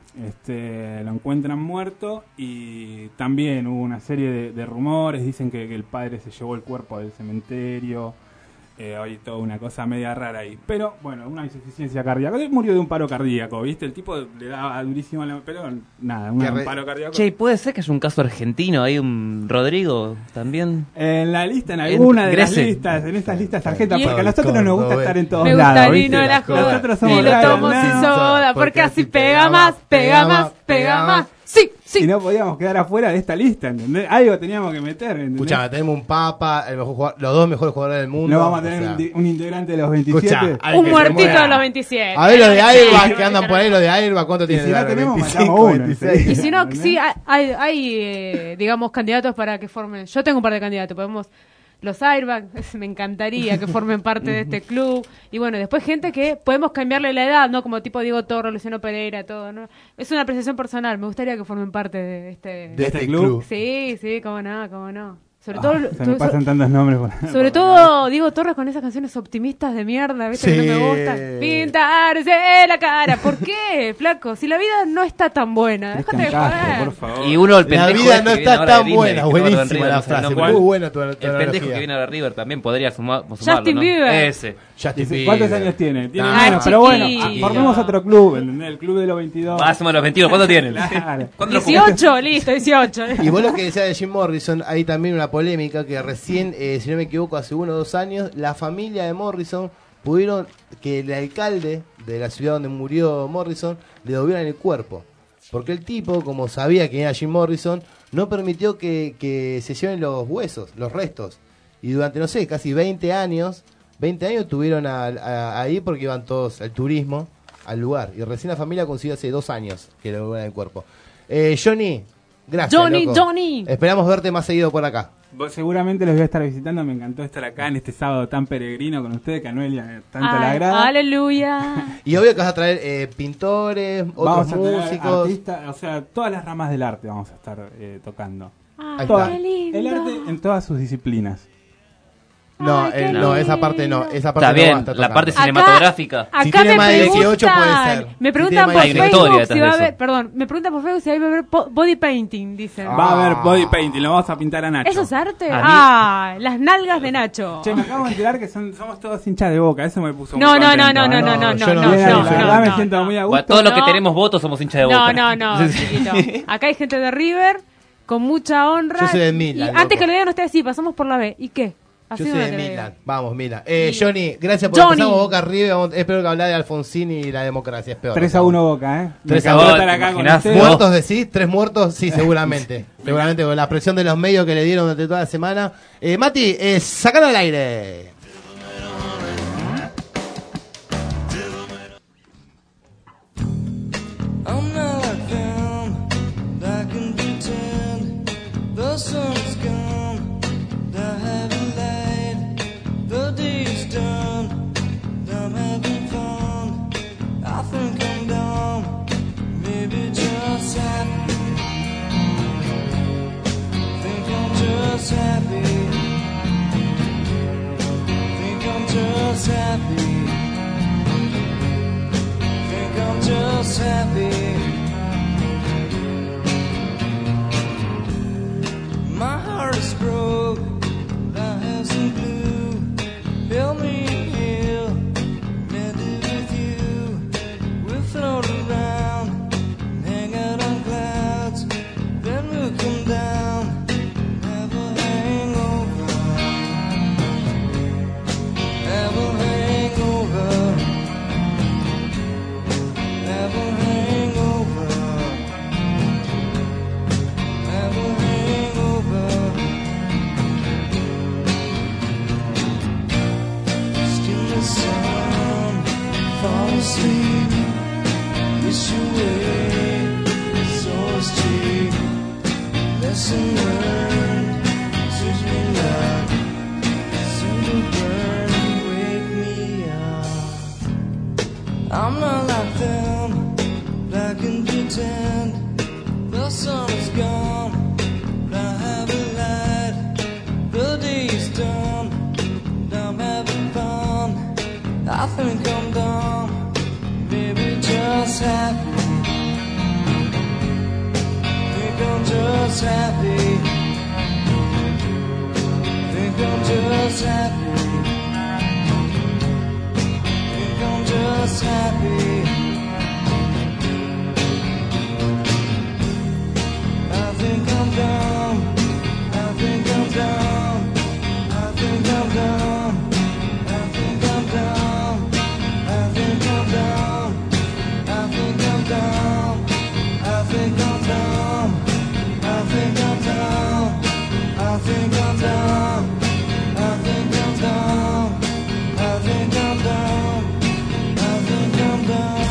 Lo encuentran muerto y también hubo una serie de rumores, dicen que el padre se llevó el cuerpo del cementerio, hay toda una cosa media rara ahí, pero bueno, una insuficiencia cardíaca. Él murió de un paro cardíaco, ¿viste? El tipo le daba durísimo pero nada, un paro cardíaco. Che, puede ser que es un caso argentino, hay un Rodrigo también. En la lista, en alguna de las listas, en estas listas tarjetas, porque a nosotros nos gusta estar en todos lados, ¿viste? Nosotros somos y lo tomo sin soda, porque así pega más. Sí. Y no podíamos quedar afuera de esta lista, ¿entendés? Algo teníamos que meter, ¿entendés? Escuchame, tenemos un papa, los 2 mejores jugadores del mundo. No vamos a tener un integrante de los 27. Un muertito de los 27. A ver los de Airbag que andan por ahí, los de Airbag, ¿cuánto tienen? Si no tenemos, 25, matamos uno. 26. Y si no, sí, hay digamos, candidatos para que formen. Yo tengo un par de candidatos, podemos... Los Airbag, me encantaría que formen parte de este club. Y bueno, después gente que podemos cambiarle la edad, ¿no? Como tipo Diego Torres, Luciano Pereira, todo, ¿no? Es una apreciación personal. Me gustaría que formen parte de este club. Sí, cómo no. Sobre todo, se me pasan tantos nombres. Sobre todo Diego Torres con esas canciones optimistas de mierda, ¿viste? Sí. Que no me gustan. Pintarse la cara. ¿Por qué, flaco? Si la vida no está tan buena. Déjate de joder. Por favor. Y uno, el la pendejo vida no está tan buena. Buenísima Buenísima la frase. Muy buena tu el pendejo que viene a River también podría sumarlo, Justin ¿no? Bieber. Ese. ¿Cuántos años tiene? Tiene Ah, menos, pero bueno, chiquito. formemos otro club, ¿entendés? El club de los 22. Hacemos los 21, ¿cuánto tienen? Claro. 18, listo, 18. Y vos lo que decías de Jim Morrison, hay también una polémica que recién, si no me equivoco, hace 1 o 2 años, la familia de Morrison pudieron que el alcalde de la ciudad donde murió Morrison le devolvieran el cuerpo. Porque el tipo, como sabía que era Jim Morrison, no permitió que se lleven los huesos, los restos. Y durante, no sé, casi 20 años estuvieron ahí porque iban todos al turismo, al lugar. Y recién la familia consiguió hace 2 años que le devolvieran el cuerpo. Johnny, gracias. Johnny, loco. Johnny. Esperamos verte más seguido por acá. Seguramente los voy a estar visitando. Me encantó estar acá en este sábado tan peregrino con ustedes, que a Noelia tanto le agrada. Aleluya. Y obvio que vas a traer pintores, otros Vamos a tener músicos. artistas, o sea, todas las ramas del arte vamos a estar tocando. Ay, Todas. qué lindo. El arte en todas sus disciplinas. No, Ay, no, esa parte no. Esa parte Está no bien, va a estar la tocando. parte cinematográfica. Si Acá tiene me más de 18 preguntan, puede ser. me Si preguntan tiene por más de Hay una 18. historia Facebook si detrás va a de haber, eso. perdón, me preguntan por Facebook si va a haber body painting, dicen. Va a haber body painting, lo vamos a pintar a Nacho. ¿Eso es arte? A mí- Las nalgas de Nacho. Che, me acabo de enterar que somos todos hinchas de Boca, eso me puso No, muy no, contento. no, no, no, no, no, yo no, no, yo no, no, La verdad me no, siento no. muy a Bueno, gusto. todos los que No. tenemos votos somos hinchas de Boca. No, chiquito. Acá hay gente de River con mucha honra. Yo soy de Milan, Y antes loco. que lo digan ustedes, sí, pasamos por la B. ¿Y qué? Yo Así soy no de te veo. Milan. Vamos, Milan. Johnny, gracias por Johnny. empezamos Boca arriba. Espero que hablar de Alfonsín y la democracia. Es peor. 3-1 Boca, ¿eh? Me 3-1. encantó estar acá con ¿Imaginás? ustedes. ¿Muertos decís? ¿3 muertos? Sí, seguramente. Seguramente con la presión de los medios que le dieron durante toda la semana. Mati, sacalo al aire. I'm not like them that can pretend the sun's gone, the heavy light, the day's done, I'm having fun. I think I'm dumb, maybe just happy. Think I'm just happy. Think I'm just happy. Think I'm just happy. My heart is broke, I have some blue. Help me heal, mend it with you. We'll float around, hang out on clouds, then we'll come down, have a hangover, have a hangover. Have a hangover. Have a hangover. Skin the sun, fall asleep. Wish you away, so it's cheap. Lesson learned, teach me love. Soon to burn, wake me up. I'm not like them, I can pretend the sun is gone, I have a light, the day's done, I'm having fun. I think I'm dumb, maybe just happy. Think I'm just happy. Think I'm just happy. Think I'm just happy. I think I'm dumb. I think I'm dumb. I think I'm dumb. I think I'm dumb. I think I'm dumb. I think I'm dumb. I think I'm dumb. I think I'm dumb. I think I'm dumb. I think I'm dumb. I think I'm dumb. I think I'm dumb.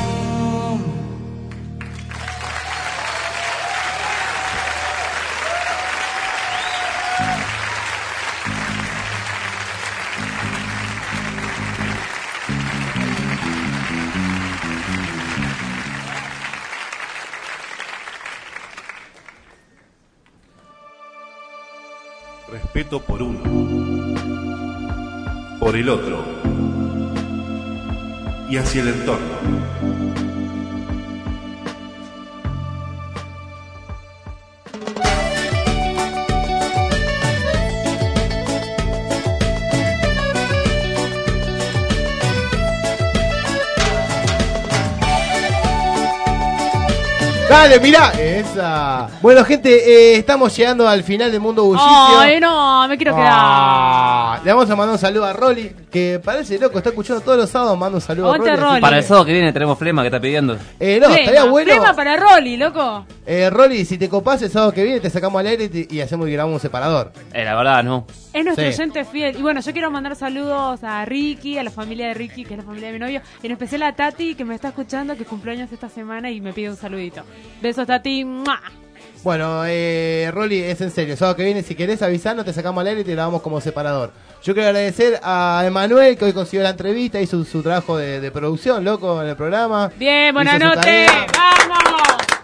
Respeto por uno, por el otro y hacia el entorno. Dale, mirá. Esa. Bueno, gente, estamos llegando al final del Mundo Bullicio. Ay, no, me quiero quedar. Le vamos a mandar un saludo a Rolly, que parece loco, está escuchando todos los sábados, manda un saludo Aguante, a Rolly. Rolly. Para el sábado que viene tenemos Flema que está pidiendo. No, estaría bueno. Flema para Rolly, loco. Rolly, si te copás el sábado que viene, te sacamos al aire y hacemos y grabamos un separador. La verdad, no. Es nuestro Sí. oyente fiel. Y bueno, yo quiero mandar saludos a Ricky, a la familia de Ricky, que es la familia de mi novio. En especial a Tati, que me está escuchando, que cumpleaños esta semana y me pide un saludito. Besos, Tati. ¡Mua! Bueno, Rolly, es en serio. El sábado que viene, si querés avisarnos, te sacamos al aire y te grabamos como separador. Yo quiero agradecer a Emanuel, que hoy consiguió la entrevista, hizo su trabajo de producción, loco, en el programa. Bien, buenas Hizo su noches. tarea. ¡Vamos!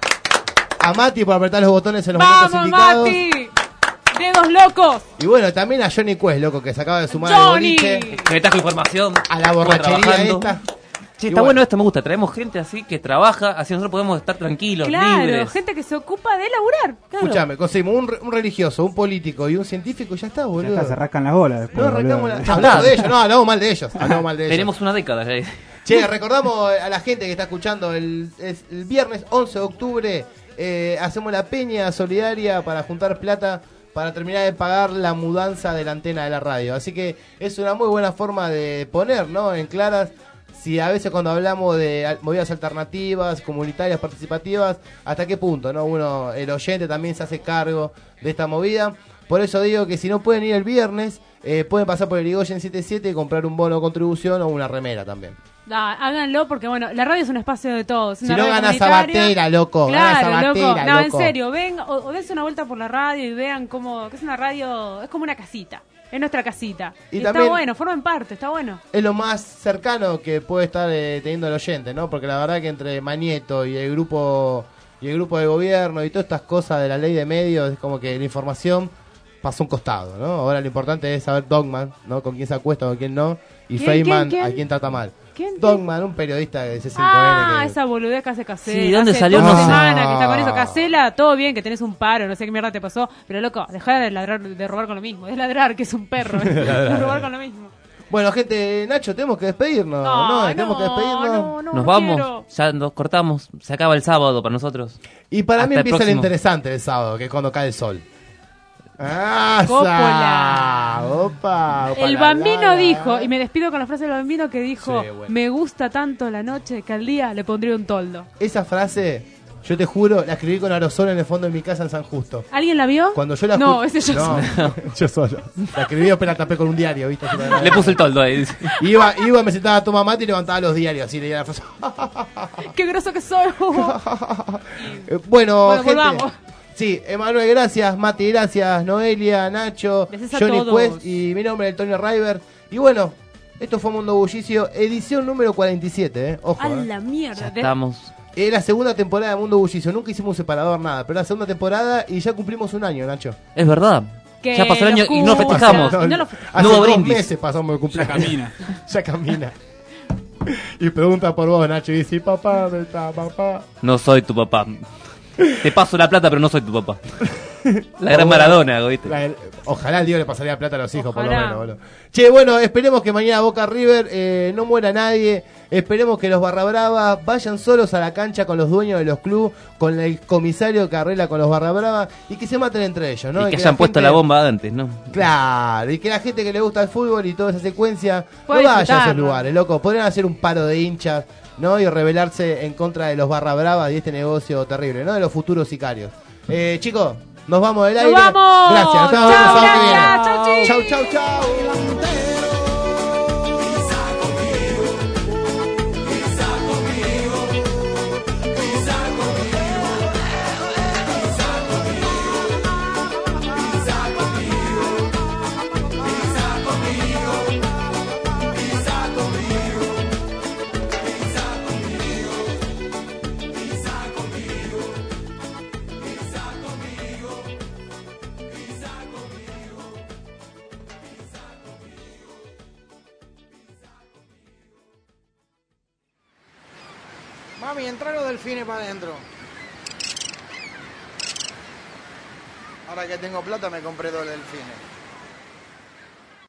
A Mati por apretar los botones en los momentos ¡Vamos, indicados. Mati! ¡Dedos locos! Y bueno, también a Johnny Quest, loco, que se acaba de sumar ¡Johnny! al boliche. Que me trajo información. A la borrachería trabajando. esta. Che, Y está bueno. bueno esto, me gusta. Traemos gente así que trabaja, así nosotros podemos estar tranquilos, Claro, libres. gente que se ocupa de laburar. Claro. Escuchame, conseguimos un religioso, un político y un científico, ya está, boludo. Ya está, se rascan las bolas después. No, boludo. arrancamos hablamos de ellos, no, hablamos mal de ellos. Hablamos mal de ellos. Tenemos una década ya. Che, recordamos a la gente que está escuchando el viernes 11 de octubre hacemos la peña solidaria para juntar plata para terminar de pagar la mudanza de la antena de la radio. Así que es una muy buena forma de poner, ¿no?, en claras si a veces cuando hablamos de movidas alternativas, comunitarias, participativas, hasta qué punto, ¿no? Uno, el oyente también se hace cargo de esta movida. Por eso digo que si no pueden ir el viernes, pueden pasar por el Irigoyen 77 y comprar un bono de contribución o una remera también. Háganlo porque, bueno, la radio es un espacio de todos. Si no ganas Sabatera, loco. Claro, ganas loco. Sabatera, No, loco. en serio, ven o dense una vuelta por la radio y vean cómo, que es una radio, es como una casita. Es nuestra casita. Y está también- bueno, forman parte, está bueno. Es lo más cercano que puede estar teniendo el oyente, ¿no? Porque la verdad que entre Manieto y el grupo de gobierno y todas estas cosas de la ley de medios, es como que la información pasó a un costado, ¿no? Ahora lo importante es saber Dogman, ¿no? Con quién se acuesta, con quién no. Y ¿Quién, Feynman, quién? a quién trata mal. ¿Quién? Dogman, un periodista de C5N. Ah, que- esa boludez que hace Casela. Sí, ¿dónde hace salió? 2 No sé. semanas que está con eso. Casela, todo bien, que tenés un paro, no sé qué mierda te pasó. Pero loco, dejá de ladrar, de robar con lo mismo. Es ladrar, que es un perro. De robar con lo mismo. Bueno, gente, Nacho, tenemos que despedirnos, ¿no? Tenemos que despedirnos. Nos vamos, ya nos cortamos. Se acaba el sábado para nosotros. Y para mí Hasta el empieza lo próximo. interesante el sábado, que es cuando cae el sol. ¡Ah! Coppola. ¡Opa! El Bambino dijo, y me despido con la frase del Bambino que dijo: Sí, bueno. me gusta tanto la noche que al día le pondría un toldo. Esa frase, yo te juro, la escribí con aerosol en el fondo de mi casa en San Justo. ¿Alguien la vio? Cuando yo la No, escu- ese yo No, yo solo. La escribí, pero la tapé con un diario, ¿viste? Le puse el toldo ahí. dice. Iba, me sentaba a tomar mate y levantaba los diarios, así leía la frase. ¡Qué groso que soy! Bueno, gente. volvamos. Sí, Emanuel, gracias. Mati, gracias. Noelia, Nacho, Gracias a Johnny todos. Quest y mi nombre es Tony River. Y bueno, esto fue Mundo Bullicio, edición número 47, ¿eh? Ojo, A ¿eh? la mierda. Estamos. Es la segunda temporada de Mundo Bullicio. Nunca hicimos un separador, nada. Pero la segunda temporada y ya cumplimos un año, Nacho. Es verdad. Que Ya pasó el año los y no cumple, festejamos. no lo Hace No hubo 2 brindis. meses pasamos el cumpleaños. Ya camina. Ya camina. Y pregunta por vos, Nacho. Y dice, papá, ¿dónde está papá? No soy tu papá. Te paso la plata, pero no soy tu papá. La gran Maradona, ¿viste? Ojalá el Dios le pasaría plata a los hijos, por lo Ojalá. menos, boludo. Che, bueno, esperemos que mañana Boca River no muera nadie. Esperemos que los Barra Brava vayan solos a la cancha con los dueños de los clubes, con el comisario que arregla con los Barra Brava y que se maten entre ellos, ¿no? Y que la hayan puesto gente- la bomba antes, ¿no? Claro, y que la gente que le gusta el fútbol y toda esa secuencia Puede no vaya a esos disfrutarlo. lugares, loco. Podrían hacer un paro de hinchas, ¿no? Y rebelarse en contra de los Barra Bravas y este negocio terrible, ¿no? De los futuros sicarios. Chicos, nos vamos del ¡Nos aire. vamos! Gracias, nos vemos Chau, el sábado que viene. gracias, chau, Chau, chau, chau. Mami, entra los delfines para adentro. Ahora que tengo plata me compré 2 delfines.